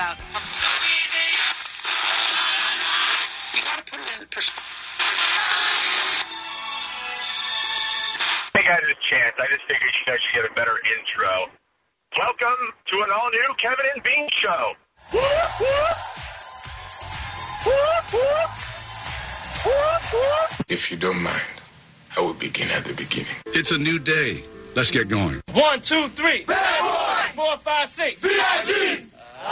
about. You got to put it in perspective. Hey guys, it's Chance. I just figured you guys should get a better intro. Welcome to an all-new Kevin and Bean show. If you don't mind, I will begin at the beginning. It's a new day. Let's get going. 1, 2, 3. Bad boy. 4, 5, 6. VIG.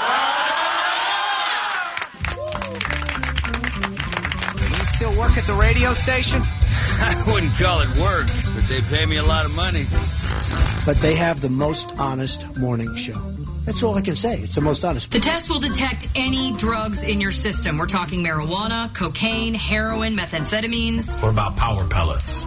You still work at the radio station? I wouldn't call it work, but they pay me a lot of money. But they have the most honest morning show. That's all I can say. It's the most honest. The test will detect any drugs in your system. We're talking marijuana, cocaine, heroin, methamphetamines. What about power pellets?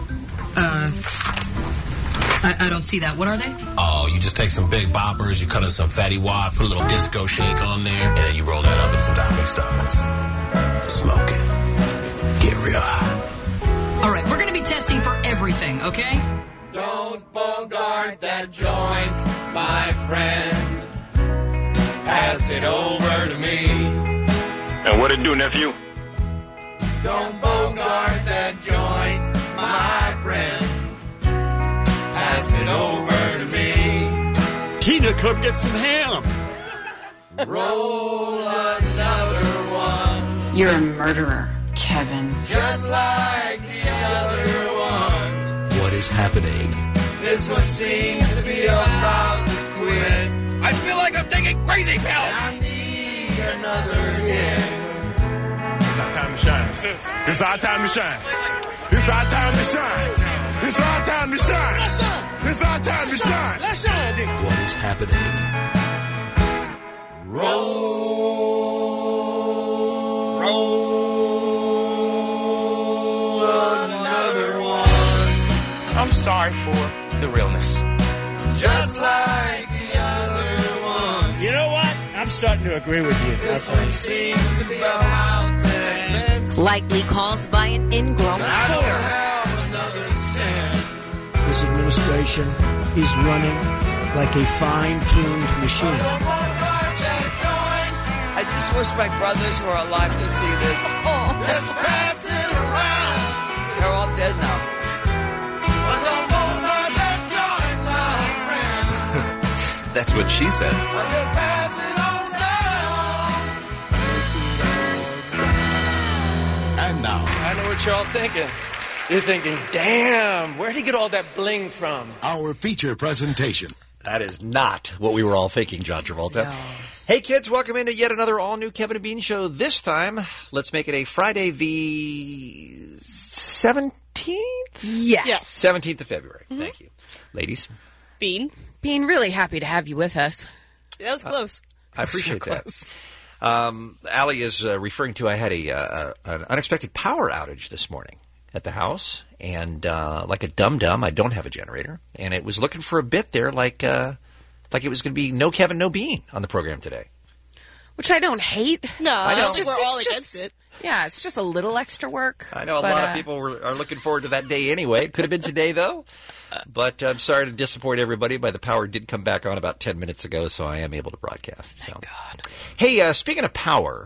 I don't see that. What are they? Oh, you just take some big boppers, you cut in some fatty wad, put a little disco shake on there, and then you roll that up in some dynamic stuff and smoke it. Get real high. All right, we're going to be testing for everything, okay? Don't bogart that joint, my friend. Pass it over to me. And what it do, nephew? Don't bogart that joint, my friend. Pass it over to me. Tina, come get some ham. Roll another one. You're a murderer, Kevin. Just like the other one. What is happening? This one seems to be about to quit. I feel like I'm taking crazy pills. I need another hit. It's our time to shine. It's our time to shine. It's our time to shine. It's our time to shine. It's our time to shine. Let's shine, Dick. What is happening? Roll another one. I'm sorry for the realness. Just like the other one. You know what? I'm starting to agree with you. This one seems to be about 10 minutes. Likely caused by an ingrown I don't hair. have another cent. This administration is running like a fine-tuned machine. I just wish my brothers were alive to see this. Just pass it around. They're all dead now. Don't bogart that joint, my friend. That's what she said. Just pass it on down. And now, I know what y'all thinking. You're thinking, damn, where'd he get all that bling from? our feature presentation. That is not what we were all thinking, John Travolta. No. Hey, kids, welcome into yet another all-new Kevin and Bean show. This time, let's make it a Friday the 17th? Yes. 17th of February. Thank you. Ladies, Bean. Being really happy to have you with us. Yeah, that was close. I appreciate that. Allie is referring to, I had an unexpected power outage this morning at the house, and like a dum-dum, I don't have a generator, and it was looking for a bit there like it was going to be no Kevin, no Bean on the program today. Which I don't hate. No, I know. we're all against it. Yeah, it's just a little extra work. I know a lot of people are looking forward to that day anyway. It could have been today, though. But I'm sorry to disappoint everybody, but the power did come back on about 10 minutes ago, so I am able to broadcast. Thank God. Hey, speaking of power,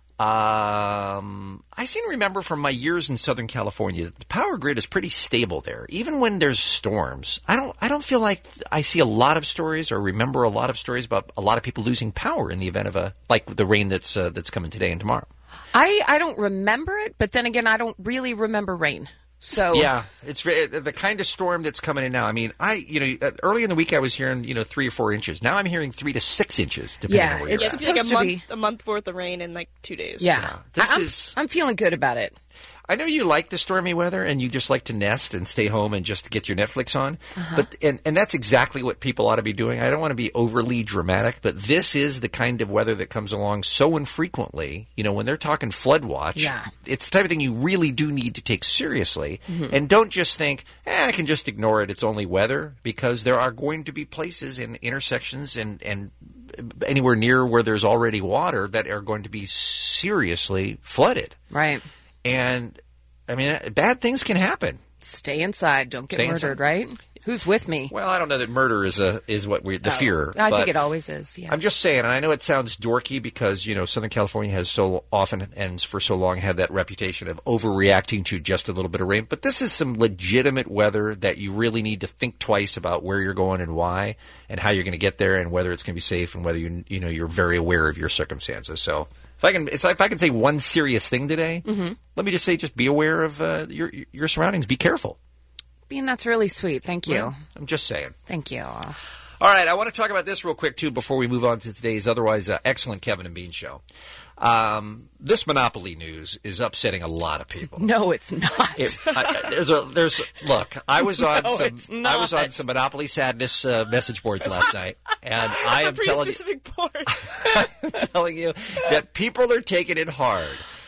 I seem to remember from my years in Southern California that the power grid is pretty stable there. Even when there's storms, I don't feel like I see a lot of stories or remember a lot of stories about a lot of people losing power in the event of like the rain that's coming today and tomorrow. I don't remember it, but then again, I don't really remember rain. So yeah, it's the kind of storm that's coming in now. I mean, early in the week I was hearing 3 or 4 inches. Now I'm hearing 3 to 6 inches. Depending on where you're it's at. like a month worth of rain in like 2 days. Yeah. I'm feeling good about it. I know you like the stormy weather and you just like to nest and stay home and just get your Netflix on. But and that's exactly what people ought to be doing. I don't want to be overly dramatic, but this is the kind of weather that comes along so infrequently. When they're talking flood watch, it's the type of thing you really do need to take seriously. And don't just think, I can just ignore it. It's only weather, because there are going to be places and intersections and anywhere near where there's already water that are going to be seriously flooded. Right. And, I mean, bad things can happen. Stay inside. Don't get murdered, right? Who's with me? Well, I don't know that murder is what the fear. I think it always is. Yeah. I'm just saying, and I know it sounds dorky because Southern California has so often and for so long had that reputation of overreacting to just a little bit of rain. But this is some legitimate weather that you really need to think twice about where you're going and why, and how you're going to get there, and whether it's going to be safe, and whether you're very aware of your circumstances. So if I can say one serious thing today, let me just say, just be aware of your surroundings. Be careful. Bean, that's really sweet. Thank you. Well, I'm just saying. Thank you. All right, I want to talk about this real quick, too, before we move on to today's otherwise excellent Kevin and Bean show. This Monopoly news is upsetting a lot of people. No, it's not. Look, I was on some Monopoly sadness message boards last night, and I am telling you that people are taking it hard.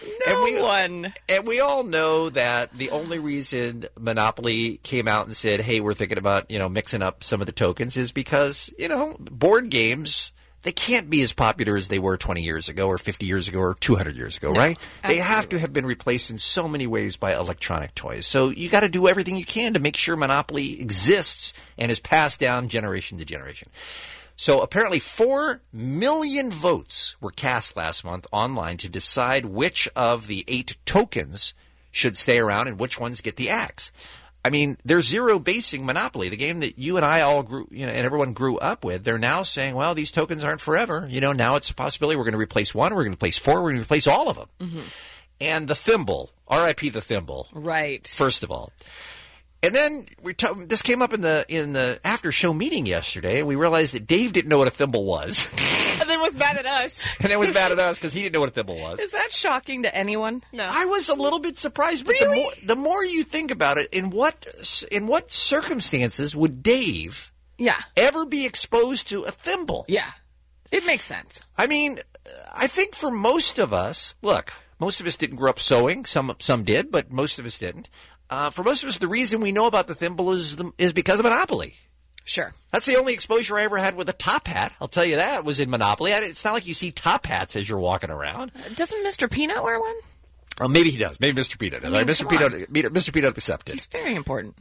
And we all know that the only reason Monopoly came out and said, hey, we're thinking about, mixing up some of the tokens is because, board games, they can't be as popular as they were 20 years ago or 50 years ago or 200 years ago, right? Absolutely. They have to have been replaced in so many ways by electronic toys. So you got to do everything you can to make sure Monopoly exists and is passed down generation to generation. So apparently 4 million votes were cast last month online to decide which of the 8 tokens should stay around and which ones get the axe. I mean, they're zero-basing Monopoly, the game that you and I all grew, and everyone grew up with. They're now saying, well, these tokens aren't forever. Now it's a possibility we're going to replace 1, we're going to replace 4, we're going to replace all of them. Mm-hmm. And the thimble, R.I.P. the thimble. Right. First of all. And then this came up in the after show meeting yesterday, and we realized that Dave didn't know what a thimble was. And then was mad at us. Because he didn't know what a thimble was. Is that shocking to anyone? No. I was a little bit surprised, but really? the more you think about it, in what circumstances would Dave ever be exposed to a thimble? Yeah. It makes sense. I mean, I think for most of us, most of us didn't grow up sewing. Some did, but most of us didn't. For most of us, the reason we know about the thimble is because of Monopoly. Sure. That's the only exposure I ever had with a top hat. I'll tell you that. Was in Monopoly. It's not like you see top hats as you're walking around. Doesn't Mr. Peanut wear one? Maybe he does. Maybe Mr. Peanut does. Mr. Peanut accepted. He's very important.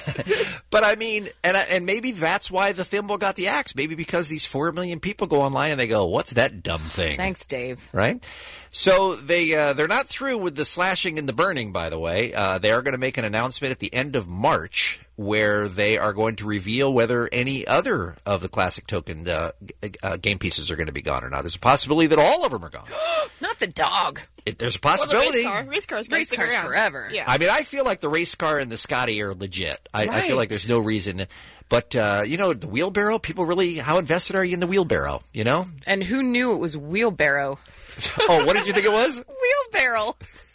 But I mean, and maybe that's why the thimble got the axe. Maybe because these 4 million people go online and they go, what's that dumb thing? Thanks, Dave. Right? So they're not through with the slashing and the burning, by the way. They are going to make an announcement at the end of March where they are going to reveal whether any other of the classic token game pieces are going to be gone or not. There's a possibility that all of them are gone. Not the dog. There's a possibility. Well, the race car's going to stick around forever. Yeah. I mean, I feel like the race car and the Scotty are legit. I feel like there's no reason. But, the wheelbarrow, people really, how invested are you in the wheelbarrow, And who knew it was wheelbarrow? Oh, what did you think it was? Wheelbarrow.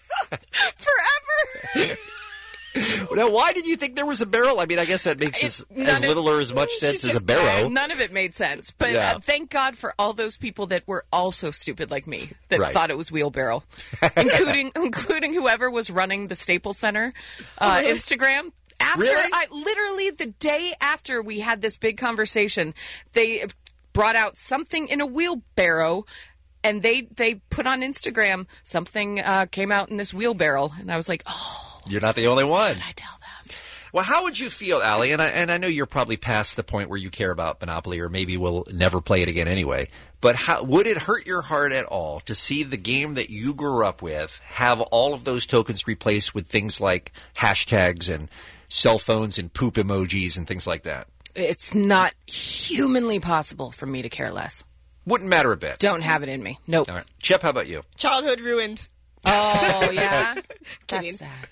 Forever. Now, why did you think there was a barrel? I mean, I guess that makes as little or as much sense as a barrow. None of it made sense. But thank God for all those people that were also stupid like me that thought it was wheelbarrow, including whoever was running the Staples Center Instagram. Literally the day after we had this big conversation, they brought out something in a wheelbarrow. And they put on Instagram something came out in this wheelbarrow, and I was like, oh. You're not the only one. What did I tell them? Well, how would you feel, Allie? And I know you're probably past the point where you care about Monopoly, or maybe will never play it again anyway. But how would it hurt your heart at all to see the game that you grew up with have all of those tokens replaced with things like hashtags and cell phones and poop emojis and things like that? It's not humanly possible for me to care less. Wouldn't matter a bit. Don't have it in me. Nope. All right. Chip, how about you? Childhood ruined. Oh, yeah? That's sad.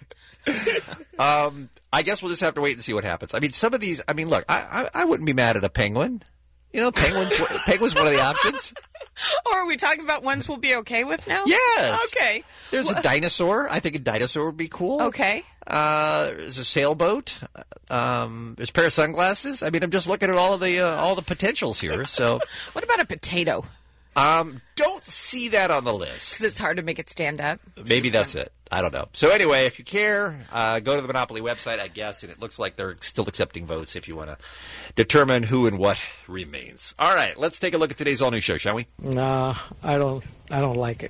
I guess we'll just have to wait and see what happens. I mean, some of these, look, I wouldn't be mad at a penguin. Penguin's one of the options. Or are we talking about ones we'll be okay with now? Yes. Okay. There's a dinosaur. I think a dinosaur would be cool. Okay. There's a sailboat. There's a pair of sunglasses. I mean, I'm just looking at all the potentials here. So, what about a potato? Don't see that on the list. Because it's hard to make it stand up. Maybe that's it. I don't know. So anyway, if you care, go to the Monopoly website, I guess, and it looks like they're still accepting votes if you want to determine who and what remains. All right, let's take a look at today's all-new show, shall we? No, I don't like it.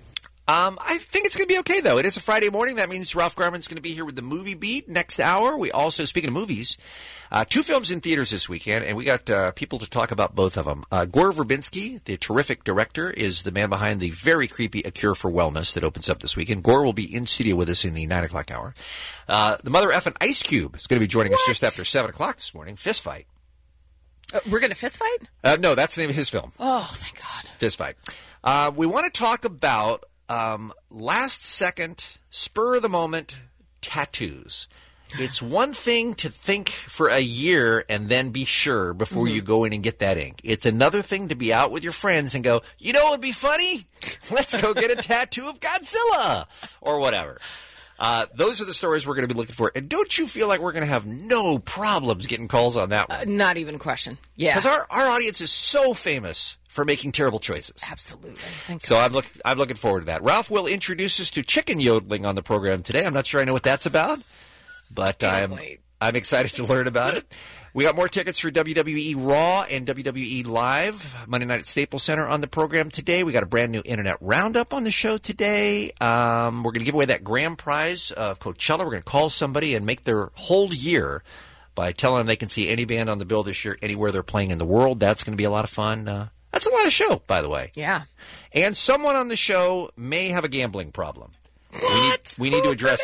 I think it's going to be okay, though. It is a Friday morning. That means Ralph Garman's going to be here with the Movie Beat next hour. We also, speaking of movies, 2 films in theaters this weekend, and we got people to talk about both of them. Gore Verbinski, the terrific director, is the man behind the very creepy A Cure for Wellness that opens up this weekend. Gore will be in studio with us in the 9 o'clock hour. The Mother Effin' Ice Cube is going to be joining us just after 7 o'clock this morning. Fist Fight. We're going to fist fight? No, that's the name of his film. Oh, thank God. Fist Fight. We want to talk about last-second, spur-of-the-moment tattoos. It's one thing to think for a year and then be sure before you go in and get that ink. It's another thing to be out with your friends and go, you know what would be funny? Let's go get a tattoo of Godzilla or whatever. Those are the stories we're going to be looking for. And don't you feel like we're going to have no problems getting calls on that one? Not even a question. Yeah. Because our audience is so famous for making terrible choices. Absolutely. Thank so God. I'm looking forward to that. Ralph will introduce us to chicken yodeling on the program today. I'm not sure I know what that's about, but I'm excited to learn about it. We got more tickets for WWE Raw and WWE Live Monday night at Staples Center on the program today. We got a brand new Internet Roundup on the show today. We're going to give away that grand prize of Coachella. We're going to call somebody and make their whole year by telling them they can see any band on the bill this year anywhere they're playing in the world. That's going to be a lot of fun. That's a lot of show, by the way. Yeah. And someone on the show may have a gambling problem. What? We need to address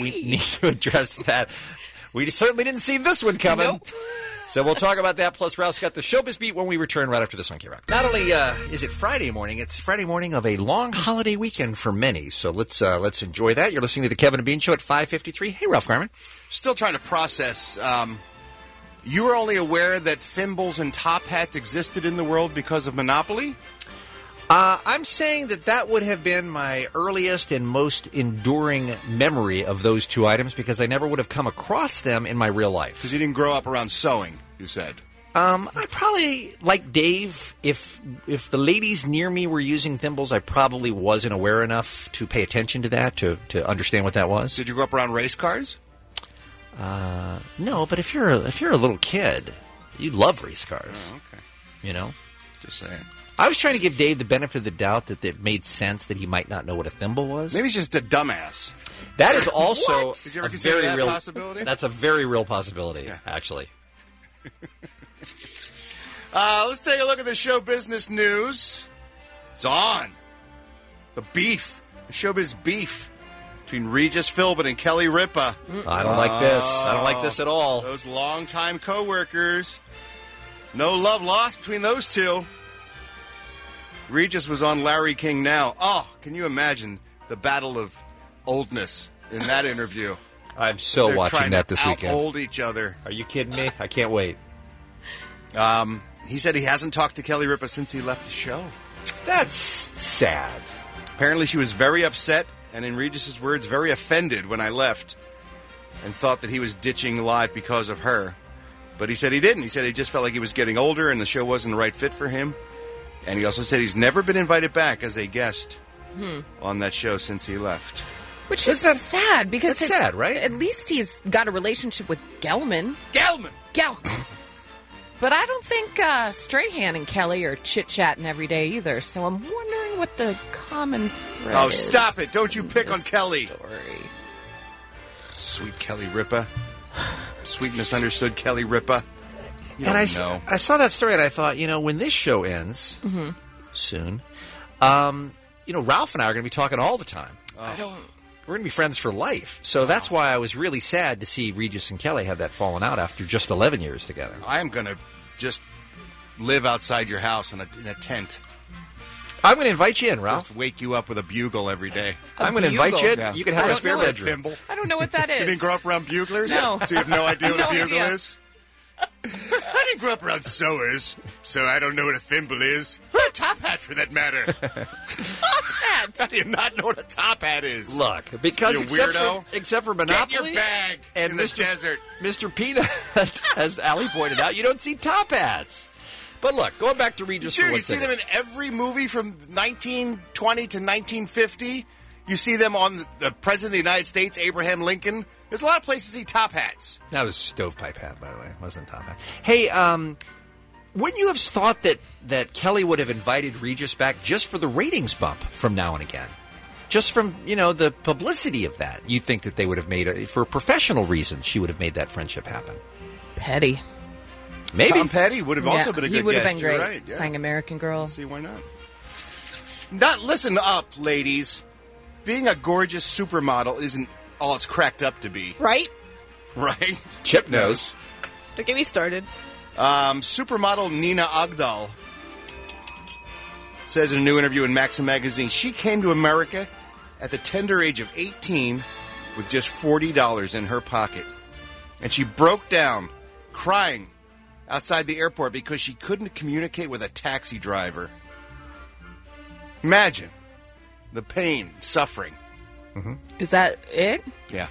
that. We certainly didn't see this one coming. Nope. So we'll talk about that. Plus, Ralph's got the Showbiz Beat when we return right after this on K-Rock. Not only is it Friday morning, it's Friday morning of a long holiday weekend for many. So let's enjoy that. You're listening to the Kevin and Bean Show at 5:53. Hey, Ralph Garman. Still trying to process. You were only aware that thimbles and top hats existed in the world because of Monopoly? I'm saying that would have been my earliest and most enduring memory of those two items because I never would have come across them in my real life. Because you didn't grow up around sewing, you said. I probably, like Dave, if the ladies near me were using thimbles, I probably wasn't aware enough to pay attention to that, to understand what that was. Did you grow up around race cars? No, but if you're a little kid, you love race cars. Oh, okay. You know? Just saying. I was trying to give Dave the benefit of the doubt that it made sense that he might not know what a thimble was. Maybe he's just a dumbass. That is also Did you ever consider that possibility? That's a very real possibility, actually. Let's take a look at the show business news. It's on. The beef. The showbiz beef between Regis Philbin and Kelly Ripa. I don't like this. I don't like this at all. Those longtime co-workers. No love lost between those two. Regis was on Larry King Now. Oh, can you imagine the battle of oldness in that interview? I'm so watching that this weekend. Out-old each other. Are you kidding me? I can't wait. He said he hasn't talked to Kelly Ripa since he left the show. That's sad. Apparently she was very upset, and in Regis's words, very offended when I left, and thought that he was ditching live because of her. But he said he didn't. He said he just felt like he was getting older and the show wasn't the right fit for him. And he also said he's never been invited back as a guest on that show since he left. Which is sad because it's sad, right? At least he's got a relationship with Gelman. Gelman! But I don't think Strahan and Kelly are chit-chatting every day either, so I'm wondering what the common thread is. Oh, stop it. Don't you pick on Kelly. Story. Sweet Kelly Ripa. Sweet misunderstood Kelly Ripa. I saw that story and I thought, when this show ends soon, Ralph and I are going to be talking all the time. We're going to be friends for life. So that's why I was really sad to see Regis and Kelly have that fallen out after just 11 years together. I am going to just live outside your house in a tent. I'm going to invite you in, Ralph. Just wake you up with a bugle every day. I'm going to invite you in. Yeah. You can have a spare bedroom. Thimble. I don't know what that is. You didn't grow up around buglers? No. So you have no idea what a bugle is? I didn't grow up around sewers, so I don't know what a thimble is. Or a top hat, for that matter. Top hat? How do you not know what a top hat is? Look, because you weirdo. Except for Monopoly, get your bag and in the desert. Mr. Peanut, as Allie pointed out, you don't see top hats. But look, going back to Regis for 1 you see them in every movie from 1920 to 1950. You see them on the President of the United States, Abraham Lincoln. There's a lot of places to see top hats. That was stovepipe hat, by the way. It wasn't top hat. Hey, wouldn't you have thought that Kelly would have invited Regis back just for the ratings bump from Now and Again? Just from, the publicity of that. You'd think that they would have made for professional reasons, she would have made that friendship happen. Petty. Maybe. Tom Petty would have also been a good guest. He would have been great. Right, yeah. Sang American Girl. Let's see, why not? Listen up, ladies. Being a gorgeous supermodel isn't all it's cracked up to be. Right? Right? Chip knows. Don't get me started. Supermodel Nina Agdal says in a new interview in Maxim magazine, she came to America at the tender age of 18 with just $40 in her pocket. And she broke down, crying, outside the airport because she couldn't communicate with a taxi driver. Imagine the pain, suffering. Mm-hmm. Is that it? Yeah.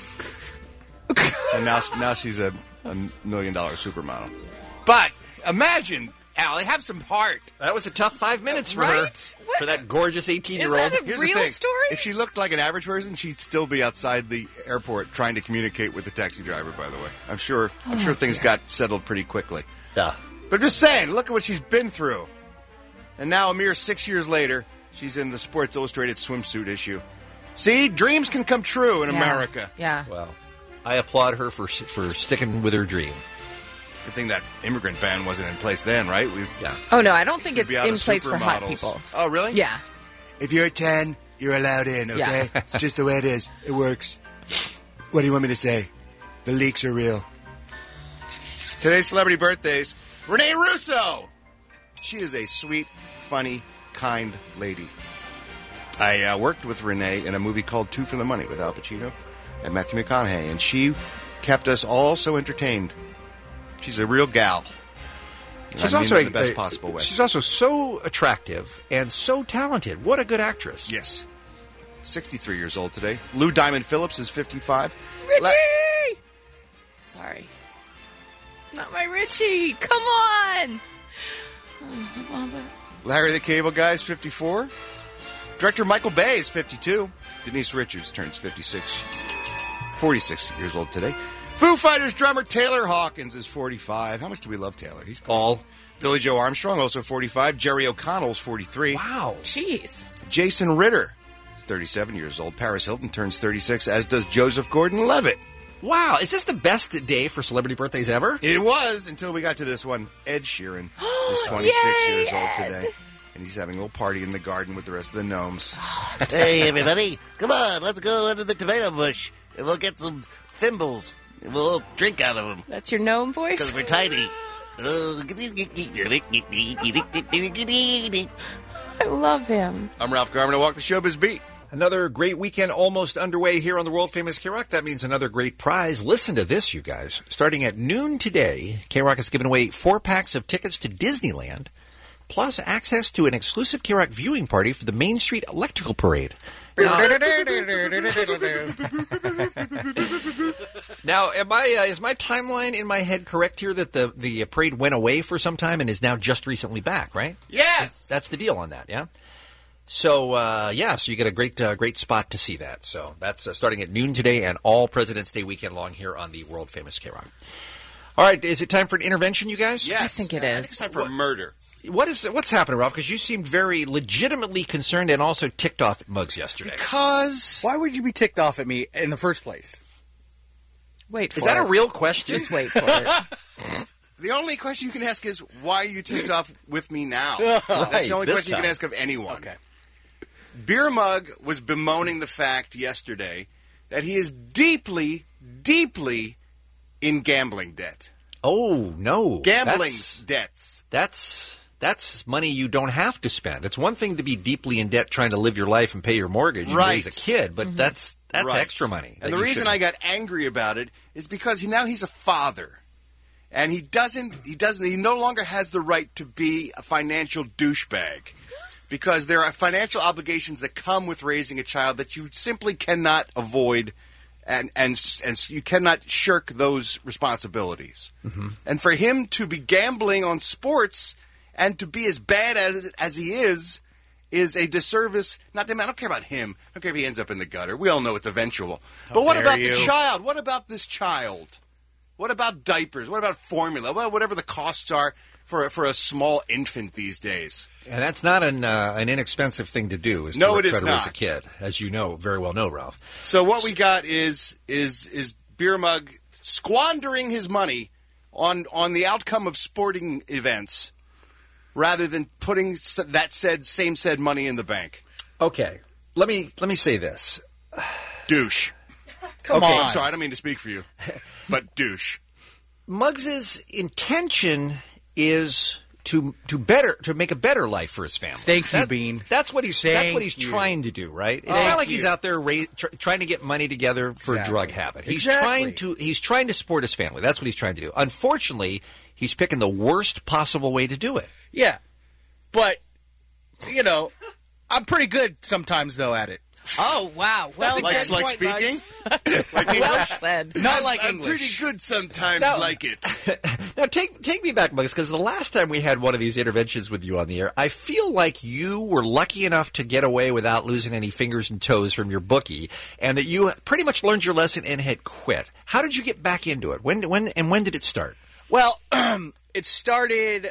And now she's a $1 million supermodel. But imagine, Allie, have some heart. That was a tough 5 minutes for her. For that gorgeous 18-year-old. Is that a real story? If she looked like an average person, she'd still be outside the airport trying to communicate with the taxi driver, by the way. I'm sure things got settled pretty quickly. Yeah. But just saying, look at what she's been through. And now, a mere 6 years later, she's in the Sports Illustrated swimsuit issue. See, dreams can come true in America. Yeah. Well, I applaud her for sticking with her dream. Good thing that immigrant ban wasn't in place then, right? Yeah. Oh, no, I don't think it's in place for hot people. Oh, really? Yeah. If you're 10, you're allowed in, okay? Yeah. It's just the way it is. It works. What do you want me to say? The leaks are real. Today's celebrity birthdays. Renee Russo. She is a sweet, funny, kind lady. I worked with Renee in a movie called Two for the Money with Al Pacino and Matthew McConaughey, and she kept us all so entertained. She's a real gal. She's also in the best possible way. She's also so attractive and so talented. What a good actress. Yes. 63 years old today. Lou Diamond Phillips is 55. Richie! Sorry. Not my Richie. Come on. Larry the Cable Guy is 54. Director Michael Bay is 52. Denise Richards turns 46 years old today. Foo Fighters drummer Taylor Hawkins is 45. How much do we love Taylor? He's cool. All. Billy Joe Armstrong, also 45. Jerry O'Connell's 43. Wow. Jeez. Jason Ritter is 37 years old. Paris Hilton turns 36, as does Joseph Gordon-Levitt. Wow. Is this the best day for celebrity birthdays ever? It was, until we got to this one. Ed Sheeran is 26 years old today. And he's having a little party in the garden with the rest of the gnomes. Hey, everybody. Come on, let's go under the tomato bush, and we'll get some thimbles, and we'll drink out of them. That's your gnome voice? Because we're tiny. I love him. I'm Ralph Garman. I walk the showbiz beat. Another great weekend almost underway here on the world-famous K-Rock. That means another great prize. Listen to this, you guys. Starting at noon today, K-Rock is giving away 4 packs of tickets to Disneyland, plus access to an exclusive K-Rock viewing party for the Main Street Electrical Parade. Now, is my timeline in my head correct here that the parade went away for some time and is now just recently back, right? Yes! That's the deal on that, yeah? So, so you get a great spot to see that. So that's starting at noon today and all President's Day weekend long here on the world-famous K-Rock. All right, is it time for an intervention, you guys? Yes. I think it is. I think it's time for murder. What's happening, Ralph? Because you seemed very legitimately concerned and also ticked off at Muggs yesterday. Because... Why would you be ticked off at me in the first place? Wait for it. Is that a real question? Just wait for it. The only question you can ask is, why are you ticked off with me now? Right, that's the only question time. You can ask of anyone. Okay. Beer Mug was bemoaning the fact yesterday that he is deeply, deeply in gambling debt. Oh, no. Gambling's debts. That's money you don't have to spend. It's one thing to be deeply in debt trying to live your life and pay your mortgage and raise a kid, but that's right. extra money. And the reason I got angry about it is because now he's a father. And he no longer has the right to be a financial douchebag. Because there are financial obligations that come with raising a child that you simply cannot avoid, and you cannot shirk those responsibilities. Mm-hmm. And for him to be gambling on sports and to be as bad as he is a disservice. Not that I don't care about him. I don't care if he ends up in the gutter. We all know it's eventual. But what about the child? What about this child? What about diapers? What about formula? Whatever the costs are for a small infant these days. And that's not an inexpensive thing to do. No, it is try to raise not. a kid, as you know, very well know, Ralph. So what we got is Beer Mug squandering his money on the outcome of sporting events rather than putting that same money in the bank. Okay, let me say this. Douche. Come on. I'm sorry, I don't mean to speak for you, but douche. Muggs's intention is to make a better life for his family. Thank you, Bean. That's what he's trying to do, right? It's not like he's out there trying to get money together for a drug habit. He's trying to support his family. That's what he's trying to do. Unfortunately, he's picking the worst possible way to do it. Yeah, but I'm pretty good sometimes though at it. Oh, wow. Well, like speaking? Well said. Not like I'm English. pretty good sometimes like it. Now, take me back, Muggs, because the last time we had one of these interventions with you on the air, I feel like you were lucky enough to get away without losing any fingers and toes from your bookie, and that you pretty much learned your lesson and had quit. How did you get back into it? When did it start? Well, it started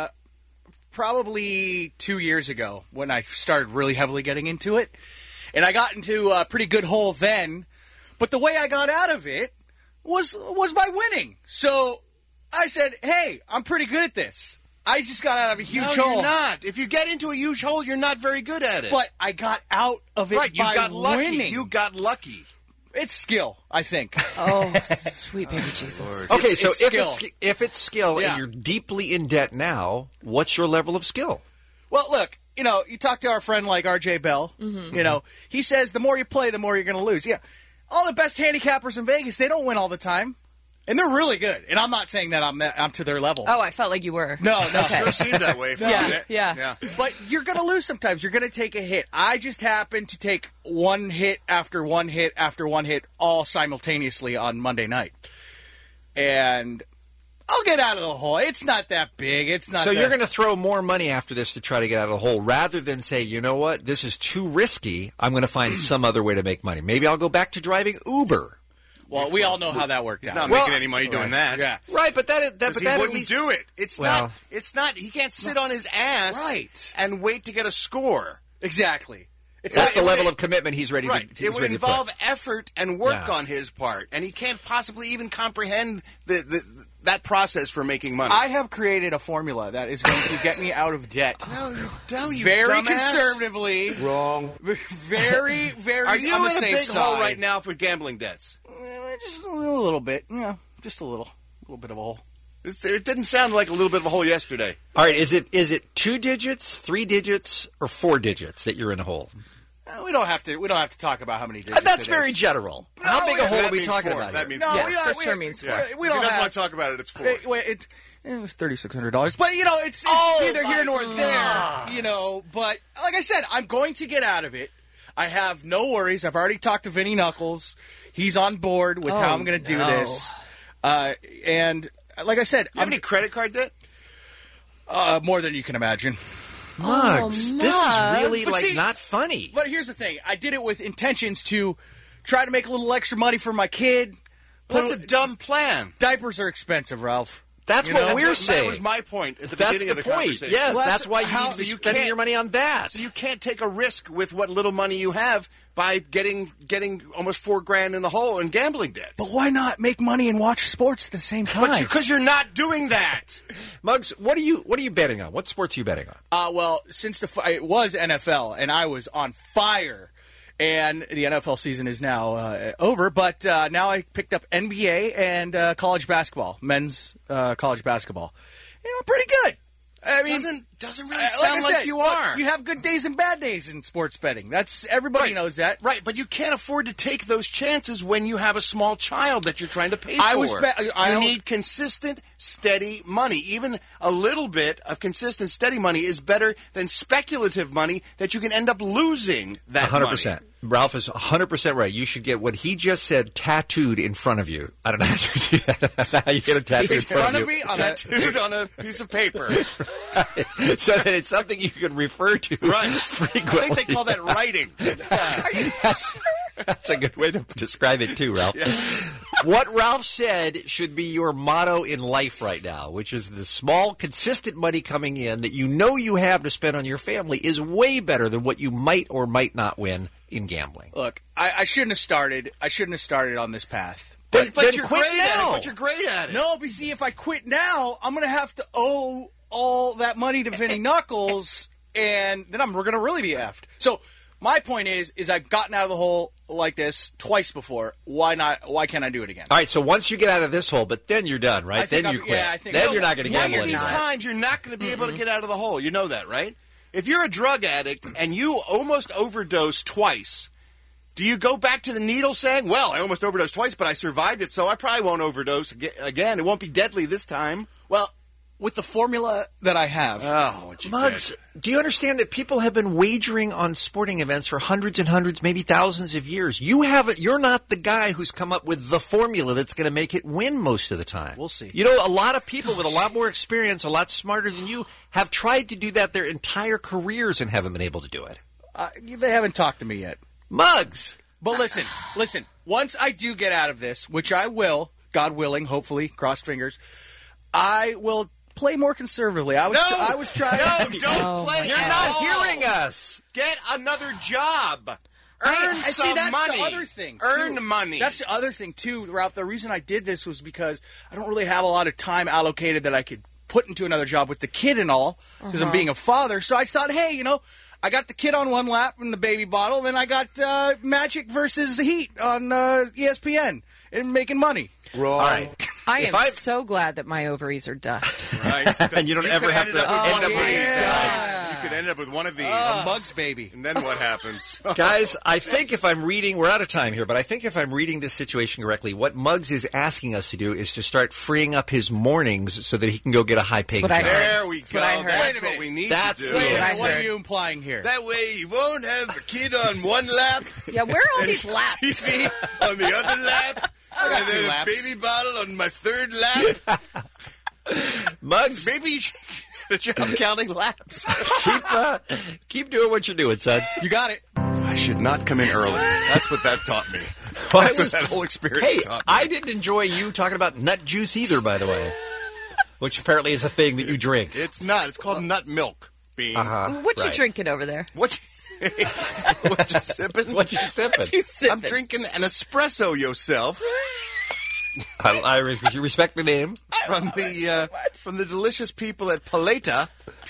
probably 2 years ago when I started really heavily getting into it. And I got into a pretty good hole then, but the way I got out of it was by winning. So I said, hey, I'm pretty good at this. I just got out of a huge hole. No, you're not. If you get into a huge hole, you're not very good at it. But I got out of it you by got lucky. winning. You got lucky. It's skill, I think. Oh, sweet baby Jesus. Okay, It's so skill. if it's skill Yeah. and you're deeply in debt now, what's your level of skill? Well, look, you talk to our friend like R.J. Bell. Mm-hmm. He says the more you play, the more you're going to lose. Yeah, all the best handicappers in Vegas, they don't win all the time, and they're really good. And I'm not saying that I'm to their level. Oh, I felt like you were. No. Okay. Sure seemed that way for a minute. Yeah. But you're going to lose sometimes. You're going to take a hit. I just happened to take one hit after one hit after one hit all simultaneously on Monday night. And I'll get out of the hole. It's not that big. It's not. So you're going to throw more money after this to try to get out of the hole rather than say, you know what, this is too risky. I'm going to find some other way to make money. Maybe I'll go back to driving Uber. Well, we all know how that worked He's out. not making any money doing that. Yeah. Right, but that He at wouldn't least do it. It's not. He can't sit on his ass Right. and wait to get a score. Exactly. That's the level of commitment he's ready Right. to. It would involve put. effort and work on his part, and he can't possibly even comprehend that process for making money. I have created a formula that is going to get me out of debt. No, you don't. You very dumbass. conservatively. Wrong. Very, very. Are you on the in a safe big side. hole right now for gambling debts? Just a little bit. Yeah, just a little bit of a hole. It didn't sound like a little bit of a hole yesterday. All right, is it 2 digits, 3 digits, or 4 digits that you're in a hole? We don't have to talk about how many digits. That's it very is. general. How big a hole are we talking about? That Here? means No, four. we For don't. sure means four. We If don't he doesn't have. want to talk about it, it's four. It was $3,600, but it's neither here nor there. But like I said, I'm going to get out of it. I have no worries. I've already talked to Vinny Knuckles. He's on board with how I'm going to do this. And like I said, Do you have any credit card debt? More than you can imagine. Muggs, this is really But see, not funny. But here's the thing: I did it with intentions to try to make a little extra money for my kid. That's a dumb plan. Diapers are expensive, Ralph. That's what we're saying. That was my point at the That's beginning of the point. conversation. Yes, Well, that's why how- you need to be spending your money on that. So you can't take a risk with what little money you have by getting almost $4,000 in the hole in gambling debt. But why not make money and watch sports at the same time? Because you're not doing that. Muggs, what are you betting on? What sports are you betting on? Well, since it was NFL and I was on fire, and the NFL season is now over, but now I picked up NBA and college basketball, men's college basketball. And I'm pretty good. I mean, doesn't really sound I like said, you look, are. You have good days and bad days in sports betting. Everybody knows that. Right, but you can't afford to take those chances when you have a small child that you're trying to pay I for. was you need consistent, steady money. Even a little bit of consistent, steady money is better than speculative money that you can end up losing that 100%. money. Ralph is 100% right. You should get what he just said tattooed in front of you. I don't know how you do that. How you get a tattoo in front of you. me Tattooed on a piece of paper. So that it's something you can refer to frequently. I think they call that writing. That's a good way to describe it too, Ralph. What Ralph said should be your motto in life right now, which is the small, consistent money coming in that you know you have to spend on your family is way better than what you might or might not win in gambling. Look, I shouldn't have started. I shouldn't have started on this path. But you're great at it. But you're great at it. No, but see, if I quit now, I'm going to have to owe all that money to Vinny Knuckles, and then we're going to really be effed. So my point is I've gotten out of the hole like this twice before. Why not? Why can't I do it again? All right, so once you get out of this hole, but then you're done, right? Then you quit. Yeah, I think then you're not going to gamble One of these anymore. times, you're not going to be able to get out of the hole. You know that, right? If you're a drug addict and you almost overdose twice, do you go back to the needle saying, well, I almost overdosed twice, but I survived it, so I probably won't overdose again. It won't be deadly this time. Well, with the formula that I have. Oh, what you Muggs, did. do you understand that people have been wagering on sporting events for hundreds and hundreds, maybe thousands of years? You're not the guy who's come up with the formula that's going to make it win most of the time. We'll see. You know, a lot of people with a lot more experience, a lot smarter than you, have tried to do that their entire careers and haven't been able to do it. They haven't talked to me yet. Muggs! But listen. Once I do get out of this, which I will, God willing, hopefully, cross fingers, I will play more conservatively. I was trying. No, don't play. You're not hearing us. Get another job. Earn some that's money. the other thing. Earn money. That's the other thing too, Ralph. The reason I did this was because I don't really have a lot of time allocated that I could put into another job with the kid and all, because I'm being a father. So I thought, hey, I got the kid on one lap in the baby bottle, then I got Magic versus the Heat on ESPN and making money. Wrong. All right. I am so glad that my ovaries are dust. Right. And you don't ever have to end up with You could end up with one of these. A Muggs baby. And then what happens? Guys, I think if I'm reading, we're out of time here, but I think if I'm reading this situation correctly, what Muggs is asking us to do is to start freeing up his mornings so that he can go get a high-paying job. There we go. That's what we need to do. What are you implying here? That way he won't have a kid on one lap. Yeah, where are all these laps? TV on the other lap. And then a baby bottle on my third lap. Muggs, maybe you should get a job counting laps. Keep doing what you're doing, son. You got it. I should not come in early. That's what that taught me. That's what that whole experience taught me. I didn't enjoy you talking about nut juice either, by the way. Which apparently is a thing that you drink. It's not. It's called nut milk, Bean. What you drinking over there? What you sipping? What you sipping? I'm drinking an espresso yourself. I respect the name. From the delicious people at Paleta,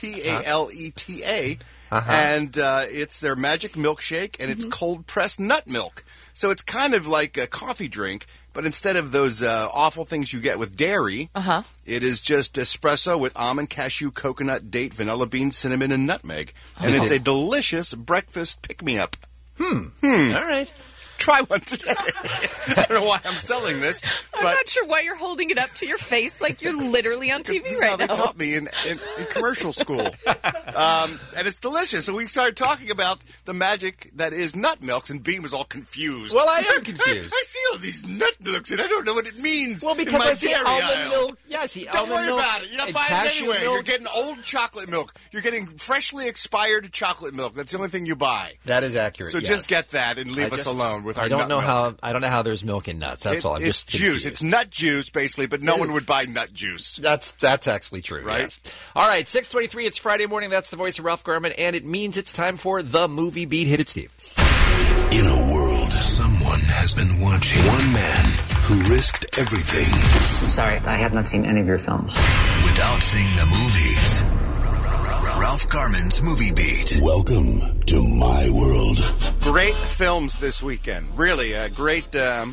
Paleta, and it's their magic milkshake, and it's cold pressed nut milk. So it's kind of like a coffee drink, but instead of those awful things you get with dairy, it is just espresso with almond, cashew, coconut, date, vanilla bean, cinnamon, and nutmeg, and it's a delicious breakfast pick-me-up. All right. Try one today. I don't know why I'm selling this. I'm not sure why you're holding it up to your face like you're literally on TV this is right how now. they taught me in commercial school. And it's delicious. So we started talking about the magic that is nut milks, and Bean was all confused. Well, I am confused. I see all these nut milks, and I don't know what it means. Well, because in my I see dairy almond aisle. milk. Yeah, I see Don't almond worry milk about it. You're not and buying it cashew anyway. milk. You're getting old chocolate milk. You're getting freshly expired chocolate milk. That's the only thing you buy. That is accurate. So yes. just get that and leave us alone with our I don't nut know milk. how there's milk in nuts. That's all. I'm It's just juice. confused. It's nut juice, basically, but no one would buy nut juice. That's actually true, Right? Yes. All right, 6:23. It's Friday morning. That's the voice of Ralph Garman, and it means it's time for the movie beat. Hit it, Steve. In a world, someone has been watching. One man who risked everything. I'm sorry, I have not seen any of your films. Without seeing the movies. Ralph Garman's Movie Beat. Welcome to my world. Great films this weekend. Really, a great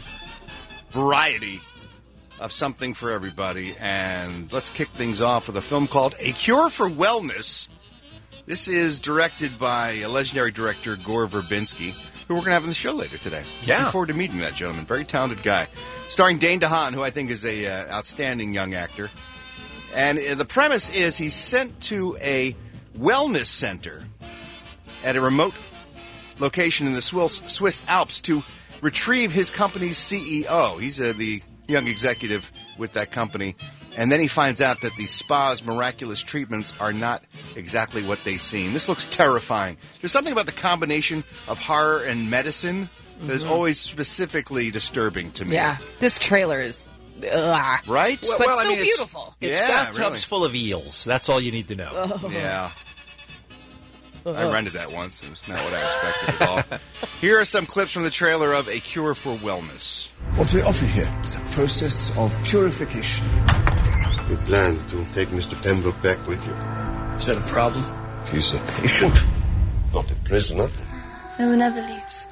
variety of something for everybody. And let's kick things off with a film called A Cure for Wellness. This is directed by a legendary director, Gore Verbinski, who we're going to have on the show later today. Yeah. Looking forward to meeting that gentleman. Very talented guy. Starring Dane DeHaan, who I think is a outstanding young actor. And the premise is he's sent to a wellness center at a remote location in the Swiss Alps to retrieve his company's CEO. He's the young executive with that company. And then he finds out that the spa's miraculous treatments are not exactly what they seem. This looks terrifying. There's something about the combination of horror and medicine that is always specifically disturbing to me. Yeah, this trailer is... Right? But so beautiful. It's bathtubs full of eels. That's all you need to know. Oh. Yeah. I rented that once. It was not what I expected at all. Here are some clips from the trailer of A Cure for Wellness. What we offer here is a process of purification. You plan to take Mr. Pembroke back with you? Is that a problem? He's a patient, not a prisoner. No one ever leaves.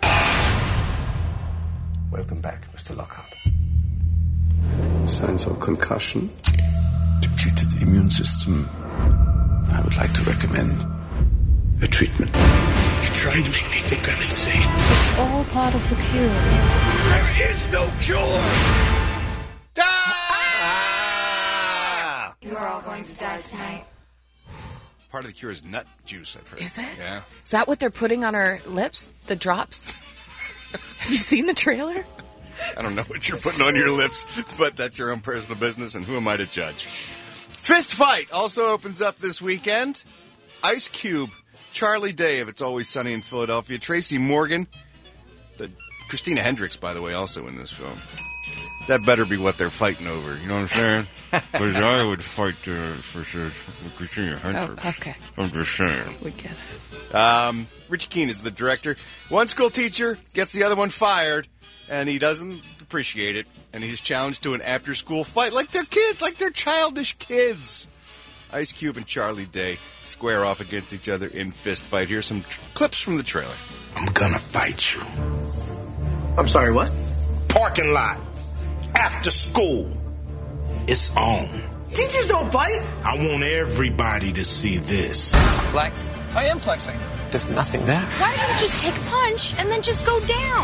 Welcome back, Mr. Lockhart. Signs of concussion, depleted immune system. I would like to recommend a treatment. You're trying to make me think I'm insane. It's all part of the cure. There is no cure! You are all going to die tonight. Part of the cure is nut juice, I've heard. Is it? Yeah. Is that what they're putting on her lips? The drops? Have you seen the trailer? I don't know what you're putting on your lips, but that's your own personal business, and who am I to judge? Fist Fight also opens up this weekend. Ice Cube, Charlie Day of It's Always Sunny in Philadelphia, Tracy Morgan, Christina Hendricks, by the way, also in this film. That better be what they're fighting over. You know what I'm saying? Because I would fight for Christina Hendricks. Oh, okay. I'm just saying. We get it. Richie Keene is the director. One school teacher gets the other one fired, and he doesn't appreciate it. And he's challenged to an after-school fight like they're kids, like they're childish kids. Ice Cube and Charlie Day square off against each other in Fist Fight. Here's some clips from the trailer. I'm gonna fight you. I'm sorry, what? Parking lot. After school. It's on. Teachers don't fight. I want everybody to see this. Flex? I am flexing. There's nothing there. Why don't you just take a punch and then just go down?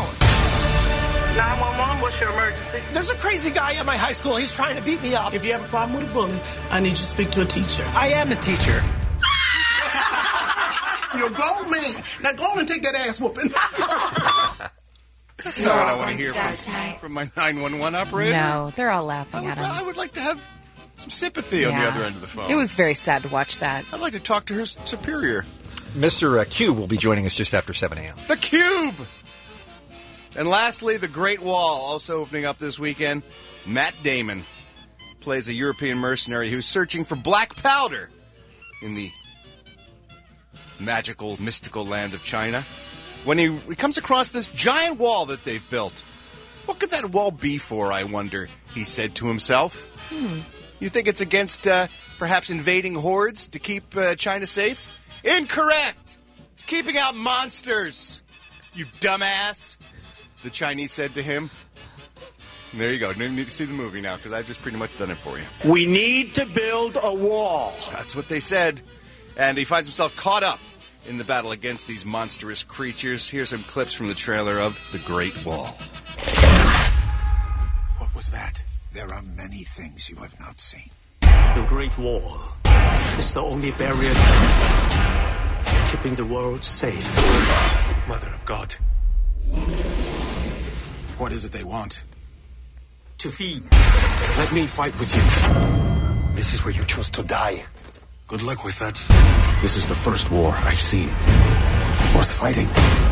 911, what's your emergency? There's a crazy guy at my high school. He's trying to beat me up. If you have a problem with a bully, I need you to speak to a teacher. I am a teacher. You're a grown man. Now go on and take that ass whooping. That's not what I want to hear from my 911 operator. No, they're all laughing at him. I would like to have some sympathy on the other end of the phone. It was very sad to watch that. I'd like to talk to her superior. Mr. Cube will be joining us just after 7 a.m. The Cube! And lastly, The Great Wall, also opening up this weekend. Matt Damon plays a European mercenary who's searching for black powder in the magical, mystical land of China. When he comes across this giant wall that they've built. What could that wall be for, I wonder, he said to himself. You think it's against, perhaps, invading hordes to keep China safe? Incorrect! It's keeping out monsters, you dumbass, the Chinese said to him. And there you go. You need to see the movie now, because I've just pretty much done it for you. We need to build a wall. That's what they said. And he finds himself caught up in the battle against these monstrous creatures. Here's some clips from the trailer of The Great Wall. What was that? There are many things you have not seen. The Great Wall is the only barrier keeping the world safe. Mother of God. What is it they want? To feed. Let me fight with you. This is where you chose to die. Good luck with that. This is the first war I've seen worth fighting.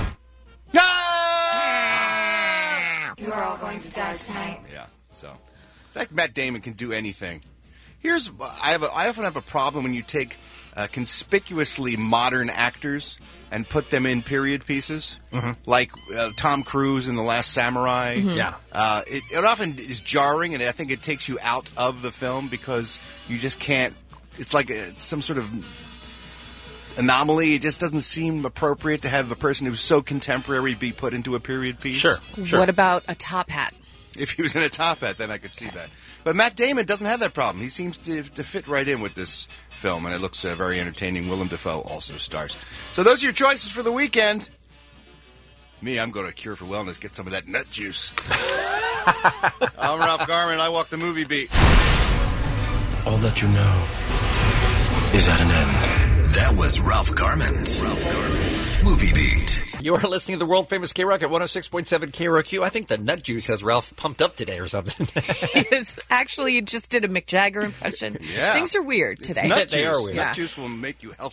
You are all going to die tonight. Yeah, so that Matt Damon can do anything. I often have a problem when you take conspicuously modern actors and put them in period pieces, like Tom Cruise in The Last Samurai. Yeah. It often is jarring, and I think it takes you out of the film because you just can't. It's like some sort of anomaly. It just doesn't seem appropriate to have a person who's so contemporary be put into a period piece. Sure. What about a top hat? If he was in a top hat, then I could see that. But Matt Damon doesn't have that problem. He seems to fit right in with this film, and it looks very entertaining. Willem Dafoe also stars. So those are your choices for the weekend. Me, I'm going to Cure for Wellness, get some of that nut juice. I'm Ralph Garman. I walk the movie beat. All that you know is at an end. That was Ralph Garman's Movie Beat. You are listening to the world-famous K-Rock at 106.7 KROQ. I think the nut juice has Ralph pumped up today or something. Yes, actually, he just did a Mick Jagger impression. Yeah. Things are weird today. Nut They juice. are weird. Nut juice will make you healthy.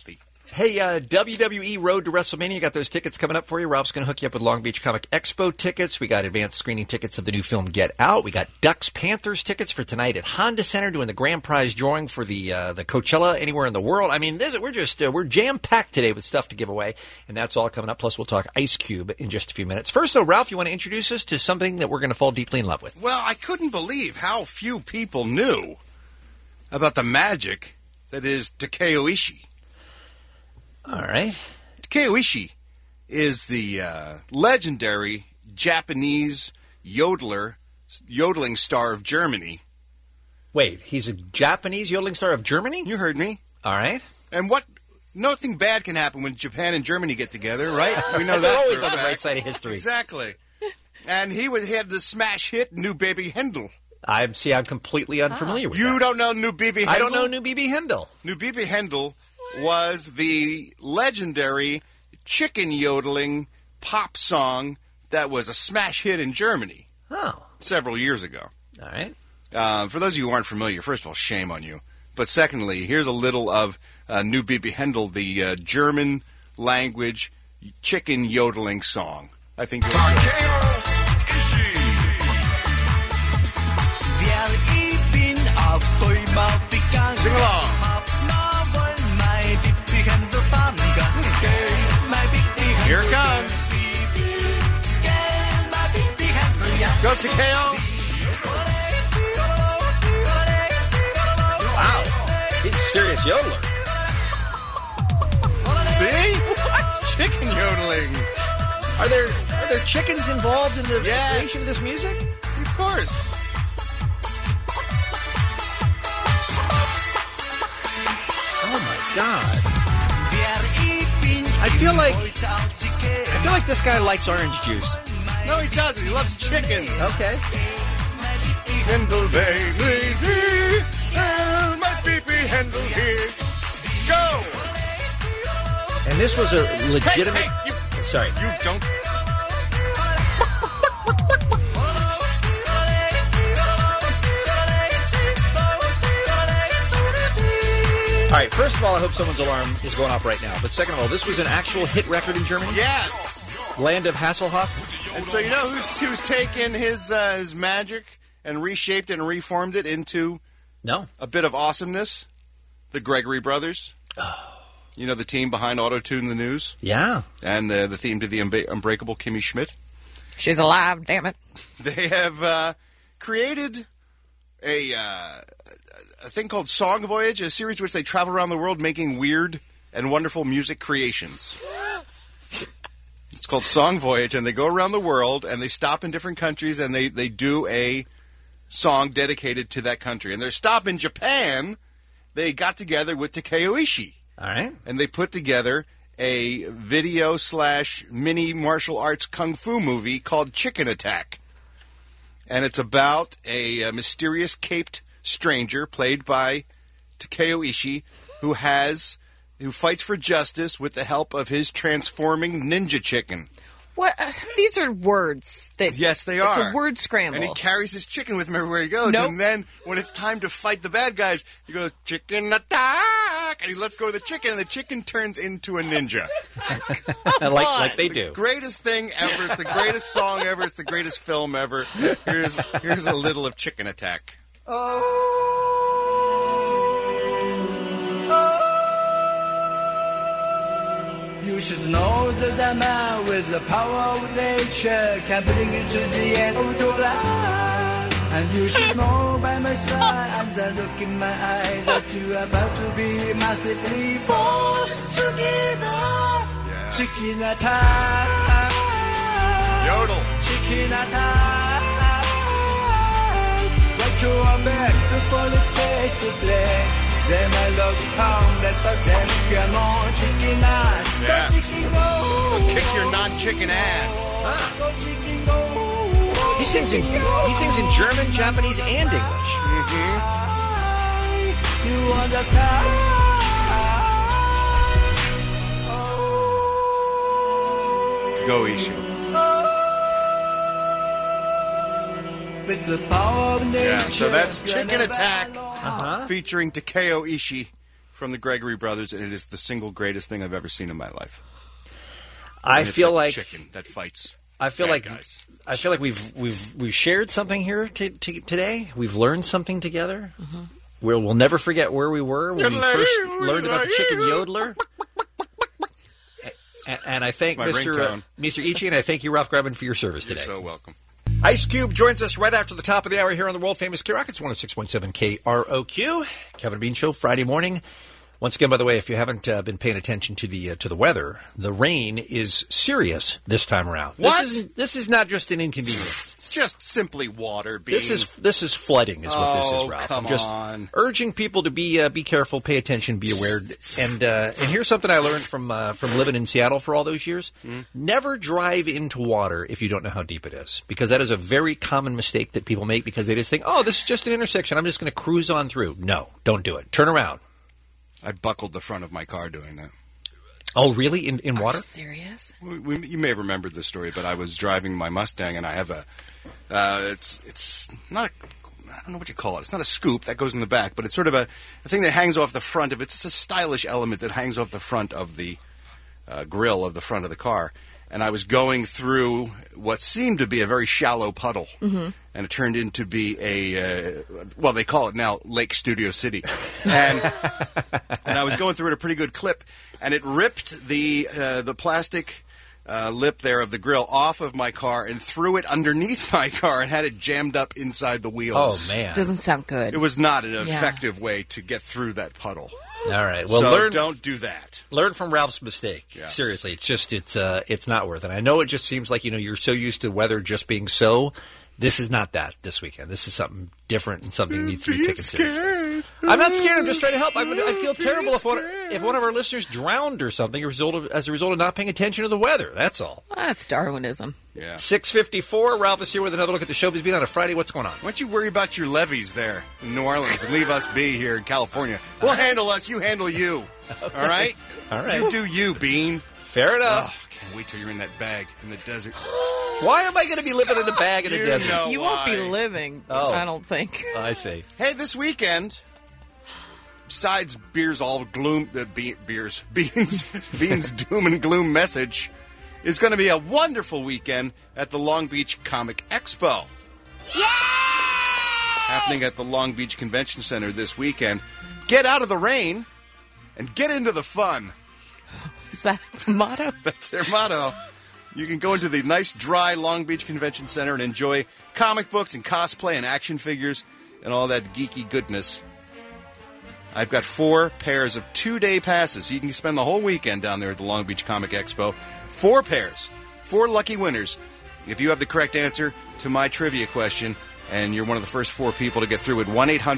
Hey, WWE Road to WrestleMania, got those tickets coming up for you. Ralph's going to hook you up with Long Beach Comic Expo tickets. We got advanced screening tickets of the new film Get Out. We got Ducks Panthers tickets for tonight at Honda Center, doing the grand prize drawing for the Coachella anywhere in the world. I mean, we're jam-packed today with stuff to give away, and that's all coming up. Plus, we'll talk Ice Cube in just a few minutes. First, though, Ralph, you want to introduce us to something that we're going to fall deeply in love with? Well, I couldn't believe how few people knew about the magic that is Takeo Ishii. All right. Takeo Ishii is the legendary Japanese yodeling star of Germany. Wait, he's a Japanese yodeling star of Germany? You heard me. All right. And nothing bad can happen when Japan and Germany get together, right? We know that. They're always for a on the fact. right side of history. Exactly. And he had the smash hit New Baby Hendel. I'm completely unfamiliar with that. You don't know New Baby Hendel? I don't know New Baby Hendel. New Baby Hendel was the legendary chicken yodeling pop song that was a smash hit in Germany several years ago. All right. For those of you who aren't familiar, first of all, shame on you. But secondly, here's a little of New Baby Hendel, the German language chicken yodeling song. I think you'll enjoy it. Sing along. Here it comes. Go Takeo. Wow. He's a serious yodeler. See? What? Chicken yodeling. Are there chickens involved in the creation of this music? Of course. Oh my God. I feel like this guy likes orange juice. No, he doesn't. He loves chickens. Okay. Hendel baby, my baby Hendel here. Go. And this was a legitimate. Hey, sorry. You don't. All right, first of all, I hope someone's alarm is going off right now. But second of all, this was an actual hit record in Germany? Yes. Land of Hasselhoff? And so you know who's taken his magic and reshaped it and reformed it into a bit of awesomeness? The Gregory Brothers. Oh. You know, the team behind Auto-Tune the News? Yeah. And the theme to the Unbreakable Kimmy Schmidt. She's alive, damn it. They have created a thing called Song Voyage, a series in which they travel around the world making weird and wonderful music creations. It's called Song Voyage, and they go around the world, and they stop in different countries, and they do a song dedicated to that country. And their stop in Japan, they got together with Takeo Ishii. All right. And they put together a video/mini martial arts kung fu movie called Chicken Attack. And it's about a mysterious caped stranger played by Takeo Ishii who fights for justice with the help of his transforming ninja chicken. What? These are words. Yes, they are. It's a word scramble. And he carries his chicken with him everywhere he goes. Nope. And then when it's time to fight the bad guys, he goes, chicken attack! And he lets go of the chicken, and the chicken turns into a ninja. like they do. The greatest thing ever. It's the greatest song ever. It's the greatest film ever. Here's a little of Chicken Attack. You should know that a man with the power of nature can bring you to the end of your life. And you should know by my stride and the look in my eyes that you are about to be massively forced to give up. Yeah. Chicken attack. Yodel. Chicken attack. Right to our back before it fades to black. They may look harmless, but they come on, chicken ass. Yeah. Go chicken go. Go kick your non-chicken ass. Go chicken go. He sings in German, Japanese, and English. Mm-hmm. You understand? Go, Ishii. With the power of nature. Yeah, so that's Chicken Attack featuring Takeo Ishii. from the Gregory Brothers, and it is the single greatest thing I've ever seen in my life. I feel like chicken that fights. I feel like guys. I feel like we've shared something here today. We've learned something together. Mm-hmm. We'll never forget where we were when we first learned about the chicken yodeler. And I thank Mr. Ichi, and I thank you, Ralph Garman, for your service today. You're so welcome. Ice Cube joins us right after the top of the hour here on the world-famous K-Rock. It's 106.7 KROQ. Kevin Bean Show, Friday morning. Once again, by the way, if you haven't been paying attention to the weather, the rain is serious this time around. What? This is not just an inconvenience. It's just simply water. This is flooding, is what this is, Ralph. Come I'm just urging people to be careful, pay attention, be aware. And here's something I learned from living in Seattle for all those years: never drive into water if you don't know how deep it is, because that is a very common mistake that people make because they just think, oh, this is just an intersection. I'm just going to cruise on through. No, don't do it. Turn around. I buckled the front of my car doing that. Oh, really? In water? Are you serious? You may have remembered this story, but I was driving my Mustang, and I have a. It's not. I don't know what you call it. It's not a scoop that goes in the back, but it's sort of a thing that hangs off the front of it. It's a stylish element that hangs off the front of the grill of the front of the car. And I was going through what seemed to be a very shallow puddle. Mm-hmm. And it turned into be well, they call it now Lake Studio City. And I was going through at a pretty good clip, and it ripped the plastic lip there of the grill off of my car and threw it underneath my car and had it jammed up inside the wheels. Oh, man. Doesn't sound good. It was not an effective way to get through that puddle. All right. Well, so don't do that. Learn from Ralph's mistake. Yeah. Seriously, it's not worth it. I know it just seems like you're so used to weather just being so. This is not that this weekend. This is something different and something needs to be taken seriously. I'm not scared. I'm just trying to help. I feel terrible if one of our listeners drowned or something as a result of not paying attention to the weather. That's all. Well, that's Darwinism. Yeah. 6:54. Ralph is here with another look at the showbiz beat on a Friday. What's going on? Why don't you worry about your levees there in New Orleans and leave us be here in California? We'll handle us. You handle you. Okay. All right? All right. You do you, Bean. Fair enough. Oh, can't wait till you're in that bag in the desert. Why am I going to be living in a bag in a desert? You won't be living, I don't think. I see. Hey, this weekend, besides Bean's doom and gloom message, is going to be a wonderful weekend at the Long Beach Comic Expo. Yay! Happening at the Long Beach Convention Center this weekend. Get out of the rain and get into the fun. Is that the motto? That's their motto. You can go into the nice, dry Long Beach Convention Center and enjoy comic books and cosplay and action figures and all that geeky goodness. I've got 4 pairs of 2-day passes. You can spend the whole weekend down there at the Long Beach Comic Expo. 4 pairs. 4 lucky winners. If you have the correct answer to my trivia question, and you're one of the first 4 people to get through at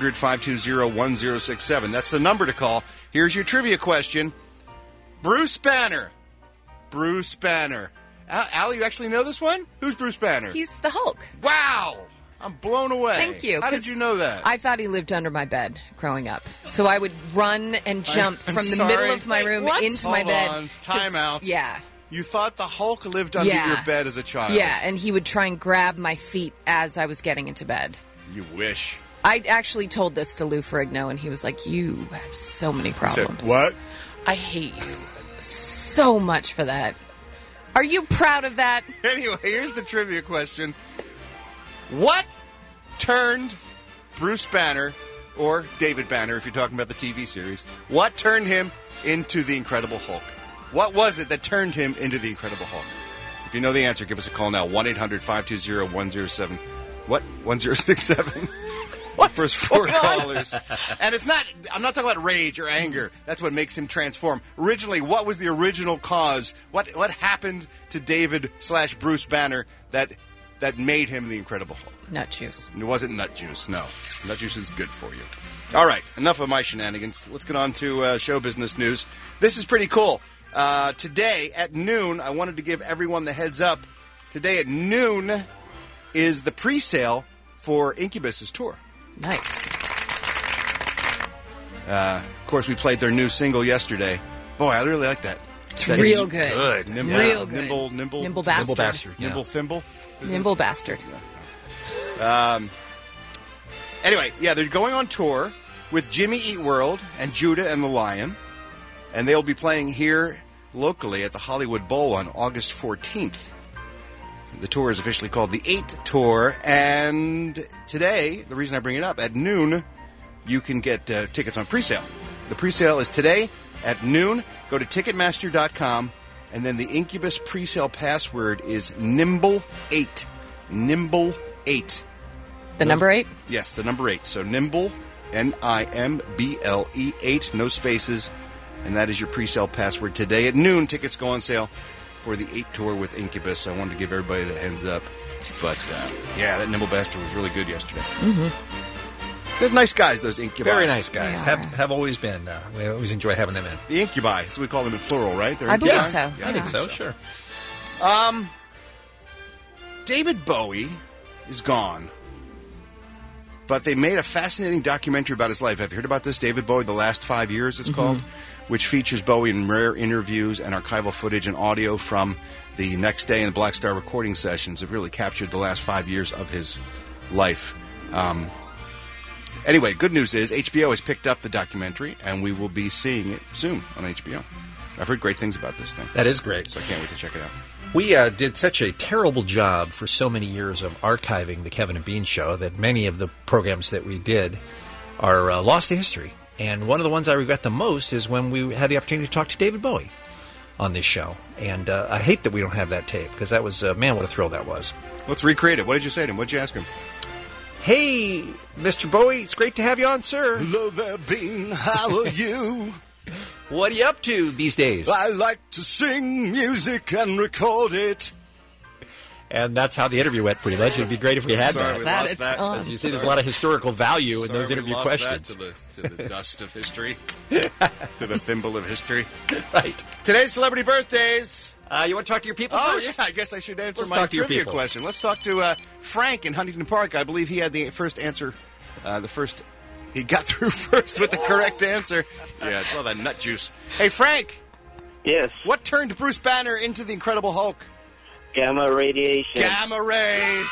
1-800-520-1067. That's the number to call. Here's your trivia question. Bruce Banner. Bruce Banner. Al, you actually know this one? Who's Bruce Banner? He's the Hulk. Wow! I'm blown away. Thank you. How did you know that? I thought he lived under my bed growing up. So I would run and jump from the middle of my room into my bed. Hold on. Time out. Yeah. You thought the Hulk lived under your bed as a child? Yeah, and he would try and grab my feet as I was getting into bed. You wish. I actually told this to Lou Ferrigno, and he was like, you have so many problems. He said, what? I hate you so much for that. Are you proud of that? Anyway, here's the trivia question. What turned Bruce Banner, or David Banner if you're talking about the TV series, what turned him into the Incredible Hulk? What was it that turned him into the Incredible Hulk? If you know the answer, give us a call now. 1-800-520-1067. What? 1067? First 4 callers. And it's not, I'm not talking about rage or anger. That's what makes him transform. Originally, what was the original cause? What happened to David/Bruce Banner that made him the Incredible Hulk? Nut juice. It wasn't nut juice, no. Nut juice is good for you. All right, enough of my shenanigans. Let's get on to show business news. This is pretty cool. Today at noon, I wanted to give everyone the heads up. Today at noon is the pre-sale for Incubus's tour. Nice. Of course, we played their new single yesterday. Boy, I really like that. It's real good. Nimble, real good. Nimble bastard. Nimble thimble. Nimble bastard. Anyway, yeah, they're going on tour. with Jimmy Eat World and Judah and the Lion. And they'll be playing here locally at the Hollywood Bowl on August 14th. The tour is officially called the 8 Tour. And today, the reason I bring it up, at noon, you can get tickets on presale. The presale is today at noon. Go to Ticketmaster.com, and then the Incubus presale password is Nimble8. Nimble8. The number 8? Yes, the number 8. So Nimble, Nimble 8, no spaces, and that is your presale password today at noon. Tickets go on sale for the 8 Tour with Incubus. I wanted to give everybody the heads up. But, yeah, that Nimble Bastard was really good yesterday. Mm-hmm. They're nice guys, those Incubi. Very nice guys. Have always been. We always enjoy having them in. The Incubi. That's what we call them in plural, right? They're I believe Incubi? so. Yeah, I think so, sure. David Bowie is gone. But they made a fascinating documentary about his life. Have you heard about this? David Bowie, The Last 5 Years, it's called, which features Bowie in rare interviews and archival footage and audio from the next day in the Black Star recording sessions. It really captured the last 5 years of his life. Anyway, good news is HBO has picked up the documentary, and we will be seeing it soon on HBO. I've heard great things about this thing. That is great. So I can't wait to check it out. We did such a terrible job for so many years of archiving the Kevin and Bean Show that many of the programs that we did are lost to history. And one of the ones I regret the most is when we had the opportunity to talk to David Bowie on this show. And I hate that we don't have that tape, because that was, man, what a thrill that was. Let's recreate it. What did you say to him? What did you ask him? Hey, Mr. Bowie, it's great to have you on, sir. Hello there, Bean. How are you? What are you up to these days? I like to sing music and record it. And that's how the interview went, pretty much. It would be great if we had Sorry, that. we lost that. As you see, there's a lot of historical value in those interview questions. That to the dust of history, to the thimble of history. Right. Today's celebrity birthdays. You want to talk to your people Oh, first? yeah, I guess I should answer Let's my talk to your trivia people. question. Let's talk to Frank in Huntington Park. I believe he had the first answer, he got through first with the correct answer. Yeah, it's all that nut juice. Hey, Frank. Yes. What turned Bruce Banner into the Incredible Hulk? Gamma radiation. Gamma rays.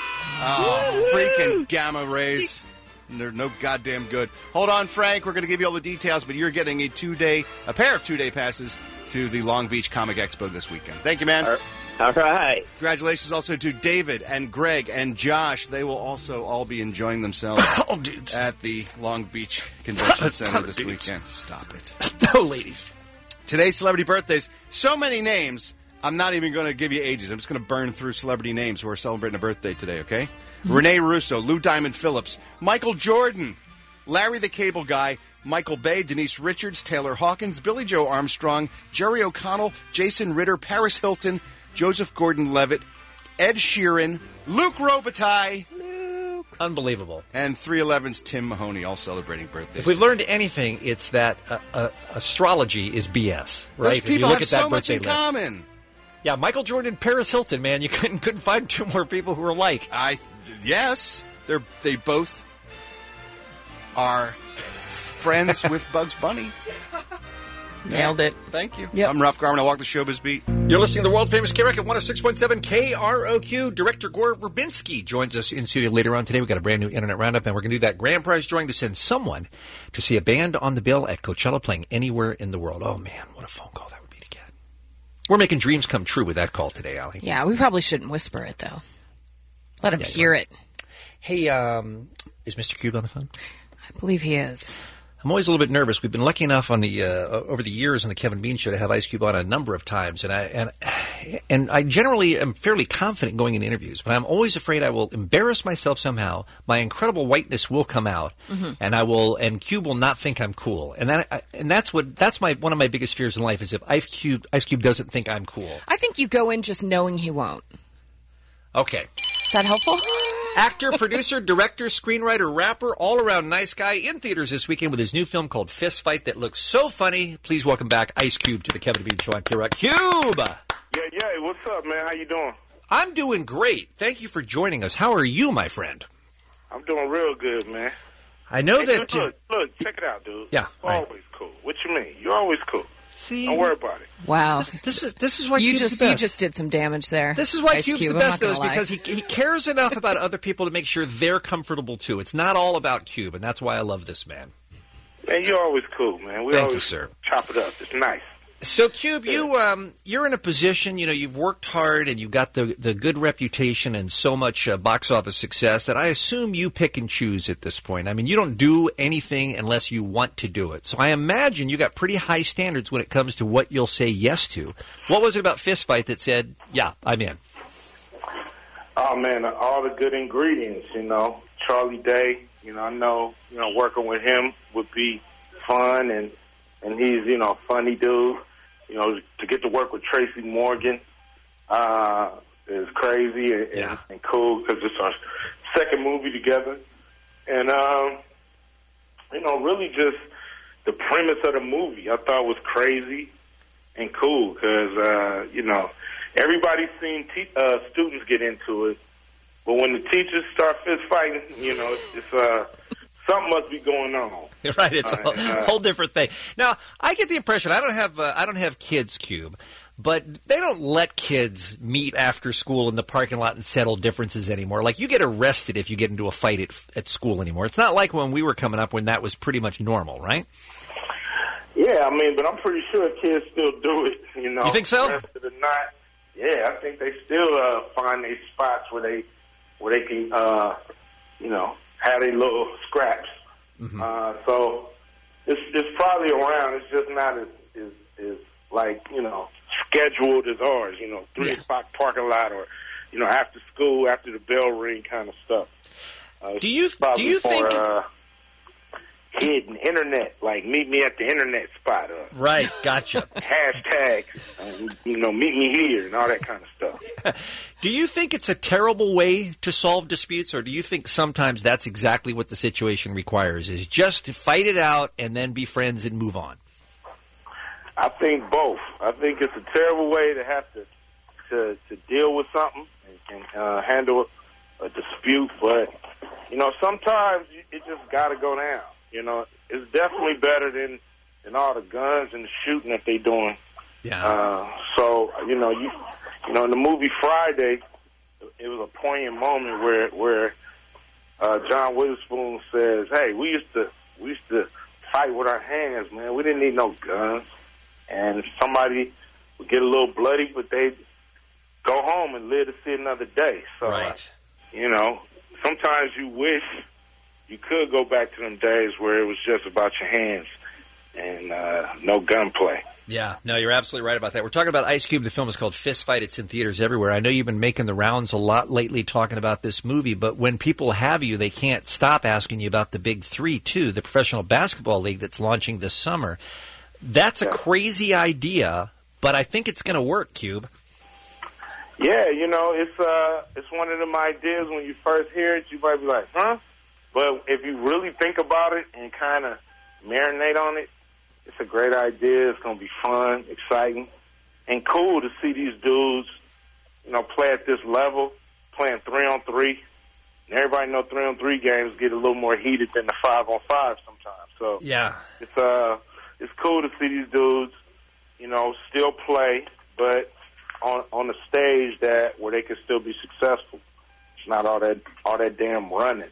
Oh, freaking gamma rays. They're no goddamn good. Hold on, Frank. We're going to give you all the details, but you're getting a pair of 2-day passes to the Long Beach Comic Expo this weekend. Thank you, man. All right. Congratulations also to David and Greg and Josh. They will also all be enjoying themselves at the Long Beach Convention Center this weekend. Stop it. No, ladies. Today's celebrity birthdays. So many names. I'm not even going to give you ages. I'm just going to burn through celebrity names who are celebrating a birthday today, okay? Renee Russo, Lou Diamond Phillips, Michael Jordan, Larry the Cable Guy, Michael Bay, Denise Richards, Taylor Hawkins, Billy Joe Armstrong, Jerry O'Connell, Jason Ritter, Paris Hilton, Joseph Gordon-Levitt, Ed Sheeran, Luke Robitaille. Unbelievable. And 311's Tim Mahoney, all celebrating birthdays. If we've learned anything, it's that astrology is BS, right? Those If you people look have at that so much in birthday list. common. Yeah, Michael Jordan, Paris Hilton, man, you couldn't find two more people who are alike. Yes, they both are friends with Bugs Bunny. Nailed it. Thank you. Yep. I'm Ralph Garman. I walk the showbiz beat. You're listening to the world-famous K-Rock at 106.7 KROQ. Director Gore Verbinski joins us in studio later on today. We've got a brand new Internet Roundup, and we're going to do that grand prize drawing to send someone to see a band on the bill at Coachella playing anywhere in the world. Oh, man, what a phone call that would be to get. We're making dreams come true with that call today, Allie. Yeah, we probably shouldn't whisper it, though. Let him hear it. Hey, is Mr. Cube on the phone? I believe he is. I'm always a little bit nervous. We've been lucky enough on the over the years on the Kevin Bean Show to have Ice Cube on a number of times, and I generally am fairly confident going into interviews, but I'm always afraid I will embarrass myself somehow. My incredible whiteness will come out, and Cube will not think I'm cool, and that's one of my biggest fears in life is if Ice Cube doesn't think I'm cool. I think you go in just knowing he won't. Okay. Is that helpful? Actor, producer, director, screenwriter, rapper, all-around nice guy, in theaters this weekend with his new film called Fist Fight that looks so funny. Please welcome back Ice Cube to the Kevin Bean Show on K-Rock. Cube! Yeah, what's up, man? How you doing? I'm doing great. Thank you for joining us. How are you, my friend? I'm doing real good, man. I know hey, that... Dude, look, check it out, dude. Yeah. You're always cool. What you mean? You're always cool. See? Don't worry about it. Wow. This is why you Cube's the best. You just did some damage there. This is why Ice Cube's Cube, the best, though, is lie. because he cares enough about other people to make sure they're comfortable, too. It's not all about Cube, and that's why I love this man. Man, you're always cool, man. We Thank always you, sir. Chop it up. It's nice. So, Cube, you're in a position, you've worked hard and you've got the good reputation and so much box office success that I assume you pick and choose at this point. I mean, you don't do anything unless you want to do it. So I imagine you got pretty high standards when it comes to what you'll say yes to. What was it about Fist Fight that said, yeah, I'm in? Oh, man, all the good ingredients, Charlie Day, I know, working with him would be fun, and he's, a funny dude. To get to work with Tracy Morgan is crazy and cool because it's our second movie together. And, really just the premise of the movie I thought was crazy and cool because, everybody's seen students get into it. But when the teachers start fist fighting, it's something must be going on. Right, it's a whole different thing. Now, I get the impression I don't have kids, Cube, but they don't let kids meet after school in the parking lot and settle differences anymore. Like, you get arrested if you get into a fight at school anymore. It's not like when we were coming up when that was pretty much normal, right? Yeah, but I'm pretty sure kids still do it. You think so? Rest of the night, yeah, I think they still find these spots where they can, have their little scraps. Mm-hmm. So it's probably around. It's just not as like, scheduled as ours, 3 o'clock parking lot or, after school, after the bell ring kind of stuff. Do you think... hidden internet, like meet me at the internet spot. Right, gotcha. Hashtag, meet me here and all that kind of stuff. Do you think it's a terrible way to solve disputes, or do you think sometimes that's exactly what the situation requires, is just to fight it out and then be friends and move on? I think both. I think it's a terrible way to have to deal with something and handle a dispute, but, sometimes it just got to go down. It's definitely better than all the guns and the shooting that they doing. Yeah. So in the movie Friday, it was a poignant moment where John Witherspoon says, "Hey, we used to fight with our hands, man. We didn't need no guns." And somebody would get a little bloody, but they'd go home and live to see another day. So, right. Sometimes you wish you could go back to them days where it was just about your hands and no gunplay. Yeah, no, you're absolutely right about that. We're talking about Ice Cube. The film is called Fist Fight. It's in theaters everywhere. I know you've been making the rounds a lot lately talking about this movie, but when people have you, they can't stop asking you about the Big Three, too, the Professional Basketball League that's launching this summer. That's a crazy idea, but I think it's going to work, Cube. Yeah, it's one of them ideas when you first hear it, you might be like, huh? But if you really think about it and kind of marinate on it, it's a great idea. It's going to be fun, exciting, and cool to see these dudes, play at this level, playing 3-on-3. And everybody knows 3-on-3 games get a little more heated than the 5-on-5 sometimes. So yeah, it's cool to see these dudes, still play, but on a stage where they can still be successful. It's not all that damn running.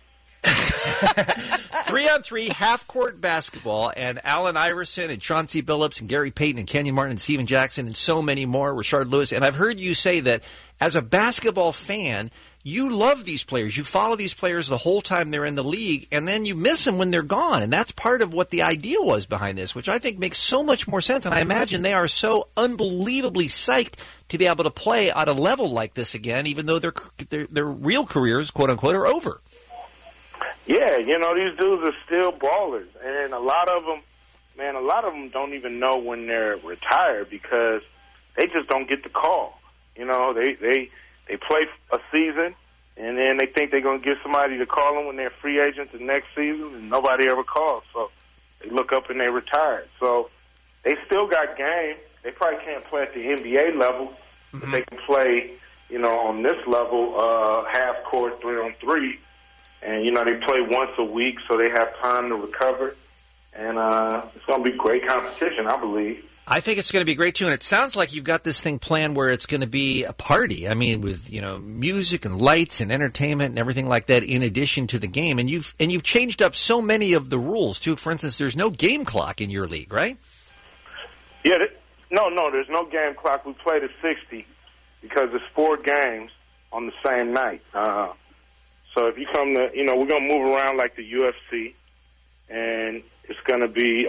3-on-3 half-court basketball, and Allen Iverson and Chauncey Billups and Gary Payton and Kenyon Martin and Steven Jackson and so many more, Rashard Lewis. And I've heard you say that as a basketball fan, you love these players. You follow these players the whole time they're in the league, and then you miss them when they're gone. And that's part of what the idea was behind this, which I think makes so much more sense. And I imagine they are so unbelievably psyched to be able to play at a level like this again, even though their real careers, quote-unquote, are over. Yeah, these dudes are still ballers. And a lot of them don't even know when they're retired because they just don't get the call. They play a season, and then they think they're going to get somebody to call them when they're free agents the next season, and nobody ever calls. So they look up and they retire. So they still got game. They probably can't play at the NBA level, but they can play, on this level, half-court, 3-on-3. And, they play once a week, so they have time to recover. And it's going to be great competition, I believe. I think it's going to be great, too, and it sounds like you've got this thing planned where it's going to be a party. I mean, with, music and lights and entertainment and everything like that in addition to the game. And you've changed up so many of the rules, too. For instance, there's no game clock in your league, right? Yeah, no, there's no game clock. We play to 60 because it's 4 games on the same night. So if you come to, we're going to move around like the UFC, and it's going to be,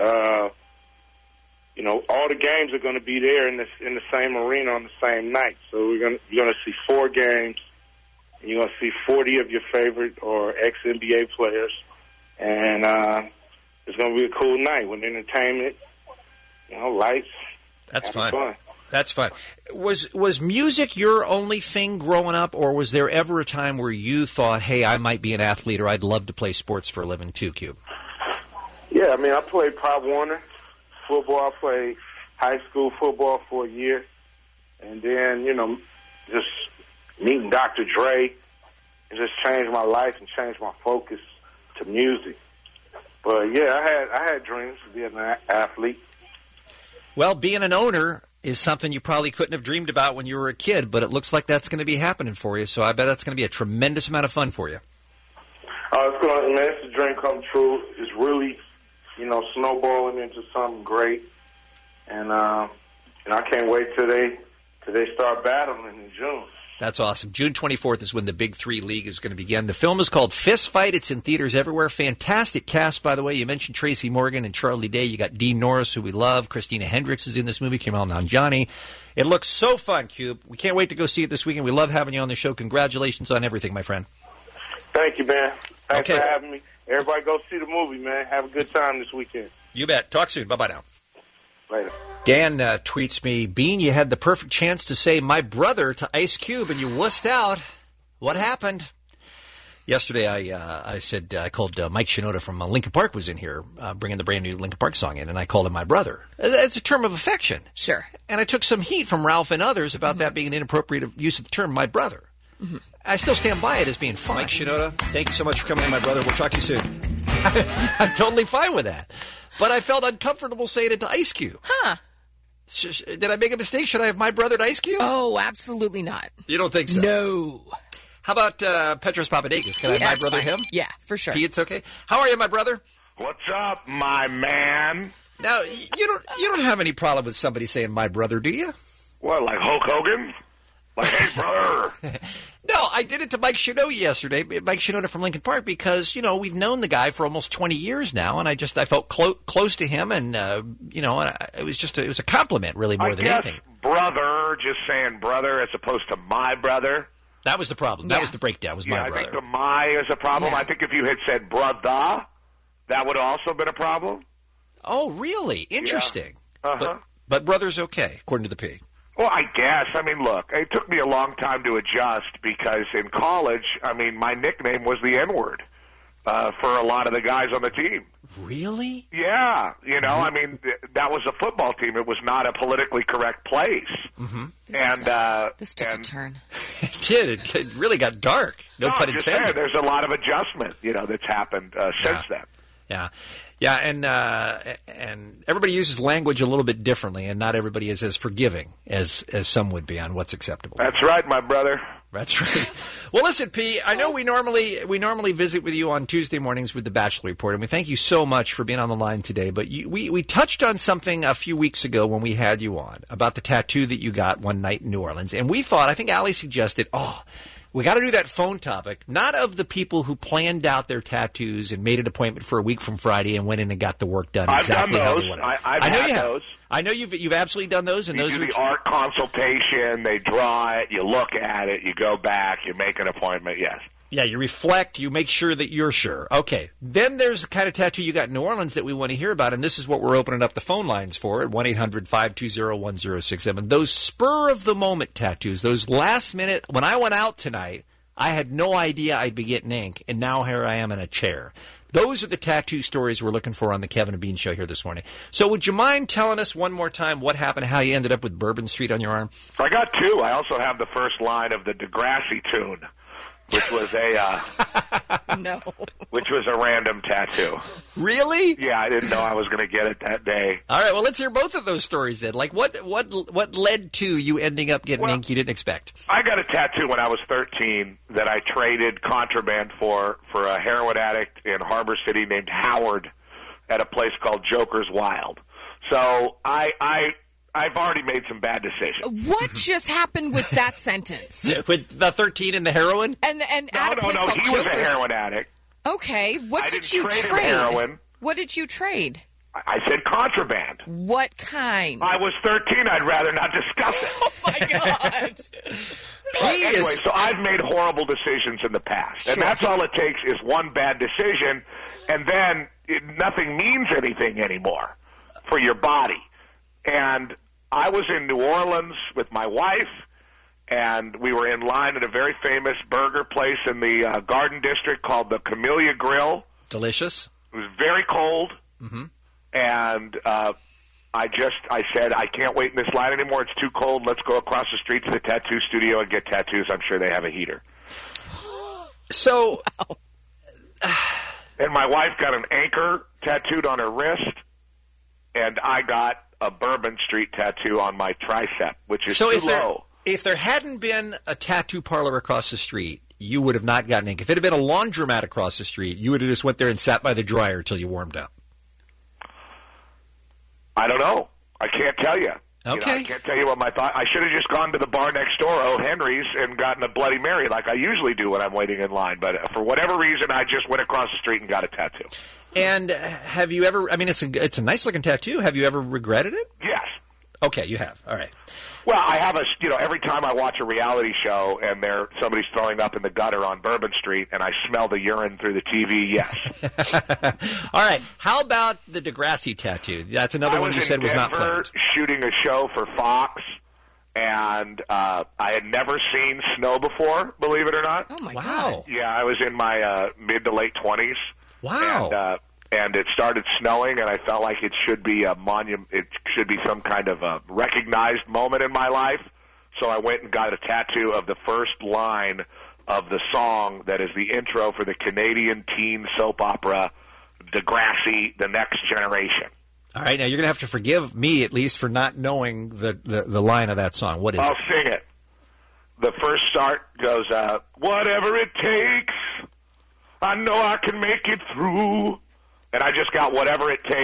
all the games are going to be there in the same arena on the same night. So you're going to see 4 games, and you're going to see 40 of your favorite or ex-NBA players, and it's going to be a cool night with entertainment, lights. That's fun. That's fun. Was music your only thing growing up, or was there ever a time where you thought, hey, I might be an athlete or I'd love to play sports for a living too, Cube? Yeah, I played Pop Warner football. I played high school football for a year. And then, just meeting Dr. Dre, it just changed my life and changed my focus to music. But, yeah, I had dreams of being an athlete. Well, being an owner is something you probably couldn't have dreamed about when you were a kid, but it looks like that's going to be happening for you, so I bet that's going to be a tremendous amount of fun for you. It's a dream come true. It's really, snowballing into something great, and I can't wait till they start battling in June. That's awesome. June 24th is when the Big Three League is going to begin. The film is called Fist Fight. It's in theaters everywhere. Fantastic cast, by the way. You mentioned Tracy Morgan and Charlie Day. You got Dean Norris, who we love. Christina Hendricks is in this movie. Kumail Nanjiani. It looks so fun, Cube. We can't wait to go see it this weekend. We love having you on the show. Congratulations on everything, my friend. Thank you, man. Thanks for having me. Everybody go see the movie, man. Have a good time this weekend. You bet. Talk soon. Bye-bye now. Later. Dan tweets me, Bean, you had the perfect chance to say my brother to Ice Cube, and you wussed out. What happened? Yesterday, I called Mike Shinoda from Linkin Park was in here, bringing the brand new Linkin Park song in, and I called him my brother. It's a term of affection. Sure. And I took some heat from Ralph and others about that being an inappropriate use of the term my brother. Mm-hmm. I still stand by it as being fine. Mike Shinoda, thank you so much for coming in, my brother. We'll talk to you soon. I'm totally fine with that. But I felt uncomfortable saying it to Ice Cube. Huh. Did I make a mistake? Should I have my brother to Ice Cube? Oh, absolutely not. You don't think so? No. How about Petros Papadakis? Can I have my brother him? Yeah, for sure. It's okay. How are you, my brother? What's up, my man? Now, you don't have any problem with somebody saying my brother, do you? What, like Hulk Hogan? Like, hey, brother. No, I did it to Mike Shinoda yesterday, Mike Shinoda from Linkin Park, because, we've known the guy for almost 20 years now, and I felt close to him, and, it was a compliment, really, more than anything. Brother, just saying brother as opposed to my brother. That was the problem. That was the breakdown, was my brother. I think the my is a problem. Yeah. I think if you had said brother, that would have also been a problem. Oh, really? Interesting. Yeah. Uh-huh. But brother's okay, according to the P. Well, I guess. Look, it took me a long time to adjust because in college, my nickname was the N-word for a lot of the guys on the team. Really? Yeah. That was a football team. It was not a politically correct place. Mm-hmm. This took a turn. It did. It really got dark. No pun intended. Saying, there's a lot of adjustment, that's happened since then. Yeah. Yeah, and everybody uses language a little bit differently, and not everybody is as forgiving as some would be on what's acceptable. That's right, my brother. That's right. Well, listen, P, I know we normally visit with you on Tuesday mornings with the Bachelor Report, and we thank you so much for being on the line today. But we touched on something a few weeks ago when we had you on about the tattoo that you got one night in New Orleans, and we thought, I think Allie suggested, we got to do that phone topic, not of the people who planned out their tattoos and made an appointment for a week from Friday and went in and got the work done exactly how they wanted. I've had those. I know you've absolutely done those. And those do the art consultation. They draw it. You look at it. You go back. You make an appointment. Yes. Yeah, you reflect. You make sure that you're sure. Okay. Then there's the kind of tattoo you got in New Orleans that we want to hear about, and this is what we're opening up the phone lines for at 1-800-520-1067. Those spur-of-the-moment tattoos, those last minute, when I went out tonight, I had no idea I'd be getting ink, and now here I am in a chair. Those are the tattoo stories we're looking for on the Kevin and Bean Show here this morning. So would you mind telling us one more time what happened, how you ended up with Bourbon Street on your arm? I got two. I also have the first line of the Degrassi tune. which was a no, which was a random tattoo. Really? Yeah, I didn't know I was going to get it that day. All right, well, let's hear both of those stories then. Like, what led to you ending up getting ink you didn't expect? I got a tattoo when I was 13 that I traded contraband for a heroin addict in Harbor City named Howard at a place called Joker's Wild. So I've already made some bad decisions. What just happened with that sentence? With the 13 and the heroin? And at a place called he was a heroin addict. Okay, what did you trade trade? Heroin. What did you trade? I said contraband. What kind? I was 13. I'd rather not discuss it. Oh, my God. Anyway, so I've made horrible decisions in the past. Sure. And that's all it takes is one bad decision, and then nothing means anything anymore for your body. And I was in New Orleans with my wife, and we were in line at a very famous burger place in the Garden District called the Camellia Grill. Delicious. It was very cold, and I said, I can't wait in this line anymore. It's too cold. Let's go across the street to the tattoo studio and get tattoos. I'm sure they have a heater. So, and my wife got an anchor tattooed on her wrist, and I got a Bourbon Street tattoo on my tricep, which is too low. If there hadn't been a tattoo parlor across the street, you would have not gotten ink. If it had been a laundromat across the street, you would have just went there and sat by the dryer until you warmed up. I don't know. I can't tell you. Okay. I can't tell you what my thought. I should have just gone to the bar next door, O. Henry's, and gotten a Bloody Mary like I usually do when I'm waiting in line. But for whatever reason, I just went across the street and got a tattoo. And have you ever, I mean, it's a nice-looking tattoo. Have you ever regretted it? Yes. Okay, you have. All right. Well, I have every time I watch a reality show and somebody's throwing up in the gutter on Bourbon Street and I smell the urine through the TV, yes. All right. How about the Degrassi tattoo? That's another one you said was not planned. Shooting a show for Fox, and I had never seen snow before, believe it or not. Oh, my God. Yeah, I was in my mid to late 20s. Wow. And it started snowing, and I felt like it should be a monument. It should be some kind of a recognized moment in my life. So I went and got a tattoo of the first line of the song that is the intro for the Canadian teen soap opera Degrassi: The Next Generation. All right, now you're going to have to forgive me at least for not knowing the line of that song. What is I'll it? sing it. The first start goes, whatever it takes, I know I can make it through. And I just got whatever it takes, ...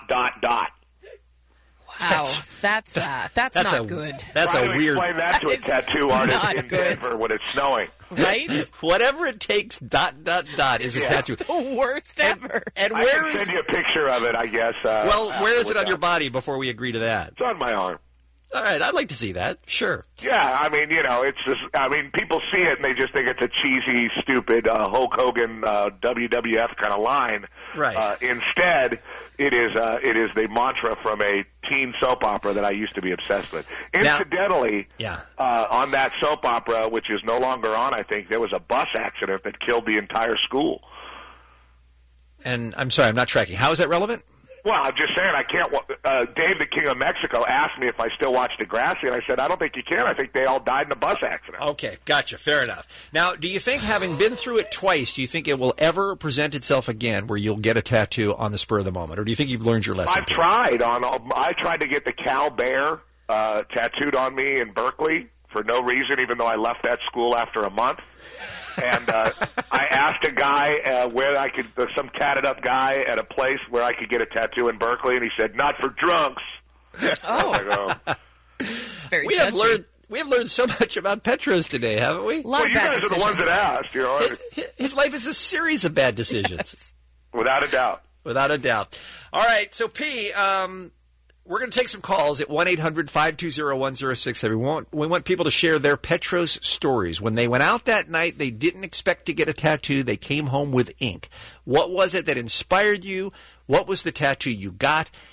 Wow, that's not good. That's Try a to weird. Explain that to a tattoo artist in Denver when it's snowing. Right? Whatever it takes, ... is a tattoo. The worst ever. And I where can is? send you a picture of it, I guess. Where is it on your body before we agree to that? It's on my arm. All right, I'd like to see that. Sure. Yeah, I mean, it's just, people see it and they just think it's a cheesy, stupid Hulk Hogan WWF kind of line. Right. Instead, it is the mantra from a teen soap opera that I used to be obsessed with. Incidentally, on that soap opera, which is no longer on, I think, there was a bus accident that killed the entire school. And I'm sorry, I'm not tracking. How is that relevant? Well, I'm just saying I can't. Dave, the King of Mexico, asked me if I still watch Degrassi, and I said I don't think you can. I think they all died in a bus accident. Okay, gotcha. Fair enough. Now, do you think, having been through it twice, do you think it will ever present itself again where you'll get a tattoo on the spur of the moment, or do you think you've learned your lesson? I tried to get the Cal Bear tattooed on me in Berkeley for no reason, even though I left that school after a month. And I asked a guy where I could, some tatted up guy at a place where I could get a tattoo in Berkeley, and he said, "Not for drunks." Oh, it's very. We have learned so much about Petros today, haven't we? Well, you guys are the ones that asked. His life is a series of bad decisions, yes. Without a doubt. Without a doubt. All right, so P. We're going to take some calls at 1-800-520-1067. We want people to share their Petros stories. When they went out that night, they didn't expect to get a tattoo. They came home with ink. What was it that inspired you? What was the tattoo you got?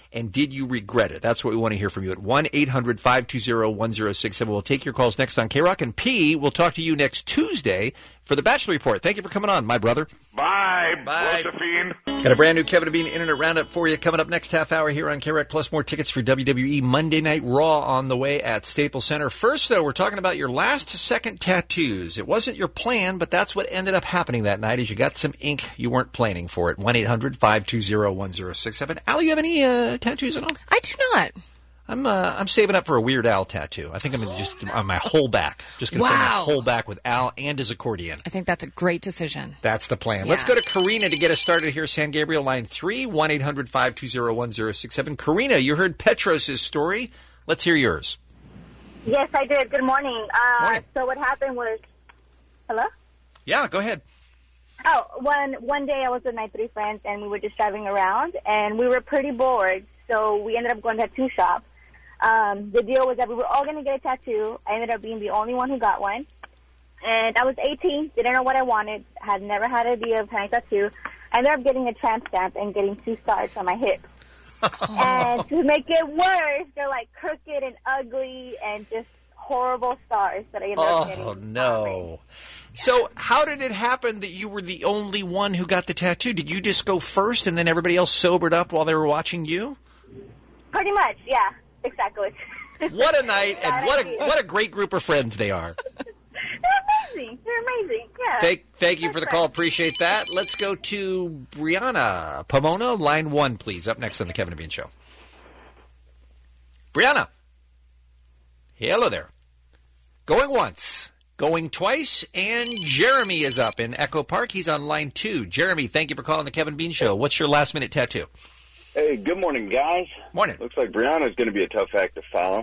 And did you regret it? That's what we want to hear from you at 1-800-520-1067. We'll take your calls next on K-Rock. And P, we'll talk to you next Tuesday for the Bachelor Report. Thank you for coming on, my brother. Bye, Josephine. Got a brand new Kevin and Bean Internet Roundup for you coming up next half hour here on K-Rock, plus more tickets for WWE Monday Night Raw on the way at Staples Center. First, though, we're talking about your last-second tattoos. It wasn't your plan, but that's what ended up happening that night is you got some ink you weren't planning for it. 1-800-520-1067. Al, you have any tattoos at all? I do not. I'm saving up for a Weird Al tattoo. I think I'm going to just on my whole back. Just going to fill my whole back with Al and his accordion. I think that's a great decision. That's the plan. Yeah. Let's go to Karina to get us started here. San Gabriel, line 3, 1-800-520-1067. Karina, you heard Petros' story. Let's hear yours. Yes, I did. Good morning. So what happened was... Hello? Yeah, go ahead. Oh, one day I was with my 3 friends, and we were just driving around, and we were pretty bored, so we ended up going to a tattoo shop. The deal was that we were all going to get a tattoo. I ended up being the only one who got one. And I was 18, didn't know what I wanted, had never had an idea of having a tattoo. I ended up getting a tramp stamp and getting 2 stars on my hip. And to make it worse, they're like crooked and ugly and just horrible stars that I ended up getting. Oh, no. So how did it happen that you were the only one who got the tattoo? Did you just go first and then everybody else sobered up while they were watching you? Pretty much, yeah. Exactly. What a night, and what a great group of friends they are. They're amazing. They're amazing, yeah. Thank you for the call. Appreciate that. Let's go to Brianna Pomona, line 1, please, up next on the Kevin and Bean Show. Brianna. Hello there. Going once, going twice, and Jeremy is up in Echo Park. He's on line 2. Jeremy, thank you for calling the Kevin Bean Show. What's your last-minute tattoo? Hey, good morning, guys. Morning. Looks like Brianna's going to be a tough act to follow.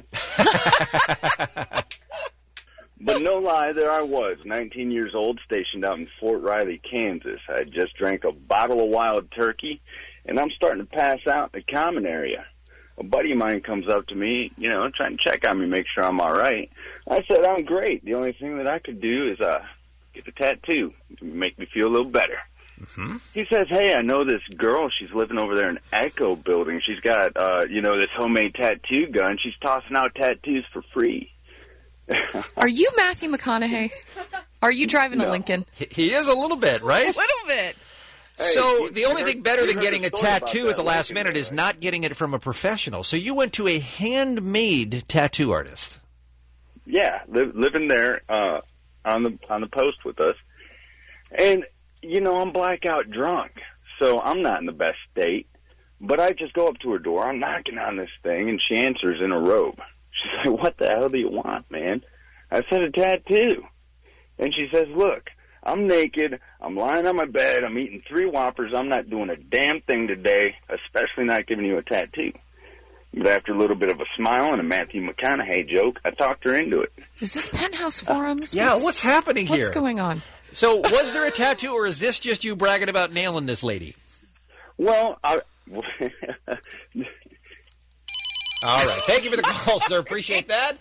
But no lie, there I was, 19 years old, stationed out in Fort Riley, Kansas. I had just drank a bottle of wild turkey, and I'm starting to pass out in the common area. A buddy of mine comes up to me, trying to check on me, make sure I'm all right. I said, I'm great. The only thing that I could do is get a tattoo to make me feel a little better. Mm-hmm. He says, hey, I know this girl. She's living over there in Echo Building. She's got, this homemade tattoo gun. She's tossing out tattoos for free. Are you Matthew McConaughey? Are you driving a Lincoln? He is a little bit, right? A little bit. So the only thing better than getting a tattoo at the last minute is not getting it from a professional. So you went to a handmade tattoo artist. Yeah, living there on the post with us. And... I'm blackout drunk, so I'm not in the best state. But I just go up to her door. I'm knocking on this thing, and she answers in a robe. She's like, what the hell do you want, man? I said, a tattoo. And she says, look, I'm naked. I'm lying on my bed. I'm eating 3 Whoppers. I'm not doing a damn thing today, especially not giving you a tattoo. But after a little bit of a smile and a Matthew McConaughey joke, I talked her into it. Is this Penthouse Forums? What's happening here? What's going on? So was there a tattoo, or is this just you bragging about nailing this lady? Well, all right. Thank you for the call, sir. Appreciate that.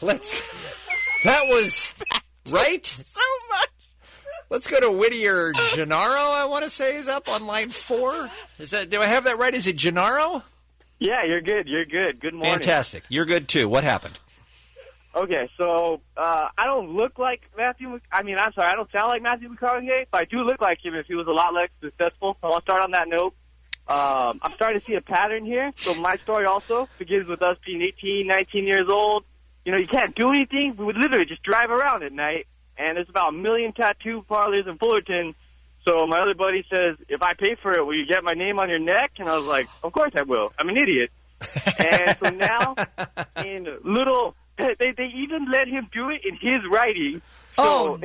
That was right? So much. Let's go to Whittier Gennaro, I want to say, is up on line 4. Do I have that right? Is it Gennaro? Yeah, you're good. You're good. Good morning. Fantastic. You're good, too. What happened? Okay, so I don't look like Matthew. I don't sound like Matthew McConaughey, but I do look like him if he was a lot less successful. I want to start on that note. I'm starting to see a pattern here. So my story also begins with us being 18, 19 years old. You can't do anything. We would literally just drive around at night, and there's about 1 million tattoo parlors in Fullerton. So my other buddy says, if I pay for it, will you get my name on your neck? And I was like, of course I will. I'm an idiot. And so now, in little... They even let him do it in his writing. So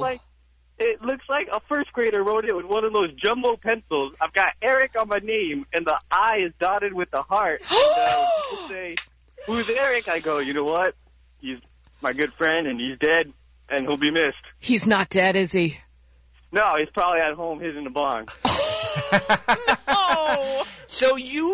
it looks like a first grader wrote it with one of those jumbo pencils. I've got Eric on my name, and the I is dotted with the heart. And people say, who's Eric? I go, you know what? He's my good friend, and he's dead, and he'll be missed. He's not dead, is he? No, he's probably at home hitting the bong. No! So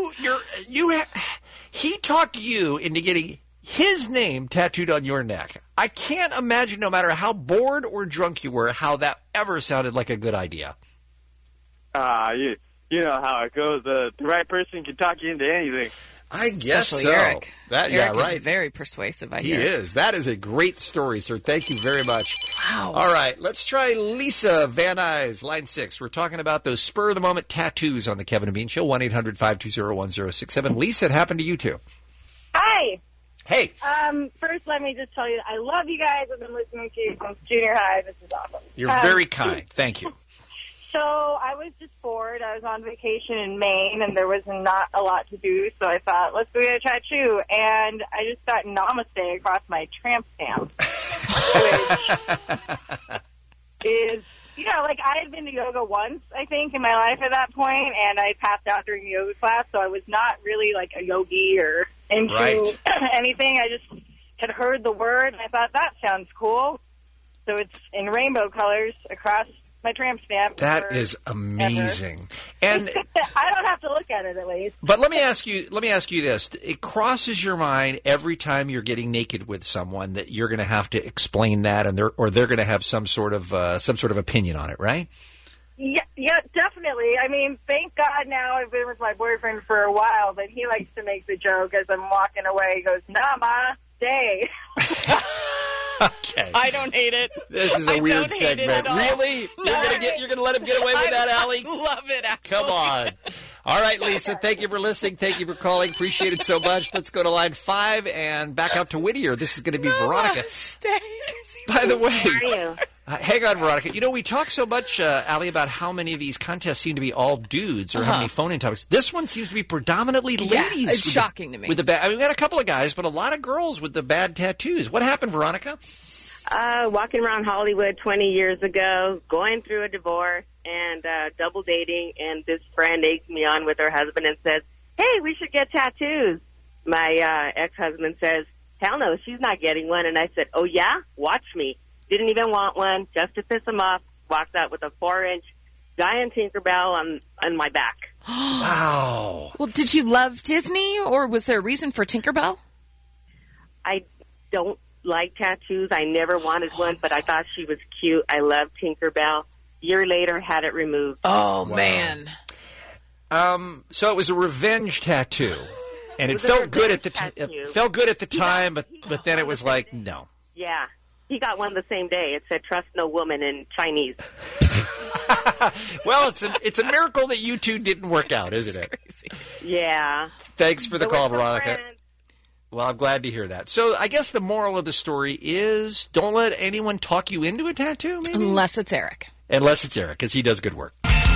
he talked you into getting his name tattooed on your neck. I can't imagine, no matter how bored or drunk you were, how that ever sounded like a good idea. You know how it goes. The right person can talk you into anything. I guess Especially so. Eric. Eric is very persuasive, I hear. He is. That is a great story, sir. Thank you very much. Wow. All right, let's try Lisa Van Nuys, line 6. We're talking about those spur-of-the-moment tattoos on the Kevin and Bean Show, 1-800-520-1067. Lisa, it happened to you, too. Hi. Hey. First, let me just tell you, I love you guys. I've been listening to you since junior high. This is awesome. You're very kind. Thank you. So I was just bored. I was on vacation in Maine, and there was not a lot to do. So I thought, let's go get a tattoo. And I just got namaste across my tramp stamp, which is, like I had been to yoga once, I think, in my life at that point, and I passed out during yoga class. So I was not really like a yogi or into anything. I just had heard the word, and I thought, that sounds cool. So it's in rainbow colors across my tramp stamp. That is amazing. And I don't have to look at it, at least. But let me ask you this. It crosses your mind every time you're getting naked with someone that you're going to have to explain that, and they're going to have some sort of opinion on it, right? Yeah, definitely. I mean, thank God now I've been with my boyfriend for a while, but he likes to make the joke as I'm walking away. He goes, "Namaste." Okay. I don't hate it. This is a weird segment. Really? No. You're gonna let him get away with that, Allie? I love it, actually. Come on. All right, Lisa, thank you for listening. Thank you for calling. Appreciate it so much. Let's go to line 5 and back out to Whittier. This is going to be Veronica. By the way, how are you? Hang on, Veronica. We talk so much, Allie, about how many of these contests seem to be all dudes or how many phone-in topics. This one seems to be predominantly ladies. Yeah, it's shocking to me. We had a couple of guys, but a lot of girls with the bad tattoos. What happened, Veronica? Walking around Hollywood 20 years ago, going through a divorce, and double dating, and this friend eggs me on with her husband and says, "Hey, we should get tattoos." My ex-husband says, "Hell no, she's not getting one." And I said, "Oh, yeah? Watch me." Didn't even want one, just to piss him off. Walked out with a 4-inch giant Tinkerbell on my back. Wow. Well, did you love Disney, or was there a reason for Tinkerbell? I don't like tattoos. I never wanted one, but I thought she was cute. I loved Tinkerbell. Year later, had it removed. Oh, wow. Man. So it was a revenge tattoo, and it felt good at the time. Felt good at the time, but then it was like, no. Yeah. He got one the same day. It said, "Trust no woman" in Chinese. Well, it's a miracle that you two didn't work out, isn't it? Crazy. Yeah. Thanks for the call, Veronica. Well, I'm glad to hear that. So I guess the moral of the story is don't let anyone talk you into a tattoo, maybe? Unless it's Eric. Unless it's Eric, because he does good work.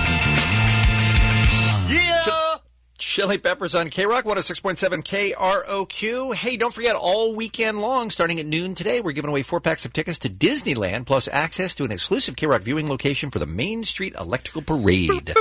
Yeah! Chili Peppers on K-Rock, 106.7 KROQ. Hey, don't forget, all weekend long, starting at noon today, we're giving away 4 packs of tickets to Disneyland, plus access to an exclusive K-Rock viewing location for the Main Street Electrical Parade.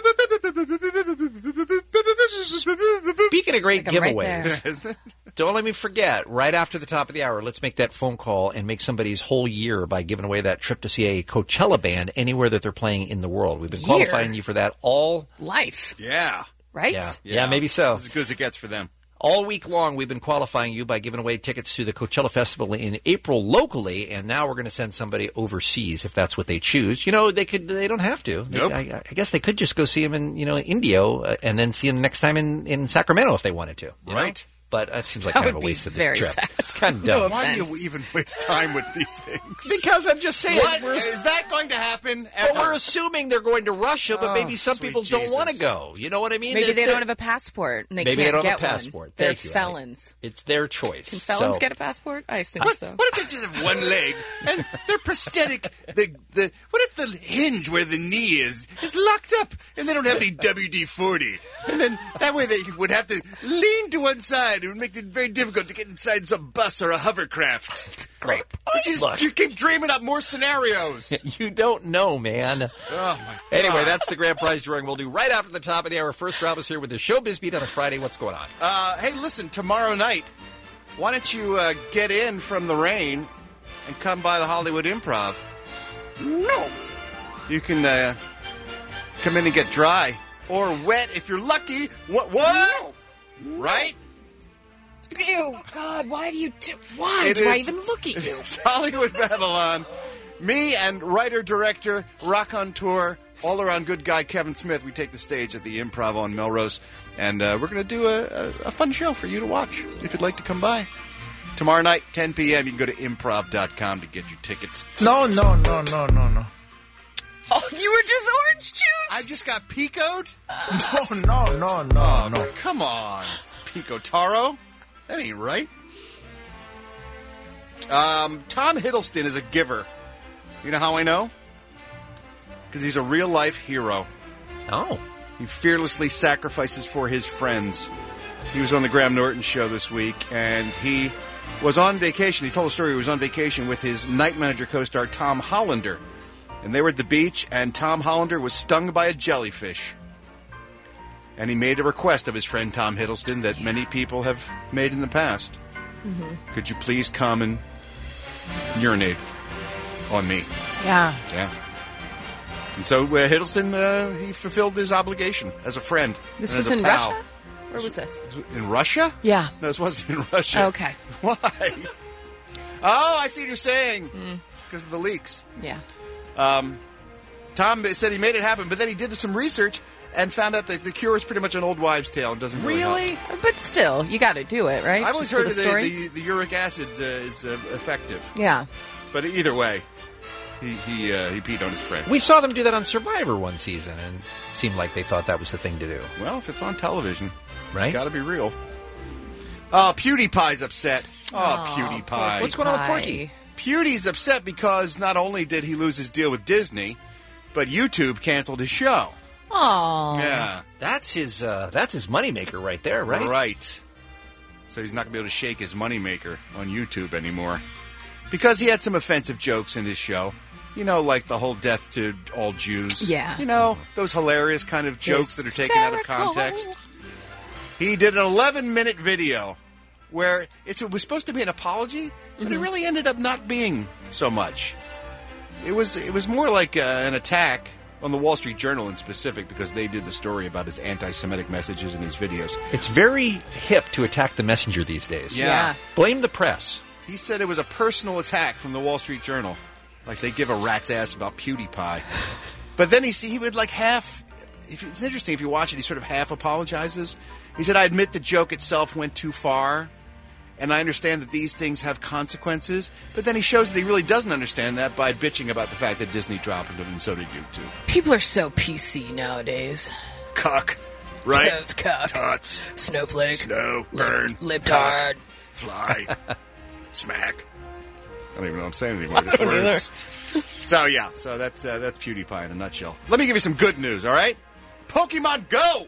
Speaking of great giveaways, right don't let me forget, right after the top of the hour, let's make that phone call and make somebody's whole year by giving away that trip to see a Coachella band anywhere that they're playing in the world. We've been qualifying you for that all life. Yeah. Right? Yeah, maybe so. As good as it gets for them. All week long, we've been qualifying you by giving away tickets to the Coachella Festival in April locally, and now we're going to send somebody overseas if that's what they choose. They don't have to. Nope. I guess they could just go see him in, Indio, and then see him next time in Sacramento if they wanted to. Right. But it seems like that kind of a would waste of the very trip. sad. It's kind of dumb. Why do you even waste time with these things? Because I'm just saying. What? Is that going to happen ever? Well, we're assuming they're going to Russia, but maybe some people don't want to go. You know what I mean? Maybe they don't have a passport and they can't don't get have a passport. one. They're Thank you, felons. Allie. It's their choice. Can felons get a passport? I assume so. What if they just have one leg and they're prosthetic? What if the hinge where the knee is locked up and they don't have any WD-40? And then that way they would have to lean to one side. It would make it very difficult to get inside some bus or a hovercraft. Great. You keep dreaming up more scenarios. You don't know, man. Oh, my God. Anyway, that's the grand prize drawing we'll do right after the top of the hour. First, Rob is here with the Showbiz Beat on a Friday. What's going on? Hey, listen, tomorrow night, why don't you get in from the rain and come by the Hollywood Improv? No. You can come in and get dry or wet if you're lucky. What? No. Right? Ew, God, why do you why do I even look at you? It's Hollywood Babylon. Me and writer-director, raconteur, all-around good guy Kevin Smith, we take the stage at the Improv on Melrose, and we're going to do a fun show for you to watch if you'd like to come by. Tomorrow night, 10 p.m., you can go to improv.com to get your tickets. No. Oh, you were just orange juice? I just got picoed? No. Come on. Pico Taro? That ain't right. Tom Hiddleston is a giver. You know how I know? Because he's a real-life hero. Oh. He fearlessly sacrifices for his friends. He was on the Graham Norton show this week, and he was on vacation. He told a story. He was on vacation with his Night Manager co-star, Tom Hollander. And they were at the beach, and Tom Hollander was stung by a jellyfish. And he made a request of his friend Tom Hiddleston that many people have made in the past. Mm-hmm. Could you please come and urinate on me? Yeah. Yeah. And so Hiddleston, he fulfilled his obligation as a friend. This and was as a in pal. Russia? Where was this? In Russia? Yeah. No, this wasn't in Russia. Okay. Why? Oh, I see what you're saying. Because of the leaks. Yeah. Tom said he made it happen, but then he did some research and found out that the cure is pretty much an old wives' tale and doesn't really help. But still, you got to do it, right? I've always Just for heard the that story? the uric acid is effective. Yeah. But either way, he peed on his friend. We saw them do that on Survivor one season, and it seemed like they thought that was the thing to do. Well, if it's on television, right? It's got to be real. Oh, PewDiePie's upset. Oh, PewDiePie. What's going on with Porky? PewDie's upset because not only did he lose his deal with Disney, but YouTube canceled his show. Oh. Yeah. That's his moneymaker right there, right? Right. So he's not going to be able to shake his moneymaker on YouTube anymore. Because he had some offensive jokes in his show. You know, like the whole death to all Jews. Yeah. You know, those hilarious kind of jokes that are taken out of context. He did an 11-minute video where it was supposed to be an apology, but it really ended up not being so much. It was more like an attack on the Wall Street Journal in specific because they did the story about his anti-Semitic messages in his videos. It's very hip to attack the messenger these days. Yeah. Blame the press. He said it was a personal attack from the Wall Street Journal. Like they give a rat's ass about PewDiePie. But then he would like half... It's interesting if you watch it, he sort of half apologizes. He said, I admit the joke itself went too far, and I understand that these things have consequences. But then he shows that he really doesn't understand that by bitching about the fact that Disney dropped it and so did YouTube. People are so PC nowadays. Cuck. Right? Toads, cuck. Tuts. Snowflake. Snow. Burn. Libtard. Fly. Smack. I don't even know what I'm saying anymore. Just words. So, yeah. So that's PewDiePie in a nutshell. Let me give you some good news, all right? Pokemon Go!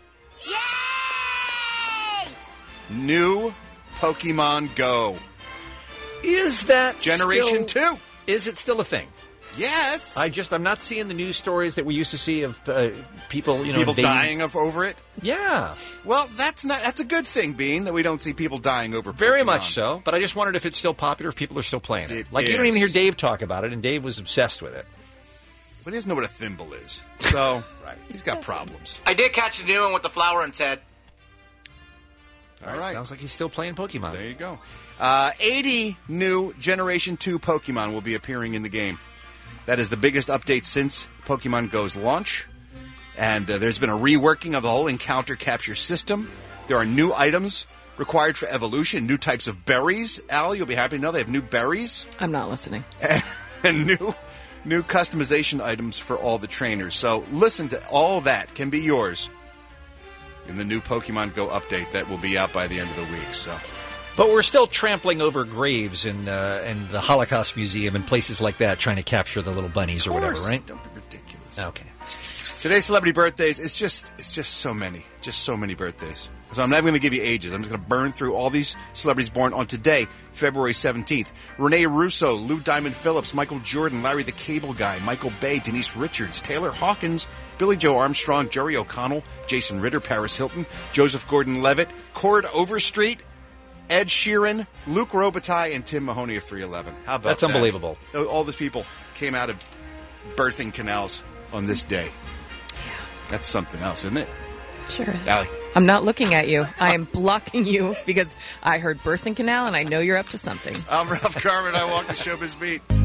Yay! New Pokemon Go. Is that Generation still, 2? Is it still a thing? Yes. I'm not seeing the news stories that we used to see of people, people dying over it. Yeah. Well, that's a good thing, Bean, that we don't see people dying over Pokemon. Very much so. But I just wondered if it's still popular, if people are still playing it. Like is. you don't even hear Dave talk about it, and Dave was obsessed with it. But he doesn't know what a thimble is, so he's got problems. I did catch the new one with the flower and Ted. All right. Sounds like he's still playing Pokemon. There you go. 80 new Generation 2 Pokemon will be appearing in the game. That is the biggest update since Pokemon Go's launch. And there's been a reworking of the whole encounter capture system. There are new items required for evolution, new types of berries. Al, you'll be happy to know they have new berries. I'm not listening. And new customization items for all the trainers. So listen to all that can be yours in the new Pokemon Go update that will be out by the end of the week. So, but we're still trampling over graves in the Holocaust Museum and places like that, trying to capture the little bunnies or whatever, right? Don't be ridiculous. Okay. Today's celebrity birthdays. It's just so many birthdays. So I'm not going to give you ages. I'm just going to burn through all these celebrities born on today, February 17th. Renee Russo, Lou Diamond Phillips, Michael Jordan, Larry the Cable Guy, Michael Bay, Denise Richards, Taylor Hawkins, Billy Joe Armstrong, Jerry O'Connell, Jason Ritter, Paris Hilton, Joseph Gordon-Levitt, Cord Overstreet, Ed Sheeran, Luke Robitaille, and Tim Mahoney of 311. How about that? That's unbelievable. All these people came out of birthing canals on this day. That's something else, isn't it? Sure. Allie. I'm not looking at you. I am blocking you because I heard birthing canal and I know you're up to something. I'm Ralph Garman. I walk the showbiz beat.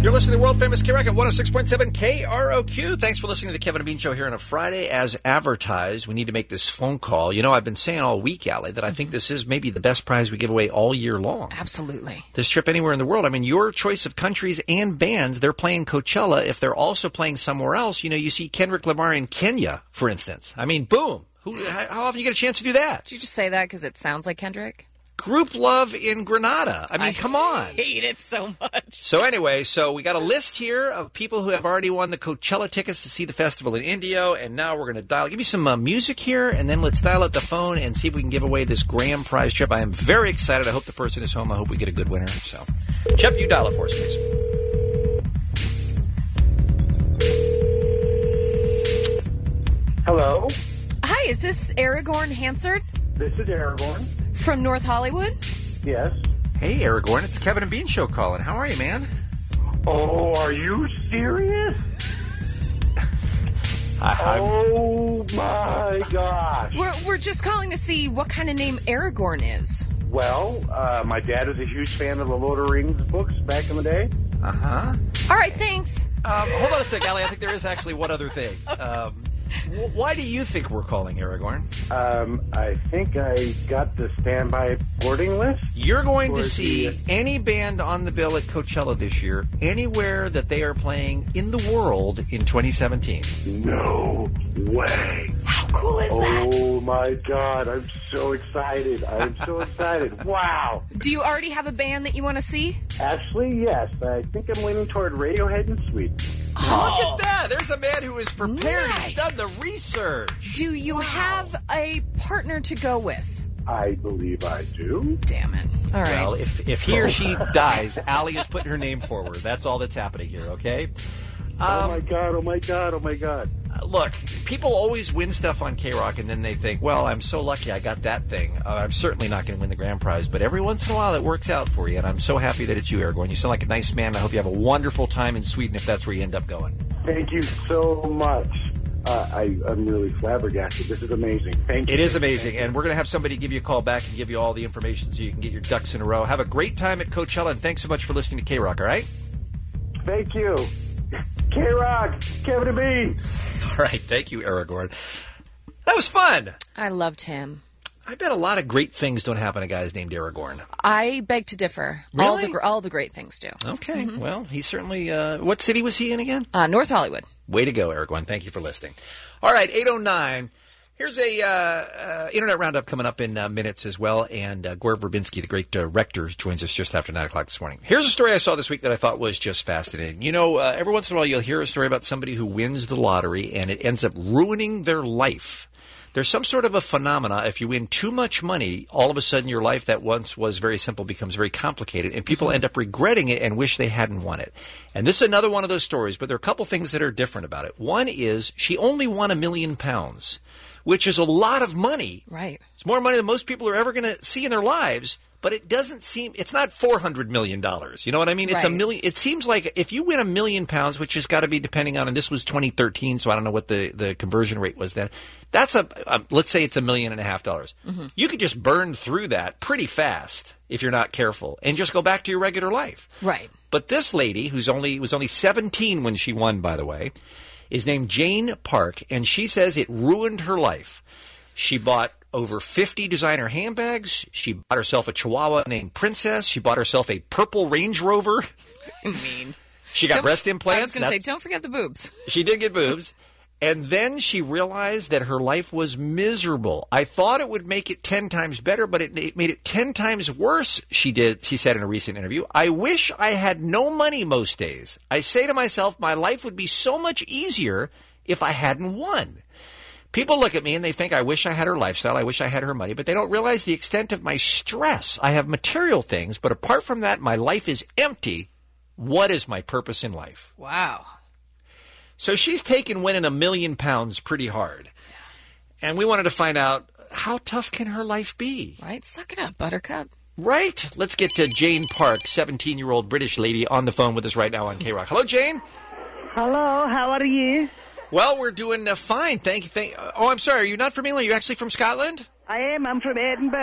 You're listening to the world-famous K-Rock at 106.7 KROQ. Thanks for listening to the Kevin and Bean Show here on a Friday. As advertised, we need to make this phone call. You know, I've been saying all week, Allie, that I think this is maybe the best prize we give away all year long. Absolutely. This trip anywhere in the world. I mean, your choice of countries and bands, they're playing Coachella. If they're also playing somewhere else, you know, you see Kendrick Lamar in Kenya, for instance. I mean, boom. How often do you get a chance to do that? Did you just say that because it sounds like Kendrick? Group Love in Grenada. I mean, come on. I hate it so much. So anyway, we got a list here of people who have already won the Coachella tickets to see the festival in Indio, and now we're going to dial. Give me some music here, and then let's dial up the phone and see if we can give away this grand prize trip. I am very excited. I hope the person is home. I hope we get a good winner. So, Chip, you dial it for us, please. Hello. Hi, is this Aragorn Hansard? This is Aragorn. From North Hollywood? Yes. Hey, Aragorn, it's Kevin and Bean Show calling. How are you, man? Oh, are you serious? Oh, my gosh. We're just calling to see what kind of name Aragorn is. Well, my dad was a huge fan of the Lord of the Rings books back in the day. Uh-huh. All right, thanks. Hold on a sec, Allie. I think there is actually one other thing. Why do you think we're calling, Aragorn? I think I got the standby boarding list. You're going to see any band on the bill at Coachella this year, anywhere that they are playing in the world in 2017. No way. How cool is that? Oh, my God. I'm so excited. I'm so excited. Wow. Do you already have a band that you want to see? Actually, yes. I think I'm leaning toward Radiohead in Sweden. Oh. Look at that. There's a man who is prepared. Nice. He's done the research. Do you have a partner to go with? I believe I do. Damn it. All right. Well, if he or she dies, Allie is putting her name forward. That's all that's happening here, okay? Oh, my God. Oh, my God. Oh, my God. Look, people always win stuff on K-Rock, and then they think, well, I'm so lucky I got that thing. I'm certainly not going to win the grand prize, but every once in a while it works out for you, and I'm so happy that it's you, Aragorn. You sound like a nice man. I hope you have a wonderful time in Sweden if that's where you end up going. Thank you so much. I'm really flabbergasted. This is amazing. Thank you. It is amazing, and we're going to have somebody give you a call back and give you all the information so you can get your ducks in a row. Have a great time at Coachella, and thanks so much for listening to K-Rock, all right? Thank you. K-Rock, Kevin and Bean. All right, thank you, Aragorn. That was fun. I loved him. I bet a lot of great things don't happen to guys named Aragorn. I beg to differ. Really? All the great things do. Okay, well, he certainly... what city was he in again? North Hollywood. Way to go, Aragorn. Thank you for listening. All right, 8:09. Here's a Internet Roundup coming up in minutes as well, and Gore Verbinski, the great director, joins us just after 9 o'clock this morning. Here's a story I saw this week that I thought was just fascinating. You know, every once in a while you'll hear a story about somebody who wins the lottery, and it ends up ruining their life. There's some sort of a phenomena. If you win too much money, all of a sudden your life that once was very simple becomes very complicated, and people end up regretting it and wish they hadn't won it. And this is another one of those stories, but there are a couple things that are different about it. One is she only won £1 million. Which is a lot of money. Right. It's more money than most people are ever going to see in their lives, but it doesn't seem, it's not $400 million. You know what I mean? It's right. $1 million. It seems like if you win £1 million, which has got to be depending on, and this was 2013, so I don't know what the conversion rate was then. That's let's say it's $1.5 million. Mm-hmm. You could just burn through that pretty fast if you're not careful and just go back to your regular life. Right. But this lady, was only 17 when she won, by the way, is named Jane Park, and she says it ruined her life. She bought over 50 designer handbags. She bought herself a Chihuahua named Princess. She bought herself a purple Range Rover. I mean, she got breast implants. I was going to say, don't forget the boobs. She did get boobs. And then she realized that her life was miserable. I thought it would make it 10 times better, but it made it 10 times worse, she said in a recent interview. I wish I had no money most days. I say to myself, my life would be so much easier if I hadn't won. People look at me and they think I wish I had her lifestyle, I wish I had her money, but they don't realize the extent of my stress. I have material things, but apart from that, my life is empty. What is my purpose in life? Wow. So she's taken winning £1 million pretty hard. And we wanted to find out, how tough can her life be? Right? Suck it up, Buttercup. Right? Let's get to Jane Park, 17-year-old British lady, on the phone with us right now on K-Rock. Hello, Jane. Hello, how are you? Well, we're doing fine. Thank you. Oh, I'm sorry. Are you not from England? Are you actually from Scotland? I am. I'm from Edinburgh.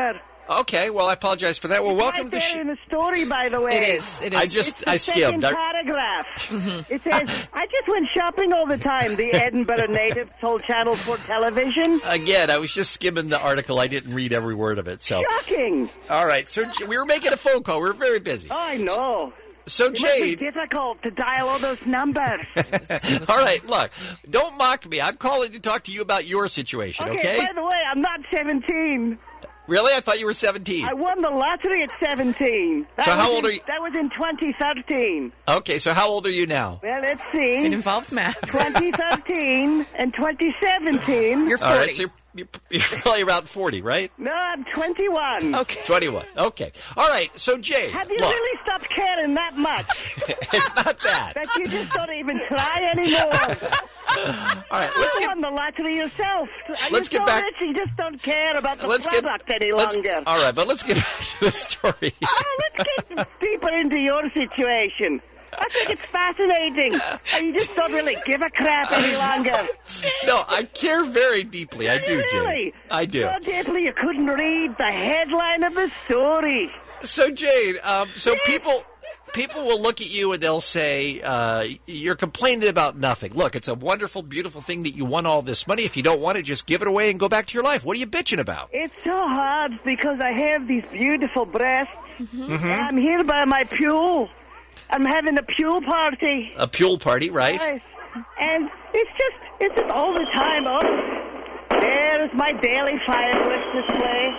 Okay, well, I apologize for that. Well, welcome to... in the story, by the way. It is. I Second skimmed. paragraph. It says, I just went shopping all the time. The Edinburgh native told Channel 4 television. Again, I was just skimming the article. I didn't read every word of it. So Shocking. All right, so we were making a phone call. We were very busy. Oh, I know. So, It must be Jade... difficult to dial all those numbers. All right, look, don't mock me. I'm calling to talk to you about your situation, okay? By the way, I'm not 17. Really? I thought you were 17. I won the lottery at 17. So how old are you? That was in 2013. Okay, so how old are you now? Well, let's see. It involves math. 2013 and 2017. You're 40. All right, so you're probably around 40, right? No, I'm 21. Okay. 21. Okay. All right, so Jade, Have you look, really stopped caring that much? it's not that. That you just don't even try anymore? All right, let's you get... won the lottery yourself. Let's You're get so back- rich, you just don't care about the Let's product any longer. All right, but let's get back to the story. Let's get deeper into your situation. I think it's fascinating. You just don't really give a crap any longer. No, I care very deeply. I do, Jade. Really? I do. So deeply you couldn't read the headline of the story. So, Jade, people will look at you and they'll say, you're complaining about nothing. Look, it's a wonderful, beautiful thing that you won all this money. If you don't want it, just give it away and go back to your life. What are you bitching about? It's so hard because I have these beautiful breasts. Mm-hmm. I'm here by my pool. I'm having a pool party. A pool party, right? Yes. And it's just all the time. Oh, there's my daily fireworks display.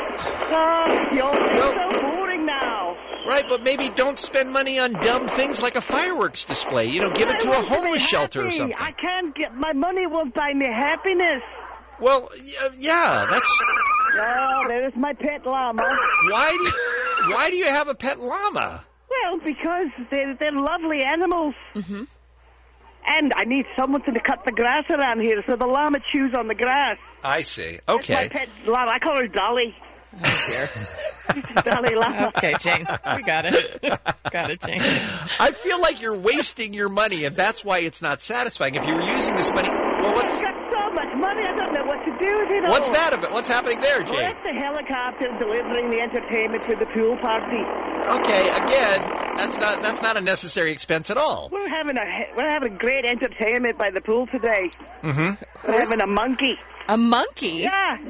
Oh, it's so boring now. Right, but maybe don't spend money on dumb things like a fireworks display. You know, give it to a homeless shelter or something. I can't get, my money won't buy me happiness. Well, yeah, that's... Oh, there's my pet llama. Why do you have a pet llama? Well, because they're lovely animals. Mm-hmm. And I need someone to cut the grass around here, so the llama chews on the grass. I see. Okay. That's my pet llama. I call her Dolly. Dolly llama. Okay, Jane. We got it. Got it, Jane. I feel like you're wasting your money, and that's why it's not satisfying. If you were using this money... Well, what's... I've got so much money, I don't know what to do with it all. What's that about? What's happening there, Jane? Well, that's the helicopter delivering the entertainment for the pool party. Okay, again, that's not a necessary expense at all. We're having a great entertainment by the pool today. Mm-hmm. We're having a monkey. A monkey? Yeah.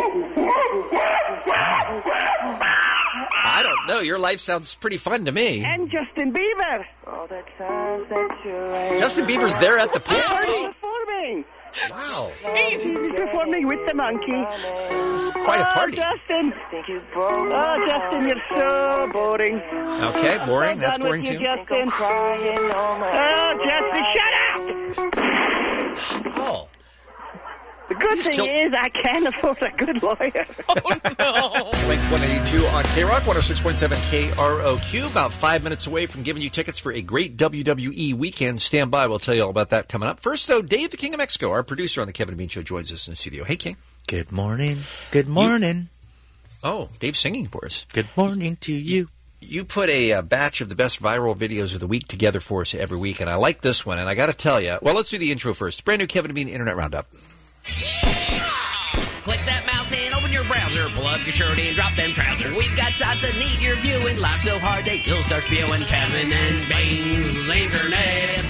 I don't know. Your life sounds pretty fun to me. And Justin Bieber. Oh, that sounds that Justin Bieber's there at the pool party? Performing. Wow. He's performing with the monkey. It's quite a party. Justin. Oh, Justin, you're so boring. Okay, boring. That's Done boring with you, too. Justin. Oh, Justin, shut up! Oh. The good thing is I can afford a good lawyer. Oh, no. Link 182 on K-Rock, 106.7 KROQ. About 5 minutes away from giving you tickets for a great WWE weekend. Stand by. We'll tell you all about that coming up. First, though, Dave, the King of Mexico, our producer on the Kevin and Bean Show, joins us in the studio. Hey, King. Good morning. Good morning. Dave's singing for us. Good morning to you. You put a batch of the best viral videos of the week together for us every week, and I like this one, and I got to tell you, well, let's do the intro first. Brand new Kevin and Bean Internet Roundup. Click that mouse and open your browser. Pull up your shirt and drop them trousers. We've got shots that need your viewing. Laugh so hard that you'll start spewing. Kevin and Bean's Internet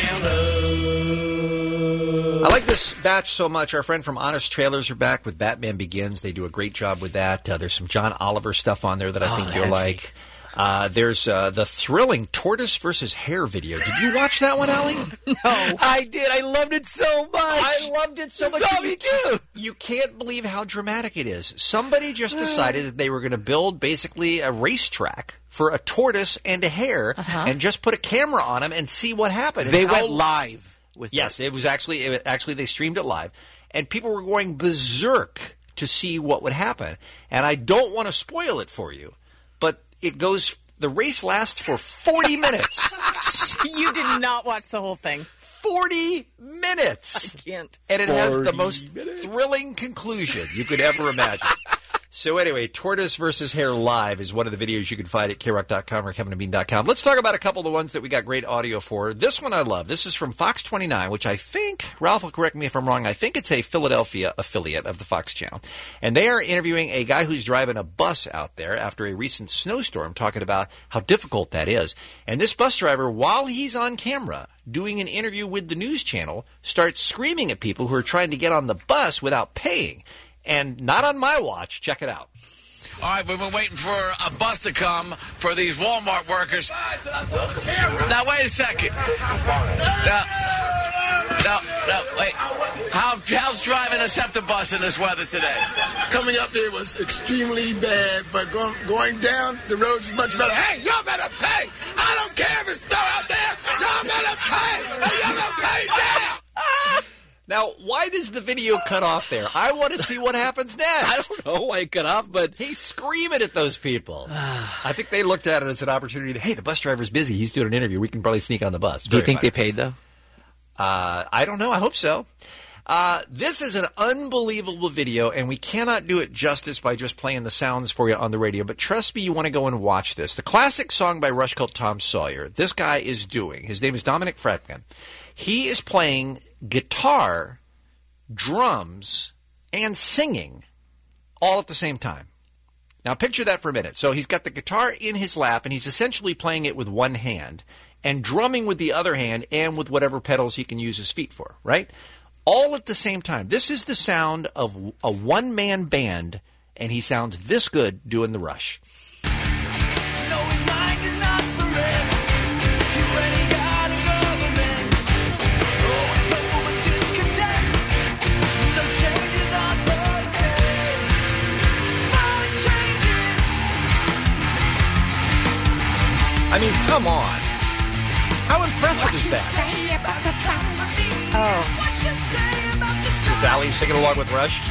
Roundup. I like this batch so much. Our friend from Honest Trailers are back with Batman Begins. They do a great job with that. There's some John Oliver stuff on there that I think you'll like. There's the thrilling tortoise versus hare video. Did you watch that one, Allie? No. I did. I loved it so much. I loved it so much. No, me too. You can't believe how dramatic it is. Somebody just decided that they were going to build basically a racetrack for a tortoise and a hare and just put a camera on them and see what happened. They went live with Yes, it was actually they streamed it live. And people were going berserk to see what would happen. And I don't want to spoil it for you, but the race lasts for 40 minutes. You did not watch the whole thing. 40 minutes. I can't. And it has the most thrilling conclusion you could ever imagine. So anyway, Tortoise versus Hare Live is one of the videos you can find at KROC.com or KevinandBean.com. Let's talk about a couple of the ones that we got great audio for. This one I love. This is from Fox 29, which I think, Ralph will correct me if I'm wrong, I think it's a Philadelphia affiliate of the Fox channel. And they are interviewing a guy who's driving a bus out there after a recent snowstorm, talking about how difficult that is. And this bus driver, while he's on camera doing an interview with the news channel, starts screaming at people who are trying to get on the bus without paying. And not on my watch. Check it out. All right, we've been waiting for a bus to come for these Walmart workers. Now, wait a second. Now, wait. How's driving a SEPTA bus in this weather today? Coming up here was extremely bad, but going down the roads is much better. Hey, y'all better pay. I don't care if it's snow out there. Y'all better pay. Hey, y'all better pay now. Now, why does the video cut off there? I want to see what happens next. I don't know why it cut off, but he's screaming at those people. I think they looked at it as an opportunity to, hey, the bus driver's busy. He's doing an interview. We can probably sneak on the bus. Do you think they paid, though? I don't know. I hope so. This is an unbelievable video, and we cannot do it justice by just playing the sounds for you on the radio. But trust me, you want to go and watch this. The classic song by Rush called Tom Sawyer. This guy is doing. His name is Dominic Fretkin. He is playing guitar, drums, and singing all at the same time. Now picture that for a minute. So he's got the guitar in his lap, and he's essentially playing it with one hand and drumming with the other hand and with whatever pedals he can use his feet for, right? All at the same time. This is the sound of a one-man band, and he sounds this good doing the Rush. I mean, come on. How impressive is that? Is Ali singing along with Rush?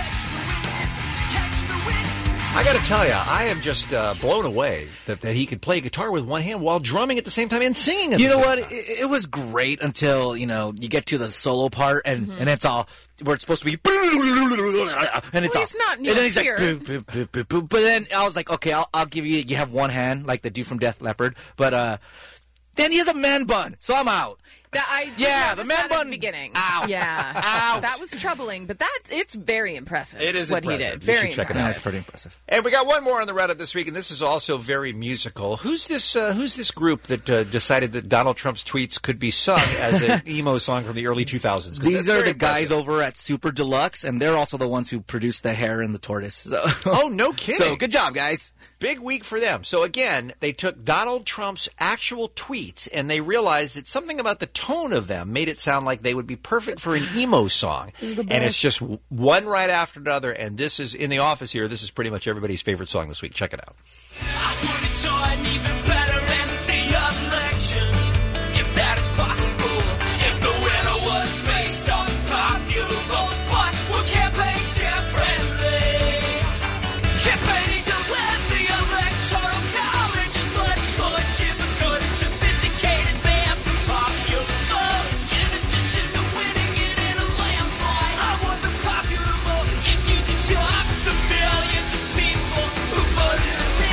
I got to tell you, I am just blown away that he could play guitar with one hand while drumming at the same time and singing at the same time. You know what? It was great until, you get to the solo part and it's all where it's supposed to be and it's it's not new and then he's here. Like but then I was like, okay, I'll give you have one hand like the dude from Def Leppard, but then he has a man bun, so I'm out. The man bun at the beginning. Out. Yeah, out. That was troubling, but it's very impressive. It is what impressive. he did. Very check impressive. it out. It's pretty impressive. And we got one more on the Reddit this week, and this is also very musical. Who's this group that decided that Donald Trump's tweets could be sung as an emo song from the early 2000s? These are the guys over at Super Deluxe, and they're also the ones who produced the Hare and the Tortoise. So. Oh, no kidding. So good job, guys. Big week for them. So again, they took Donald Trump's actual tweets, and they realized that something about the tone of them made it sound like they would be perfect for an emo song. And it's just one right after another, and this is, in the office here, this is pretty much everybody's favorite song this week. Check it out. I would enjoy an even better end of the election, if that is possible, if the winner was based on popular vote, but we're campaign friendly. Campaigning to let the electoral college is much more difficult and sophisticated than popular vote. In addition to winning it in a landslide, I want the popular vote if you could talk the millions of people who voted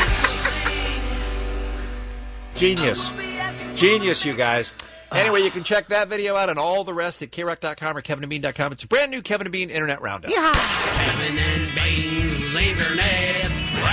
Genius, you guys. Anyway, you can check that video out and all the rest at KROC.com or KevinandBean.com. It's a brand new Kevin and Bean Internet Roundup. Yeah. Kevin and Bean's Internet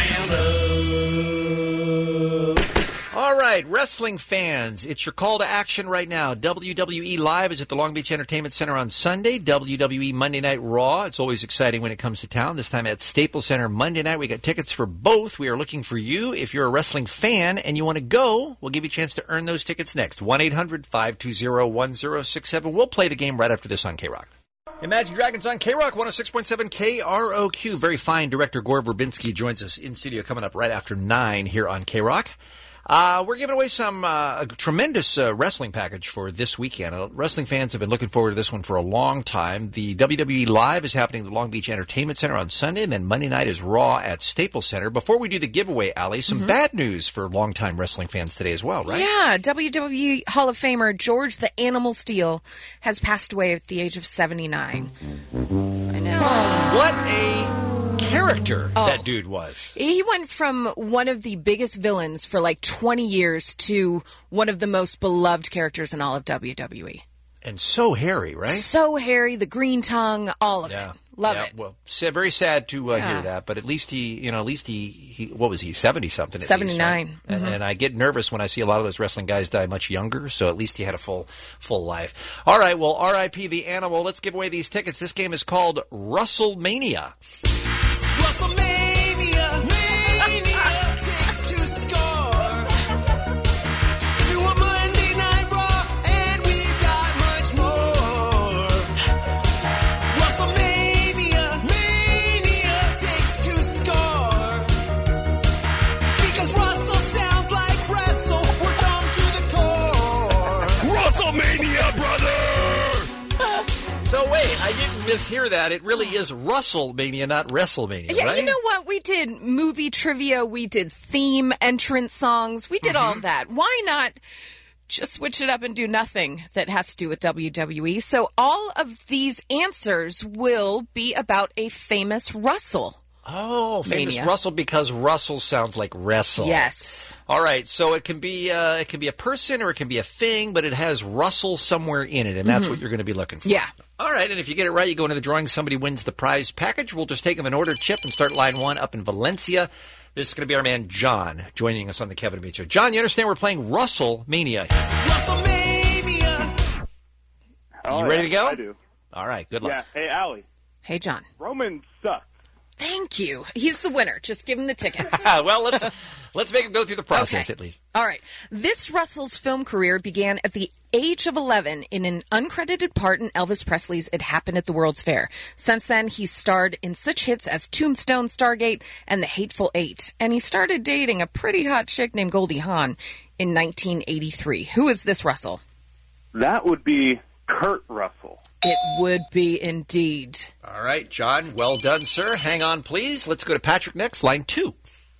Roundup. All right, wrestling fans, it's your call to action right now. WWE Live is at the Long Beach Entertainment Center on Sunday. WWE Monday Night Raw. It's always exciting when it comes to town. This time at Staples Center Monday night. We got tickets for both. We are looking for you. If you're a wrestling fan and you want to go, we'll give you a chance to earn those tickets next. 1-800-520-1067. We'll play the game right after this on K-Rock. Imagine Dragons on K-Rock 106.7 KROQ. Very fine director Gore Verbinski joins us in studio coming up right after 9 here on K-Rock. We're giving away a tremendous wrestling package for this weekend. Wrestling fans have been looking forward to this one for a long time. The WWE Live is happening at the Long Beach Entertainment Center on Sunday, and then Monday night is Raw at Staples Center. Before we do the giveaway, Allie, some bad news for longtime wrestling fans today as well, right? Yeah, WWE Hall of Famer George the Animal Steele has passed away at the age of 79. I know. What a character that dude was. He went from one of the biggest villains for like 20 years to one of the most beloved characters in all of WWE. And so hairy, right? So hairy, the green tongue, all of it. Love it. Well, very sad to hear that, but at least he what was he, 70 something? 79. Least, right? And I get nervous when I see a lot of those wrestling guys die much younger. So at least he had a full life. All right, well, R.I.P. the Animal. Let's give away these tickets. This game is called WrestleMania. WrestleMania, mania takes to score. To a Monday Night Raw, and we've got much more. WrestleMania, mania takes to score. Because Russell sounds like wrestle, we're dumb to the core. WrestleMania, brother! So wait, I didn't mishear that. It really is Russellmania, not WrestleMania, Yeah, right? you know what? We did movie trivia. We did theme entrance songs. We did all of that. Why not just switch it up and do nothing that has to do with WWE? So all of these answers will be about a famous Russell. Oh, famous Mania. Russell, because Russell sounds like wrestle. Yes. All right, so it can be a person or it can be a thing, but it has Russell somewhere in it, and that's what you're going to be looking for. Yeah. All right, and if you get it right, you go into the drawing. Somebody wins the prize package. We'll just take them in order, Chip, and start line one up in Valencia. This is going to be our man John joining us on the Kevin and Bean Show. John, you understand we're playing WrestleMania. WrestleMania. You ready to go? I do. All right, good luck. Yeah. Hey, Allie. Hey, John. Roman sucks. Thank you. He's the winner. Just give him the tickets. Well, let's make him go through the process Okay. at least. All right. This Russell's film career began at the age of 11 in an uncredited part in Elvis Presley's It Happened at the World's Fair. Since then, he starred in such hits as Tombstone, Stargate, and The Hateful Eight. And he started dating a pretty hot chick named Goldie Hawn in 1983. Who is this Russell? That would be Kurt Russell. It would be indeed. All right, John, well done, sir. Hang on, please. Let's go to Patrick next, line 2.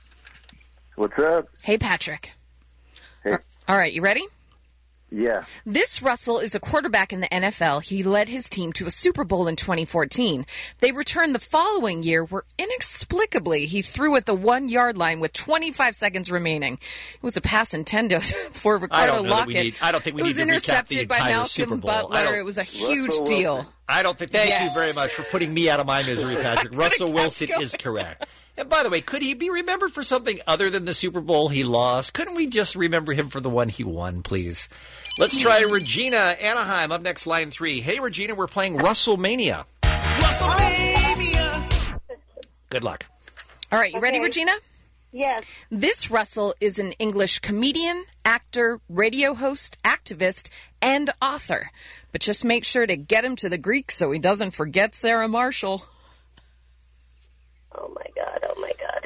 What's up? Hey, Patrick. Hey. All right, you ready? Yeah. This Russell is a quarterback in the NFL. He led his team to a Super Bowl in 2014. They returned the following year where inexplicably he threw at the 1-yard line with 25 seconds remaining. It was a pass intended for Ricardo Lockett. I don't think we it need was to recap the intercepted by entire Malcolm Super Bowl. Butler. It was a huge Russell deal. Wilson. I don't think. Thank you Yes. very much for putting me out of my misery, Patrick. Russell Wilson is correct. And by the way, could he be remembered for something other than the Super Bowl he lost? Couldn't we just remember him for the one he won, please? Let's try Regina, Anaheim, up next, line 3. Hey, Regina, we're playing WrestleMania. WrestleMania. Good luck. All right, you ready, Regina? Yes. This Russell is an English comedian, actor, radio host, activist, and author. But just make sure to get him to the Greek so he doesn't forget Sarah Marshall. Oh, my God. Oh, my God.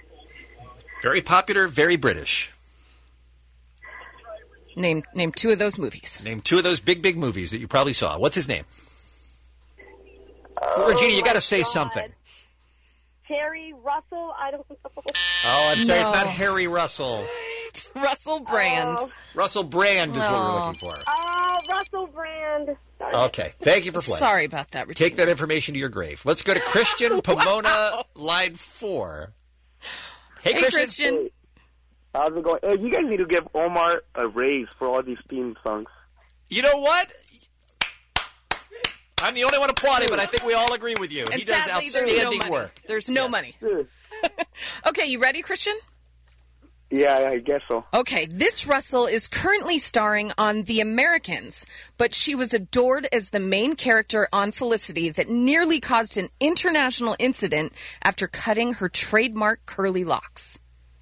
Very popular, very British. Name 2 of those movies. Name 2 of those big movies that you probably saw. What's his name? Regina, you got to say something. Harry Russell? I don't know. Oh, I'm sorry, it's not Harry Russell. It's Russell Brand. Russell Brand is what we're looking for. Oh, Russell Brand. Okay, thank you for playing. Sorry about that, Regina. Take that information to your grave. Let's go to Christian Pomona, line 4. Hey, Christian. How's it going? Hey, you guys need to give Omar a raise for all these theme songs. You know what? I'm the only one applauding, but I think we all agree with you. And He does sadly, outstanding work. There's no money. Okay, you ready, Christian? Yeah, I guess so. Okay, this Russell is currently starring on The Americans, but she was adored as the main character on Felicity that nearly caused an international incident after cutting her trademark curly locks.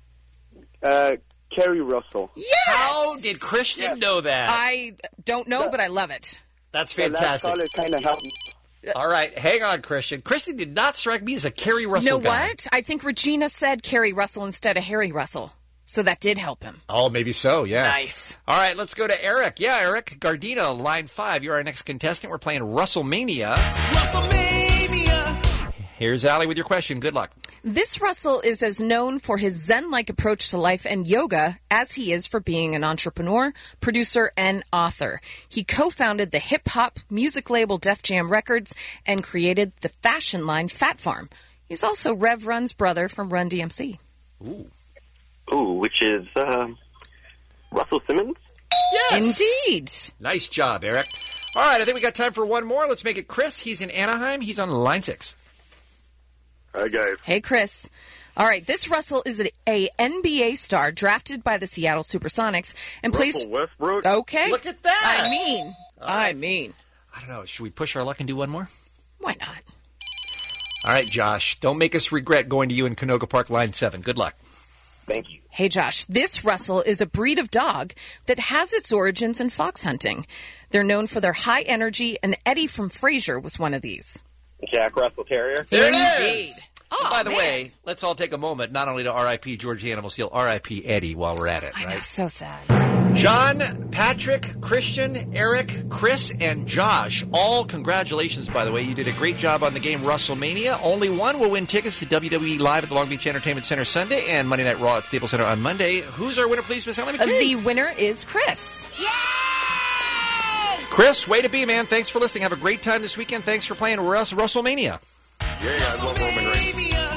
Kerry Russell. Yes! How did Christian know that? I don't know, but I love it. That's Yeah, fantastic. that's all it kind of helped me. All right, hang on, Christian. Christian did not strike me as a Kerry Russell You know guy. what? I think Regina said Kerry Russell instead of Harry Russell, so that did help him. Oh, maybe so, yeah. Nice. All right, let's go to Eric. Yeah, Eric Gardino, line 5. You're our next contestant. We're playing WrestleMania. Here's Allie with your question. Good luck. This Russell is as known for his Zen-like approach to life and yoga as he is for being an entrepreneur, producer, and author. He co-founded the hip-hop music label Def Jam Records and created the fashion line Fat Farm. He's also Rev Run's brother from Run DMC. Ooh, which is Russell Simmons? Yes. Indeed. Nice job, Eric. All right, I think we got time for one more. Let's make it Chris. He's in Anaheim. He's on line 6. Hi, guys. Hey, Chris. All right, this Russell is a NBA star drafted by the Seattle Supersonics and plays. Russell Westbrook? Okay. Look at that. I mean. I don't know. Should we push our luck and do one more? Why not? All right, Josh. Don't make us regret going to you in Canoga Park, line 7. Good luck. Thank you. Hey, Josh, this Russell is a breed of dog that has its origins in fox hunting. They're known for their high energy, and Eddie from Frasier was one of these. Jack Russell Terrier? There it Indeed. is. And by the way, let's all take a moment not only to R.I.P. George the Animal Seal, R.I.P. Eddie while we're at it. I right? know, so sad. John, Patrick, Christian, Eric, Chris, and Josh, all congratulations, by the way. You did a great job on the game WrestleMania. Only one will win tickets to WWE Live at the Long Beach Entertainment Center Sunday and Monday Night Raw at Staples Center on Monday. Who's our winner, please, Miss Emily McKay? The winner is Chris. Chris, way to be, man. Thanks for listening. Have a great time this weekend. Thanks for playing WrestleMania. Yeah, I love Roman Reigns.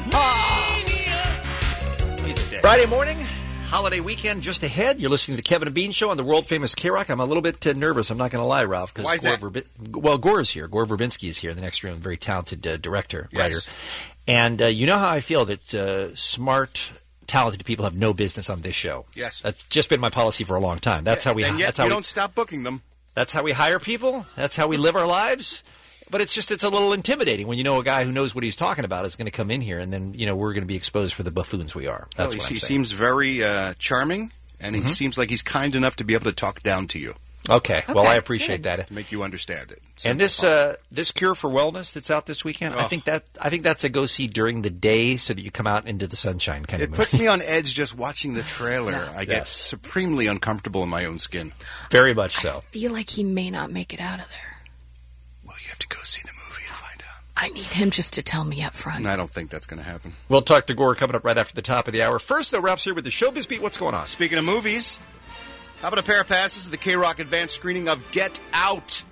Friday morning, holiday weekend just ahead. You're listening to the Kevin and Bean Show on the world-famous K-Rock. I'm a little bit nervous, I'm not going to lie, Ralph. Why is that? Gore's here. Gore Verbinski is here in the next room. Very talented director, writer. And you know how I feel that smart, talented people have no business on this show. Yes. That's just been my policy for a long time. That's how we. And yet that's how we we don't stop booking them. That's how we hire people. That's how we live our lives. But it's a little intimidating when you know a guy who knows what he's talking about is going to come in here, and then we're going to be exposed for the buffoons we are. That's what I'm he saying. seems very charming, and he seems like he's kind enough to be able to talk down to you. Okay. Well, I appreciate that. To make you understand it. And this Cure for Wellness that's out this weekend, I think that's a go see during the day so that you come out into the sunshine kind of movie. It puts me on edge just watching the trailer. I get supremely uncomfortable in my own skin. Very much so. I feel like he may not make it out of there. Well, you have to go see the movie to find out. I need him just to tell me up front. I don't think that's going to happen. We'll talk to Gore coming up right after the top of the hour. First, though, Ralph's here with the Showbiz Beat. What's going on? Speaking of movies, how about a pair of passes to the K-Rock advanced screening of Get Out?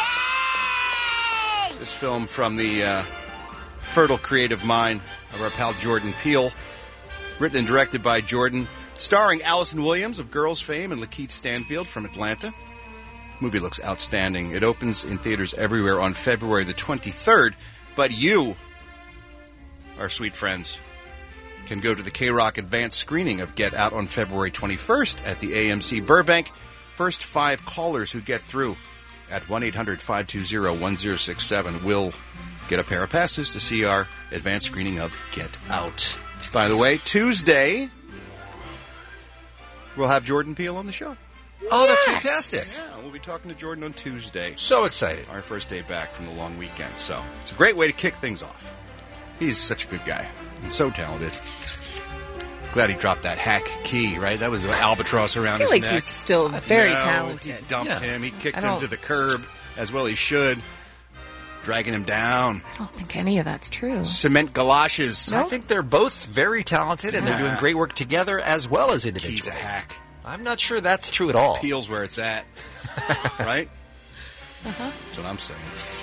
Yay! This film from the fertile creative mind of our pal Jordan Peele, written and directed by Jordan, starring Allison Williams of Girls fame and Lakeith Stanfield from Atlanta. The movie looks outstanding. It opens in theaters everywhere on February the 23rd, but you, our sweet friends, can go to the K-Rock advanced screening of Get Out on February 21st at the AMC Burbank. First 5 callers who get through at 1-800-520-1067 will get a pair of passes to see our advanced screening of Get Out. By the way, Tuesday, we'll have Jordan Peele on the show. Oh, that's fantastic. Yeah, we'll be talking to Jordan on Tuesday. So excited. Our first day back from the long weekend. So it's a great way to kick things off. He's such a good guy and so talented. Glad he dropped that hack key, right? That was an albatross around his I feel neck. like he's still very talented. He dumped him. He kicked him to the curb, as well he should, dragging him down. I don't think any of that's true. Cement galoshes. I think they're both very talented, and they're doing great work together as well as individually. He's a hack. I'm not sure that's true at all. Peel's where it's at, right? Uh-huh. That's what I'm saying.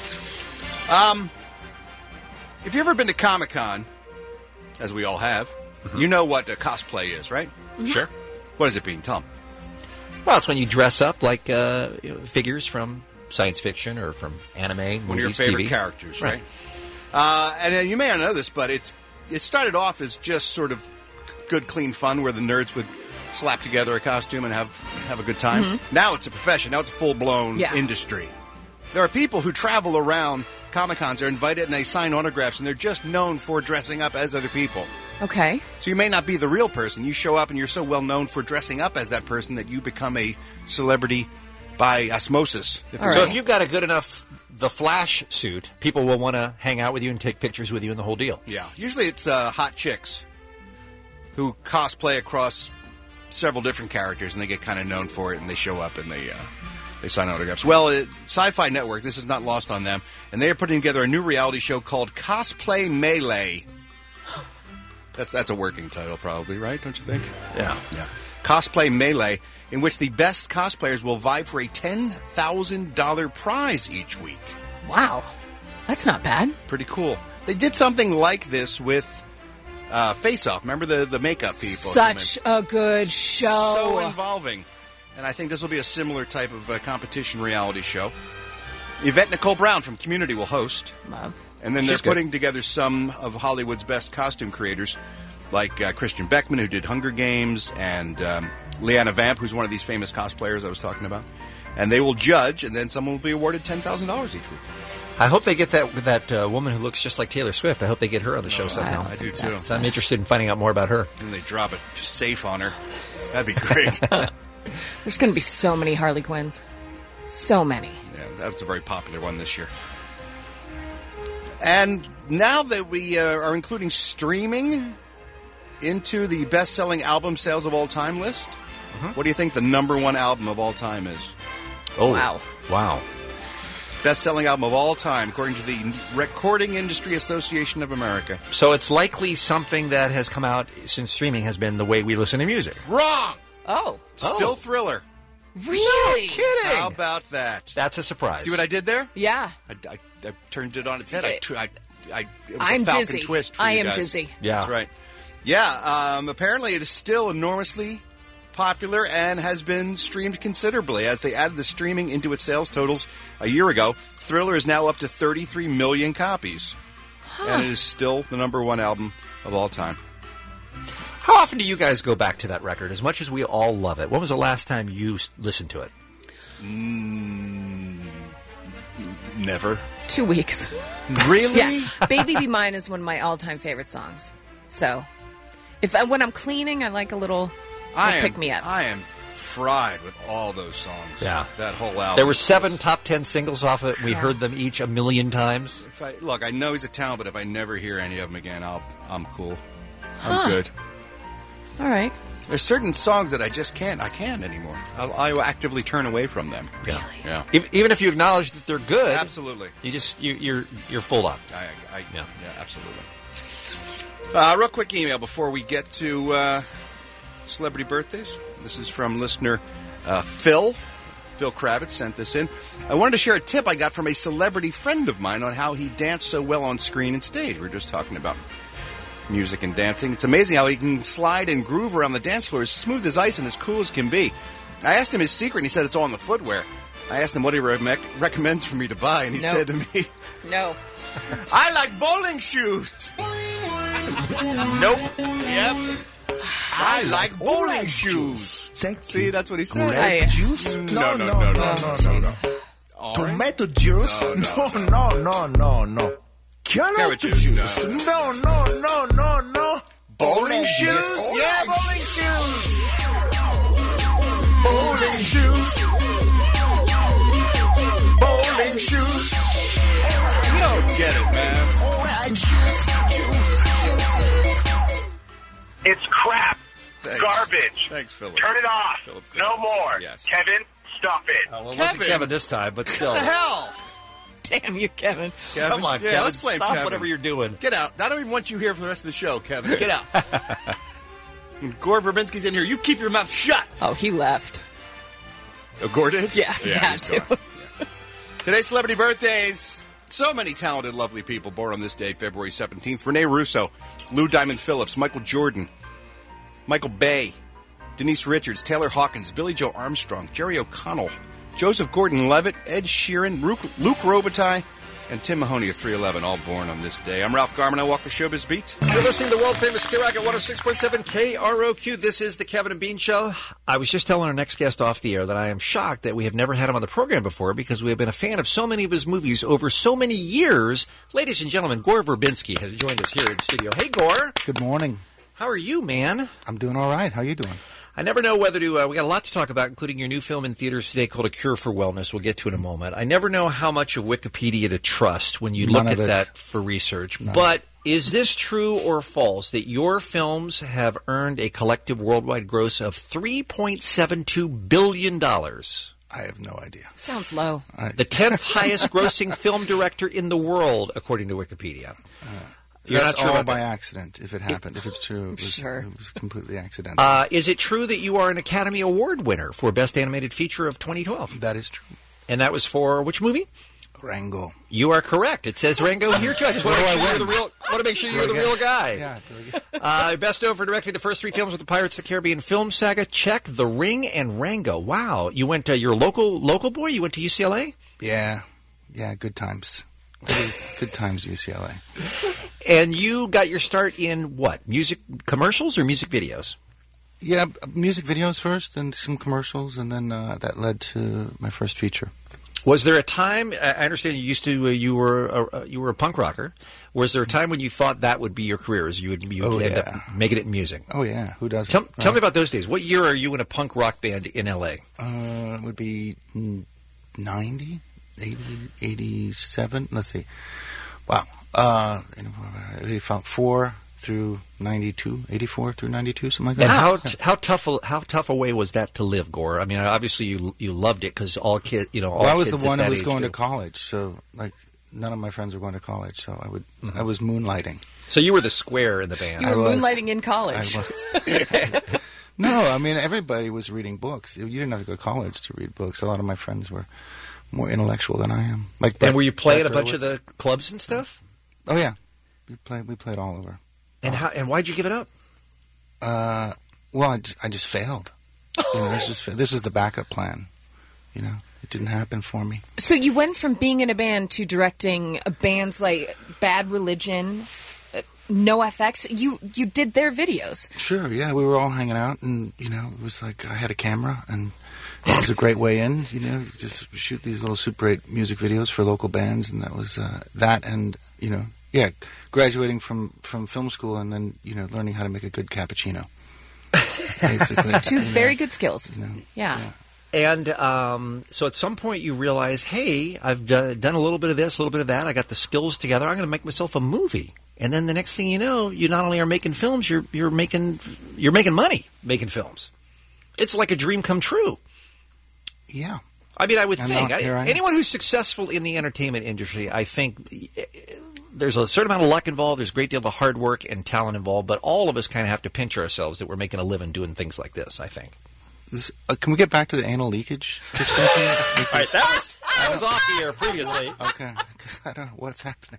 If you've ever been to Comic-Con, as we all have, you know what a cosplay is, right? Sure. What does it mean? Tell them. Well, it's when you dress up like figures from science fiction or from anime, movies, One of your favorite TV. characters, right? And you may not know this, but it started off as just sort of good, clean fun where the nerds would slap together a costume and have a good time. Mm-hmm. Now it's a profession. Now it's a full-blown industry. There are people who travel around Comic-Cons. They're invited and they sign autographs, and they're just known for dressing up as other people. Okay. So you may not be the real person. You show up and you're so well known for dressing up as that person that you become a celebrity by osmosis. So if you've got a good enough The Flash suit, people will want to hang out with you and take pictures with you and the whole deal. Yeah. Usually it's hot chicks who cosplay across several different characters, and they get kind of known for it, and they show up and they sign autographs. Well, Sci-Fi Network, this is not lost on them, and they are putting together a new reality show called Cosplay Melee. That's a working title, probably, right? Don't you think? Yeah. Cosplay Melee, in which the best cosplayers will vie for a $10,000 prize each week. Wow. That's not bad. Pretty cool. They did something like this with Face Off. Remember the makeup people? Such a good show. So involving. And I think this will be a similar type of competition reality show. Yvette Nicole Brown from Community will host. Love. And then they're putting together some of Hollywood's best costume creators, like Christian Beckman, who did Hunger Games, and Leanna Vamp, who's one of these famous cosplayers I was talking about. And they will judge, and then someone will be awarded $10,000 each week. I hope they get that woman who looks just like Taylor Swift. I hope they get her on the show somehow. I do, too. So I'm interested in finding out more about her. And they drop a safe on her. That'd be great. There's going to be so many Harley Quinns. So many. Yeah, that's a very popular one this year. And now that we are including streaming into the best-selling album sales of all time list, what do you think the number one album of all time is? Oh, wow. Best-selling album of all time, according to the Recording Industry Association of America. So it's likely something that has come out since streaming has been the way we listen to music. Wrong! Oh. Still Thriller. Really? No kidding. How about that? That's a surprise. See what I did there? Yeah. I turned it on its head. It was I'm a Falcon dizzy. twist for I you am guys. dizzy. Yeah. That's right. Yeah, apparently it is still enormously popular and has been streamed considerably. As they added the streaming into its sales totals a year ago, Thriller is now up to 33 million copies. And it is still the number one album of all time. How often do you guys go back to that record? As much as we all love it, when was the last time you listened to it? Never. 2 weeks. Really? Yeah. Baby Be Mine is one of my all-time favorite songs. So, when I'm cleaning, I like a little pick-me-up. I am fried with all those songs. Yeah. That whole album. There were 7 top 10 singles off it. We heard them each a million times. Look, I know he's a talent, but if I never hear any of them again, I'm cool. I'm good. All right. There's certain songs that I can't anymore. I actively turn away from them. Yeah. Yeah. Even if you acknowledge that they're good, absolutely. You're full up. Yeah, absolutely. Real quick email before we get to celebrity birthdays. This is from listener Phil. Phil Kravitz sent this in. I wanted to share a tip I got from a celebrity friend of mine on how he danced so well on screen and stage. We were just talking about music and dancing. It's amazing how he can slide and groove around the dance floor as smooth as ice and as cool as can be. I asked him his secret, and he said it's all in the footwear. I asked him what he recommends for me to buy, and he said to me, No. I like bowling shoes. Nope. Yep. I like bowling shoes. See, that's what he said. Grape juice? No. Tomato juice? No. Carrot juice? No. Bowling shoes? Yeah, bowling shoes. Bowling shoes. Bowling shoes. You don't get it, man. It's crap. Thanks. Garbage. Thanks, Philip. Turn it off. Philip, no more. Yes. Kevin, stop it. Well, it wasn't Kevin this time, but still. What the hell? Damn you, Kevin. Come on, Yeah, Kevin. let's blame Stop Kevin. whatever you're doing. Get out. I don't even want you here for the rest of the show, Kevin. Get out. And Gore Verbinski's in here. You keep your mouth shut. Oh, he left. Oh, Gore did? Yeah, he had he's to. gone. Yeah. Today's celebrity birthdays. So many talented, lovely people born on this day, February 17th. Renee Russo, Lou Diamond Phillips, Michael Jordan, Michael Bay, Denise Richards, Taylor Hawkins, Billy Joe Armstrong, Jerry O'Connell, Joseph Gordon-Levitt, Ed Sheeran, Luke Robitaille, and Tim Mahoney of 311, all born on this day. I'm Ralph Garman. I walk the showbiz beat. You're listening to world-famous K-Rock at 106.7 KROQ. This is the Kevin and Bean Show. I was just telling our next guest off the air that I am shocked that we have never had him on the program before because we have been a fan of so many of his movies over so many years. Ladies and gentlemen, Gore Verbinski has joined us here in the studio. Hey, Gore. Good morning. How are you, man? I'm doing all right. How are you doing? I never know whether to, we got a lot to talk about, including your new film in theaters today called A Cure for Wellness. We'll get to in a moment. I never know how much of Wikipedia to trust when you look at that for research. But is this true or false that your films have earned a collective worldwide gross of $3.72 billion? I have no idea. Sounds low. The 10th highest grossing film director in the world, according to Wikipedia. You're That's not sure all about by that? accident. If it happened, if it's true, it was completely accidental. Is it true that you are an Academy Award winner for Best Animated Feature of 2012? That is true. And that was for which movie? Rango. You are correct. It says Rango here too. I just want to make sure you're the real guy. Yeah. Best known for directing the first 3 films with the Pirates of the Caribbean film saga. Check. The Ring and Rango. Wow. You went to your local boy. You went to UCLA. Yeah. Good times. Good times, UCLA. And you got your start in what? Music commercials or music videos? Yeah, music videos first, and some commercials, and then that led to my first feature. Was there a time? I understand you were a punk rocker. Was there a time when you thought that would be your career, as you would end up making it in music? Oh yeah, who doesn't? Tell me about those days. What year are you in a punk rock band in L.A.? It would be 90, 80, 87. Let's see. Wow. 84 through 92, 84 through 92, something like that. And how tough a way was that to live, Gore? I mean, obviously you loved it because all kids, all I was kids the one at who that was age going do. to college, so like none of my friends were going to college, so I was moonlighting. So you were the square in the band. You were moonlighting in college. No, I mean everybody was reading books. You didn't have to go to college to read books. A lot of my friends were more intellectual than I am. Like, and were you playing a bunch of the clubs and stuff? Oh yeah, we played all over. And why'd you give it up? Well, I just failed. This was the backup plan. It didn't happen for me. So you went from being in a band to directing bands like Bad Religion, NoFX. You did their videos. Sure, yeah. We were all hanging out, and it was like I had a camera, and it was a great way in. Just shoot these little Super 8 music videos for local bands, and that was that. And graduating from film school, and then learning how to make a good cappuccino. Basically, 2 very good skills. Yeah. And so at some point you realize, hey, I've done a little bit of this, a little bit of that. I got the skills together. I'm going to make myself a movie. And then the next thing you know, you not only are making films, you're making money making films. It's like a dream come true. Yeah. I mean, I would think anyone who's successful in the entertainment industry, I think there's a certain amount of luck involved. There's a great deal of hard work and talent involved. But all of us kind of have to pinch ourselves that we're making a living doing things like this, I think. Can we get back to the anal leakage discussion? All right, that was off the air previously. Okay, because I don't know what's happening.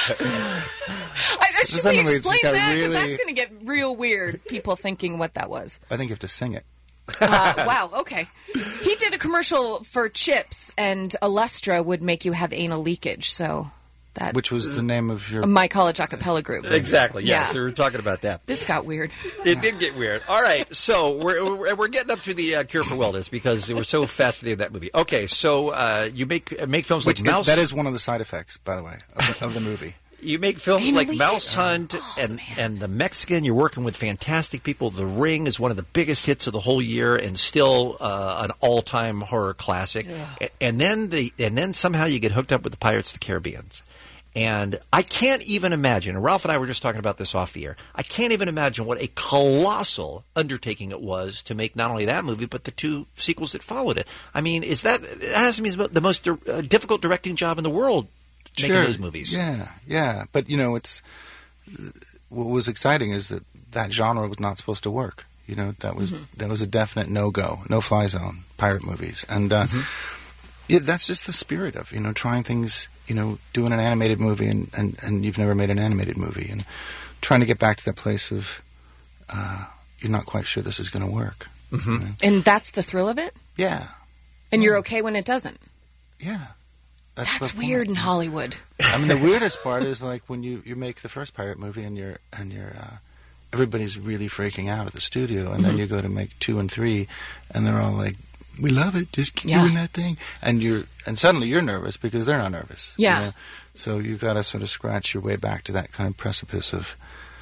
Should we explain that? Because that's going to get real weird, people thinking what that was. I think you have to sing it. Wow, okay. He did a commercial for chips, and Alestra would make you have anal leakage, so... Which was the name of your... My college a cappella group. Exactly, yes. Yeah. So we were talking about that. This got weird. It did get weird. All right, so we're getting up to the Cure for Wellness because we're so fascinated with that movie. Okay, so you make films like Mouse... That is one of the side effects, by the way, of the movie. You make films like Mouse Hunt and The Mexican. You're working with fantastic people. The Ring is one of the biggest hits of the whole year and still an all-time horror classic. Yeah. And then somehow you get hooked up with the Pirates of the Caribbean. And I can't even imagine, and Ralph and I were just talking about this off the air, I can't even imagine what a colossal undertaking it was to make not only that movie, but the 2 sequels that followed it. I mean, it has to be the most difficult directing job in the world, making those movies. Yeah. But, it's what was exciting is that genre was not supposed to work. That was a definite no-go, no-fly zone, pirate movies. And that's just the spirit of, trying things... doing an animated movie and you've never made an animated movie and trying to get back to that place of you're not quite sure this is going to work. Mm-hmm. And that's the thrill of it? Yeah. And you're okay when it doesn't? Yeah. That's weird in Hollywood. I mean, the weirdest part is like when you make the first pirate movie and you're everybody's really freaking out at the studio and then you go to make 2 and 3 and they're all like, we love it. Just keep doing that thing. And suddenly you're nervous because they're not nervous. Yeah. So you've got to sort of scratch your way back to that kind of precipice of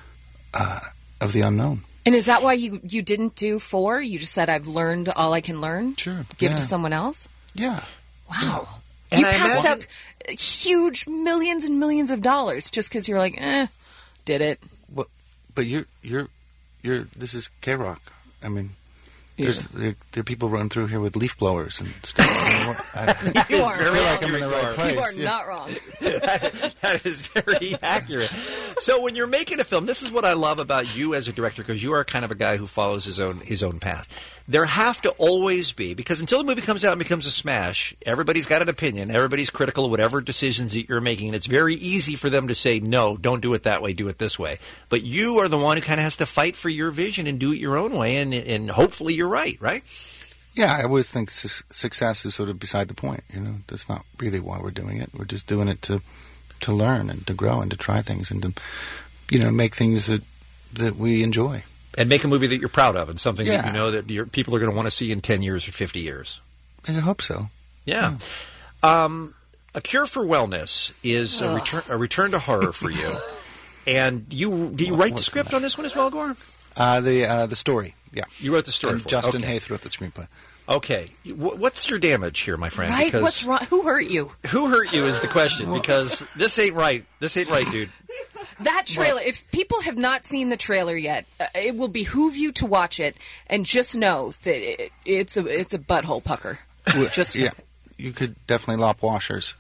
the unknown. And is that why you didn't do 4? You just said, I've learned all I can learn? Sure. Give it to someone else? Yeah. Wow. Yeah. You passed up huge millions and millions of dollars just because you're like, did it. Well, but you're this is K-Rock. I mean... There are people running through here with leaf blowers and stuff. You are I feel like I'm in the right place. You are not wrong. That is very accurate. So when you're making a film, this is what I love about you as a director, because you are kind of a guy who follows his own path. There have to always be, because until the movie comes out and becomes a smash, everybody's got an opinion. Everybody's critical of whatever decisions that you're making. And it's very easy for them to say, no, don't do it that way, do it this way. But you are the one who kind of has to fight for your vision and do it your own way. And hopefully you're right? Yeah, I always think success is sort of beside the point. That's not really why we're doing it. We're just doing it to learn and to grow and to try things and to, make things that we enjoy. And make a movie that you're proud of and something that you know that people are going to want to see in 10 years or 50 years. I hope so. Yeah. A Cure for Wellness is a return to horror for you. And do you write the script on this one as well, Gore? The story, yeah. You wrote the story and for Justin it. Hayth wrote the screenplay. Okay. What's your damage here, my friend? Right? Because What's wrong? Who hurt you? Who hurt you is the question, because this ain't right. This ain't right, dude. That trailer, if people have not seen the trailer yet, it will behoove you to watch it and just know that it's a butthole pucker. Yeah, you could definitely lop washers.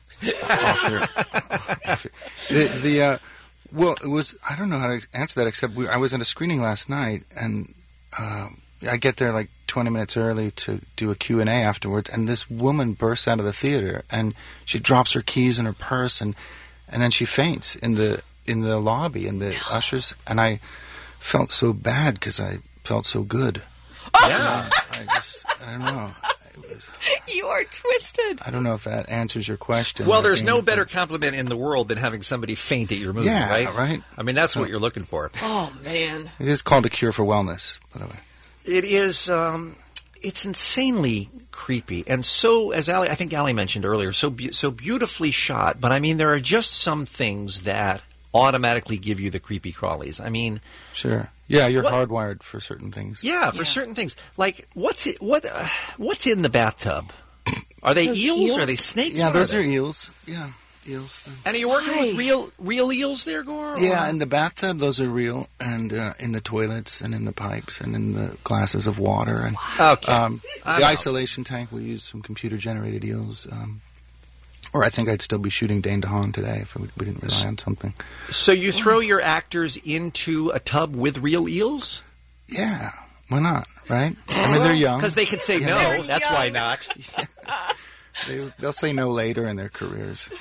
Well, it was, I don't know how to answer that, except I was at a screening last night, and I get there like 20 minutes early to do a Q&A afterwards, and this woman bursts out of the theater, and she drops her keys in her purse, and then she faints in the lobby, and the ushers, and I felt so bad because I felt so good. Yeah. I don't know. You are twisted. I don't know if that answers your question. Well, there's no better compliment in the world than having somebody faint at your movie, right? I mean, that's what you're looking for. Oh, man. It is called A Cure for Wellness, by the way. It is, it's insanely creepy. And so, as I think Allie mentioned earlier, so beautifully shot. But, I mean, there are just some things that automatically give you the creepy crawlies. I mean... Sure. Yeah, you're hardwired for certain things. Yeah, for certain things. Like, what's in the bathtub? Are they eels? Or are they snakes? Yeah, those are eels. Yeah, eels. And are you working with real eels there, Gore? Yeah, in the bathtub, those are real. And in the toilets and in the pipes and in the glasses of water. And the isolation tank, we use some computer-generated eels. Or I think I'd still be shooting Dane DeHaan today if we didn't rely on something. So you throw your actors into a tub with real eels? Yeah, why not, right? I mean, they're young. Because they could say no, that's why not. They'll say no later in their careers.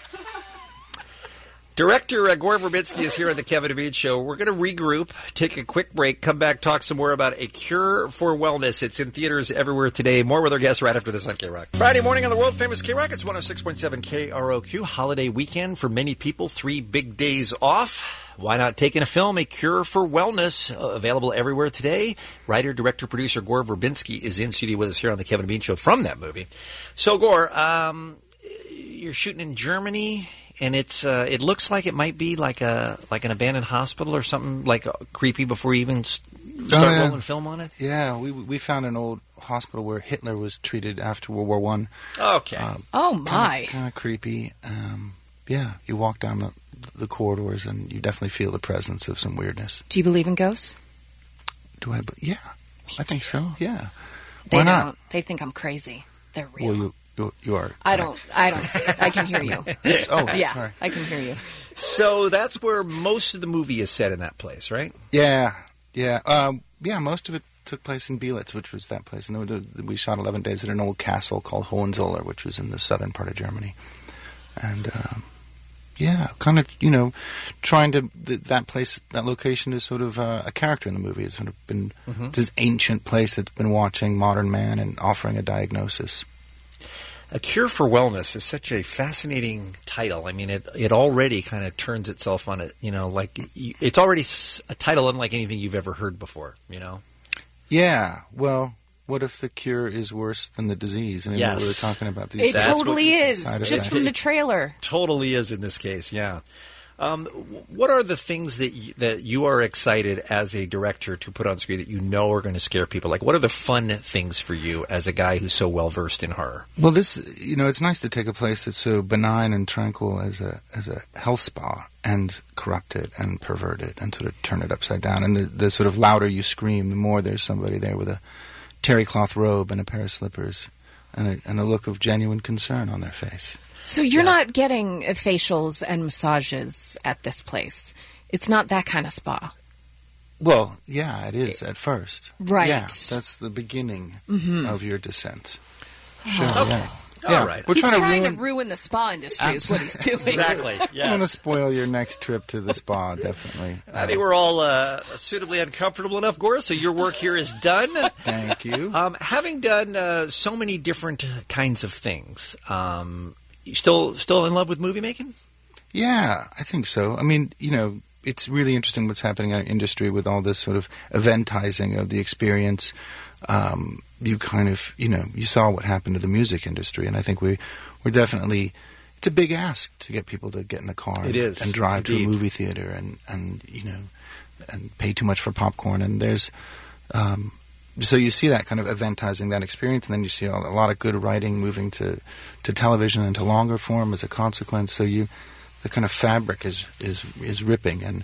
Director Gore Verbinski is here on the Kevin and Bean Show. We're going to regroup, take a quick break, come back, talk some more about A Cure for Wellness. It's in theaters everywhere today. More with our guests right after this on K-Rock. Friday morning on the world-famous K-Rock. It's 106.7 KROQ. Holiday weekend for many people. 3 big days off. Why not take in a film, A Cure for Wellness, available everywhere today. Writer, director, producer Gore Verbinski is in studio with us here on the Kevin and Bean Show from that movie. So, Gore, you're shooting in Germany... And it looks like it might be like an abandoned hospital or something like creepy before you even start rolling film on it. Yeah, we found an old hospital where Hitler was treated after World War I. Okay. Oh my. Kind of creepy. Yeah, you walk down the corridors and you definitely feel the presence of some weirdness. Do you believe in ghosts? Do I? Yeah, I think so. Yeah. Why not? They think I'm crazy. They're real. Well, you are. I don't. I can hear you. Yeah, sorry. I can hear you. So that's where most of the movie is set in that place, right? Yeah. Most of it took place in Bielitz, which was that place. And we shot 11 days at an old castle called Hohenzollern, which was in the southern part of Germany. And kind of trying to that location is sort of a character in the movie. It's sort of been this ancient place that's been watching modern man and offering a diagnosis. A Cure for Wellness is such a fascinating title. I mean, it already kind of turns itself on it. It's already a title unlike anything you've ever heard before. Yeah. Well, what if the cure is worse than the disease? I mean, we were talking about these. It totally is, just from the trailer. Totally is in this case. Yeah. What are the things that you are excited as a director to put on screen that you know are going to scare people? Like, what are the fun things for you as a guy who's so well versed in horror? Well, it's nice to take a place that's so benign and tranquil as a health spa and corrupt it and pervert it and sort of turn it upside down. And the sort of louder you scream, the more there's somebody there with a terry cloth robe and a pair of slippers and a look of genuine concern on their face. So you're not getting facials and massages at this place. It's not that kind of spa. Well, yeah, it is at first. Right. Yeah, that's the beginning of your descent. Sure, Okay. yeah. All Yeah, right. We're He's trying to ruin the spa industry is what he's doing. Exactly. I want to spoil your next trip to the spa, definitely. I think we're all suitably uncomfortable enough, Gora, so your work here is done. Thank you. Having done so many different kinds of things, you still in love with movie making? Yeah, I think so. I mean, it's really interesting what's happening in our industry with all this sort of eventizing of the experience. You kind of, you saw what happened to the music industry, and I think we're definitely, it's a big ask to get people to get in the car and drive to a movie theater and pay too much for popcorn. And there's, so you see that kind of eventizing that experience, and then you see a lot of good writing moving to television and to longer form as a consequence. So the kind of fabric is ripping, and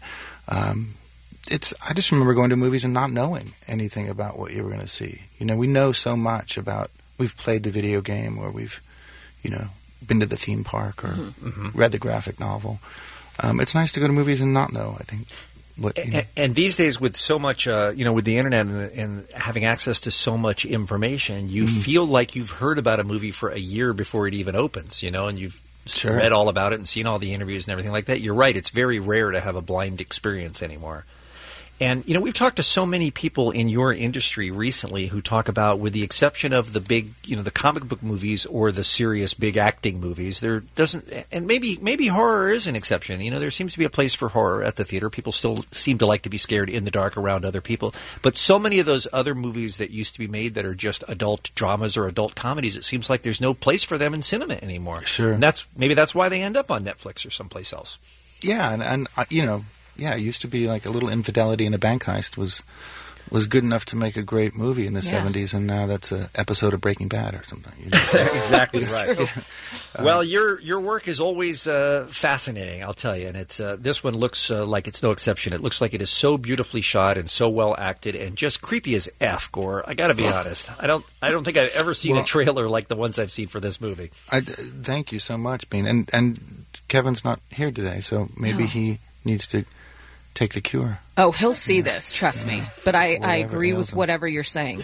I just remember going to movies and not knowing anything about what you were going to see. We know so much about, we've played the video game, or we've, been to the theme park, or read the graphic novel. It's nice to go to movies and not know, I think. And these days, with so much, with the internet and having access to so much information, you feel like you've heard about a movie for a year before it even opens, and you've read all about it and seen all the interviews and everything like that. You're right. It's very rare to have a blind experience anymore. And, we've talked to so many people in your industry recently who talk about, with the exception of the big, the comic book movies or the serious big acting movies, there doesn't, and maybe horror is an exception. There seems to be a place for horror at the theater. People still seem to like to be scared in the dark around other people. But so many of those other movies that used to be made that are just adult dramas or adult comedies, it seems like there's no place for them in cinema anymore. Sure. And maybe that's why they end up on Netflix or someplace else. Yeah, and it used to be like a little infidelity in a bank heist was good enough to make a great movie in the 70s, and now that's an episode of Breaking Bad or something. Exactly right. Well, your work is always fascinating, I'll tell you, and it's this one looks like it's no exception. It looks like it is so beautifully shot and so well acted and just creepy as F, Gore. I got to be honest. I don't think I've ever seen a trailer like the ones I've seen for this movie. Thank you so much, Bean. And Kevin's not here today, so maybe he needs to take the cure. Oh, he'll see this, trust me. But I agree with whatever you're saying.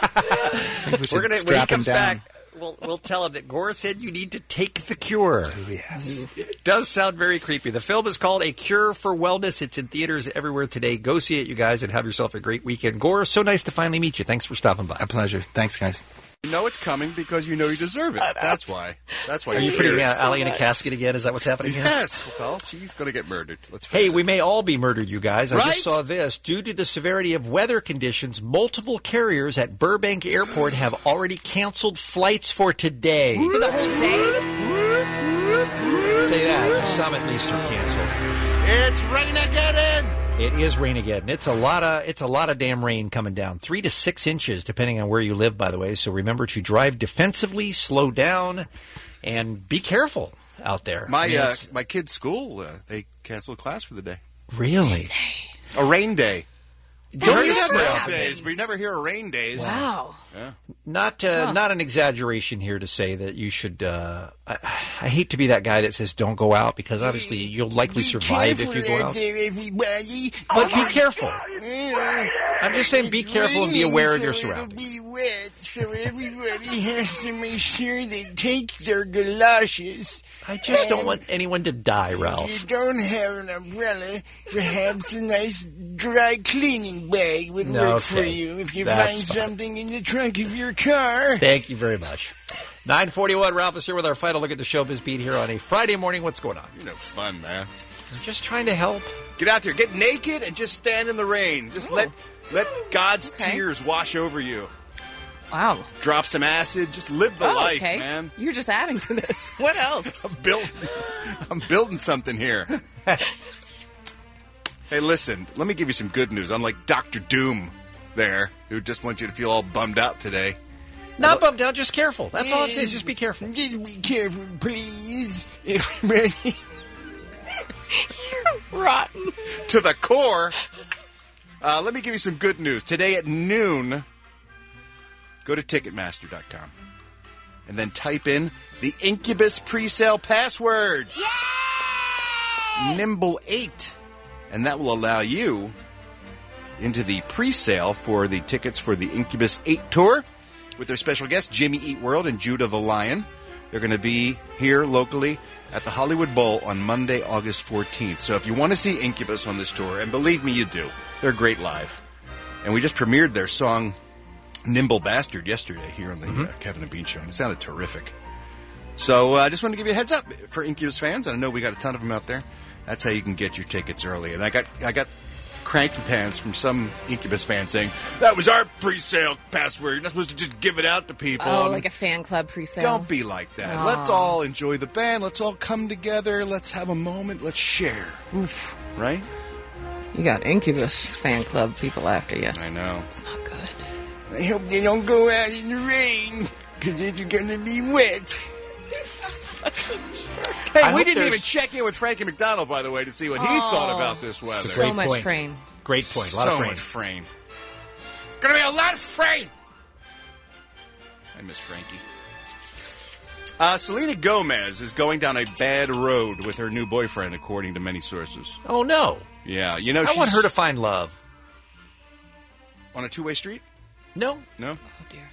When he comes back, we'll tell him that Gore said you need to take the cure. Yes. It does sound very creepy. The film is called A Cure for Wellness. It's in theaters everywhere today. Go see it, you guys, and have yourself a great weekend. Gore, so nice to finally meet you. Thanks for stopping by. A pleasure. Thanks, guys. You know it's coming because you know you deserve it. That's why. Are you putting Allie in a casket again? Is that what's happening here? Yes. Well, she's going to get murdered. Let's face it. we may all be murdered, you guys. I just saw this. Due to the severity of weather conditions, multiple carriers at Burbank Airport have already canceled flights for today. For the whole day? Say that. Some at least are canceled. It's Rain-a-geddon! It is Rain-a-geddon. It's a lot of damn rain coming down. 3 to 6 inches, depending on where you live, by the way. So remember to drive defensively, slow down, and be careful out there. My kid's school, they canceled class for the day. Really? A rain day. Don't You hear never snow happens. days, but you never hear of rain days. Wow. Yeah. Not an exaggeration here to say that you should. I hate to be that guy that says don't go out, because obviously you'll likely survive if you go out. Everybody. But be careful. I'm just saying, be careful and be aware of your surroundings. It'll be wet, so everybody has to make sure they take their galoshes. I just don't want anyone to die, Ralph. If you don't have an umbrella, perhaps a nice dry cleaning bag would work for you if you find something in the trunk of your car. Thank you very much. 9:41, Ralph is here with our final look at the showbiz beat here on a Friday morning. What's going on? Fun, man. I'm just trying to help. Get out there, get naked, and just stand in the rain. Just let God's tears wash over you. Wow. Drop some acid. Just live the life, man. You're just adding to this. What else? I'm building something here. Hey, listen, let me give you some good news. Unlike Dr. Doom there, who just wants you to feel all bummed out today. Not bummed out, just careful. That's all it says. Just be careful. Just be careful, please. Everybody. You're rotten. To the core. Let me give you some good news. Today at noon, go to Ticketmaster.com. and then type in the Incubus presale password. Nimble8. And that will allow you into the presale for the tickets for the Incubus 8 tour with their special guests, Jimmy Eat World and Judah the Lion. They're going to be here locally at the Hollywood Bowl on Monday, August 14th. So if you want to see Incubus on this tour, and believe me, you do, they're great live. And we just premiered their song, Nimble Bastard, yesterday here on the Kevin and Bean Show, and it sounded terrific. So I just wanted to give you a heads up for Incubus fans. I know we got a ton of them out there. That's how you can get your tickets early. And I got cranky pants from some Incubus fans saying, that was our pre-sale password. You're not supposed to just give it out to people. Oh, like a fan club pre-sale. Don't be like that. Aww. Let's all enjoy the band. Let's all come together. Let's have a moment. Let's share. Oof. Right? You got Incubus fan club people after you. I know. It's not good. I hope they don't go out in the rain, because it's going to be wet. Hey, we didn't even check in with Frankie McDonald, by the way, to see what he thought about this weather. So much rain. Great point. A lot of so rain. much rain. It's going to be a lot of rain. I miss Frankie. Selena Gomez is going down a bad road with her new boyfriend, according to many sources. Oh, no. Yeah, you know, I want her to find love. On a two-way street? No. No? Oh, dear.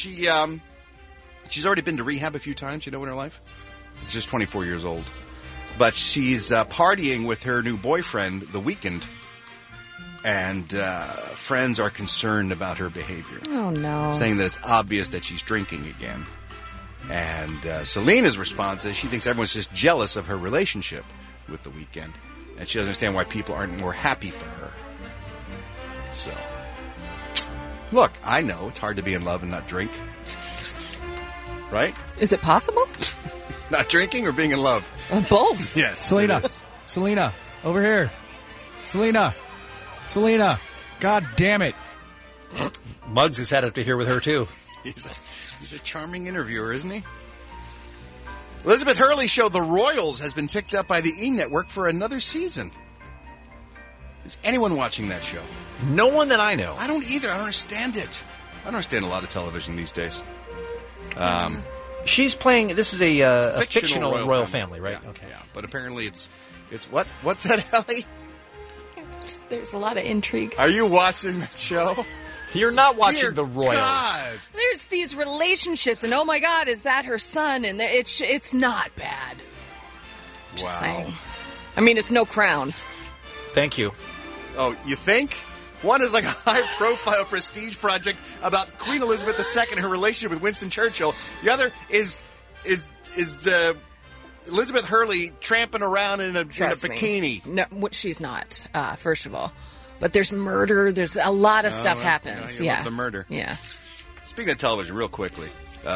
She's already been to rehab a few times, you know, in her life. She's just 24 years old. But she's partying with her new boyfriend The Weeknd, and friends are concerned about her behavior. Oh, no. Saying that it's obvious that she's drinking again. And Selena's response is she thinks everyone's just jealous of her relationship with The Weeknd, and she doesn't understand why people aren't more happy for her. So, look, I know it's hard to be in love and not drink. Right? Is it possible? Not drinking or being in love? Both. Yes. Selena, over here. Selena. God damn it. Muggs has had it to hear with her, too. He's a charming interviewer, isn't he? Elizabeth Hurley's show, The Royals, has been picked up by the E! Network for another season. Is anyone watching that show? No one that I know. I don't either. I don't understand it. I don't understand a lot of television these days. She's playing. This is a fictional royal family, right? Yeah, okay. Yeah, but apparently it's what? What's that, Ellie? There's a lot of intrigue. Are you watching that show? You're not watching Dear The Royals. God. There's these relationships, and oh my God, is that her son? And it's not bad. Just saying. I mean, it's no Crown. Thank you. Oh, you think? One is like a high-profile prestige project about Queen Elizabeth II and her relationship with Winston Churchill. The other is Elizabeth Hurley tramping around in a bikini. No, she's not. First of all, but there's murder. There's a lot of stuff happens. You love the murder. Yeah. Speaking of television, real quickly,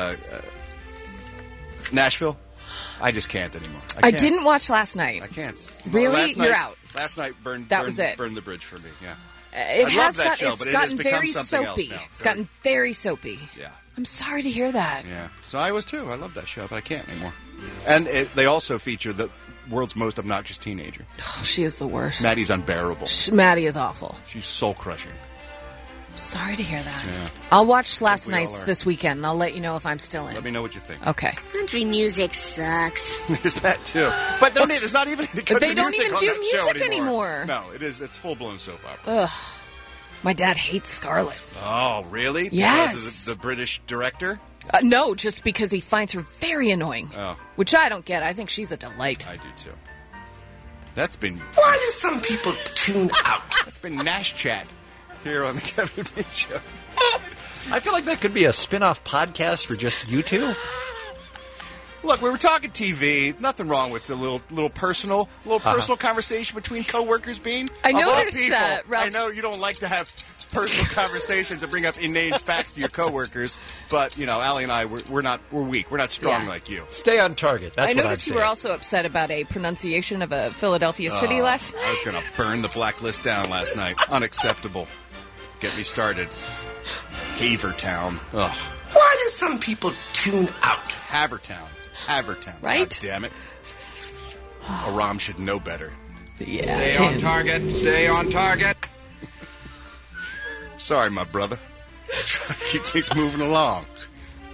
Nashville. I just can't anymore. I didn't watch last night. I can't. Really? You're out. Last night burned the bridge for me. Yeah. It's gotten very soapy. It's gotten very soapy. Yeah. I'm sorry to hear that. Yeah. So I was too. I love that show, but I can't anymore. And they also feature the world's most obnoxious teenager. Oh, she is the worst. Maddie's unbearable. Maddie is awful. She's soul crushing. Sorry to hear that. Yeah. I'll watch last night's this weekend, and I'll let you know if I'm still in. Let me know what you think. Okay. Country music sucks. There's that too. But there's not even any country they don't music even on do that music show anymore. No, it's full-blown soap opera. Ugh. My dad hates Scarlett. Oh, really? Yes. Because of the British director? No, just because he finds her very annoying. Oh. Which I don't get. I think she's a delight. I do too. That's been... Why do some people tune out? That's been Nash Chat here on the Kevin Bean Show. I feel like that could be a spin-off podcast for just you two. Look, we were talking TV. Nothing wrong with a little personal conversation between coworkers. Being I know of all there's people, Ralph. I know you don't like to have personal conversations that bring up inane facts to your coworkers, but you know, Allie and I, we're weak. We're not strong like you. Stay on target. That's I what noticed I'm you were also upset about a pronunciation of a Philadelphia city last night. I was going to burn the blacklist down last night. Unacceptable. Get me started. Havertown. Ugh. Why do some people tune out? Havertown. Right? God damn it. Aram should know better. Yeah. Stay on target. Stay on target. Sorry, my brother. Trying to keep things moving along.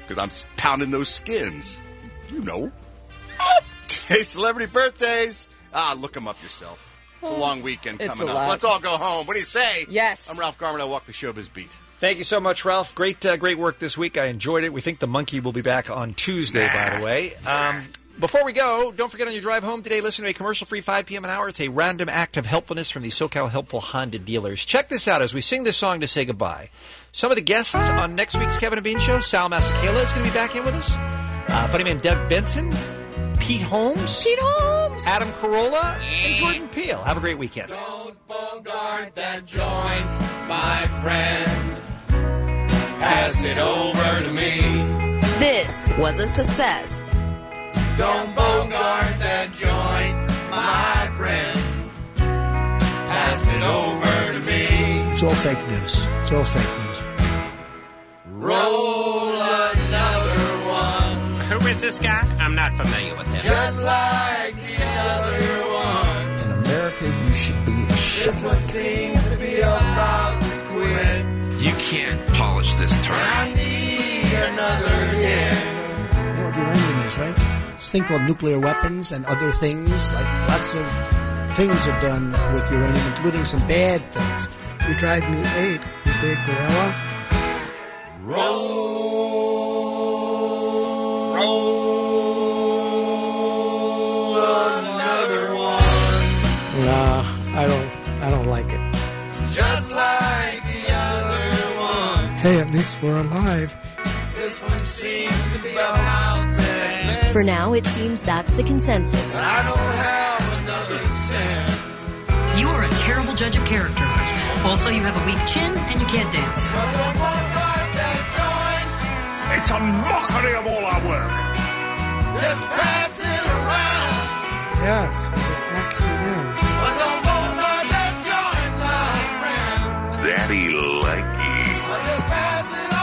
because I'm pounding those skins. You know. Hey, celebrity birthdays. Look them up yourself. It's a long weekend It's coming a up. lot. Let's all go home. What do you say? Yes. I'm Ralph Garman. I walk the showbiz beat. Thank you so much, Ralph. Great work this week. I enjoyed it. We think the monkey will be back on Tuesday, by the way. Before we go, don't forget on your drive home today, listen to a commercial-free 5 p.m. an hour. It's a random act of helpfulness from the SoCal Helpful Honda dealers. Check this out as we sing this song to say goodbye. Some of the guests on next week's Kevin and Bean Show, Sal Masakela is going to be back in with us. Funny man Doug Benson, Pete Holmes, Adam Carolla, and Jordan Peele. Have a great weekend. Don't bogart that joint, my friend. Pass it over to me. This was a success. Don't bogart that joint, my friend. Pass it over to me. It's all fake news. It's all fake news. Roll another one. Who is this guy? I'm not familiar with him. Just like the other one. In America, you should be ashamed. This one seems to be about to quit. You can't polish this turd. I need another hit. You know what uranium is, right? It's a thing called nuclear weapons and other things. Like lots of things are done with uranium, including some bad things. You drive me ape, you big gorilla. Roll another one. Nah, I don't like it. Just like the other one. Hey, at least we're alive. This one seems to be about 10. For now, it seems that's the consensus. I don't have another cent. You are a terrible judge of character. Also, you have a weak chin and you can't dance. It's a mockery of all our work. Just pass it around. Yes, it actually is. But don't bogart that joint, my friend. Daddy likey. But just pass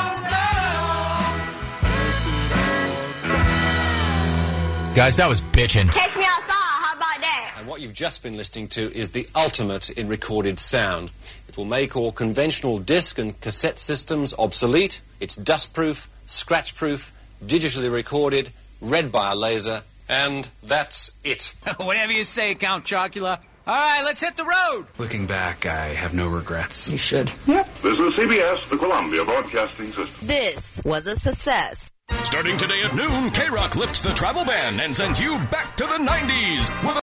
it on down. Guys, that was bitchin'. Take me outside. How about that? And what you've just been listening to is the ultimate in recorded sound. It will make all conventional disc and cassette systems obsolete. It's dustproof, scratch-proof, digitally recorded, read by a laser, and that's it. Whatever you say, Count Chocula. All right, let's hit the road. Looking back, I have no regrets. You should. This is CBS, the Columbia Broadcasting System. This was a success. Starting today at noon, K-Rock lifts the travel ban and sends you back to the 90s with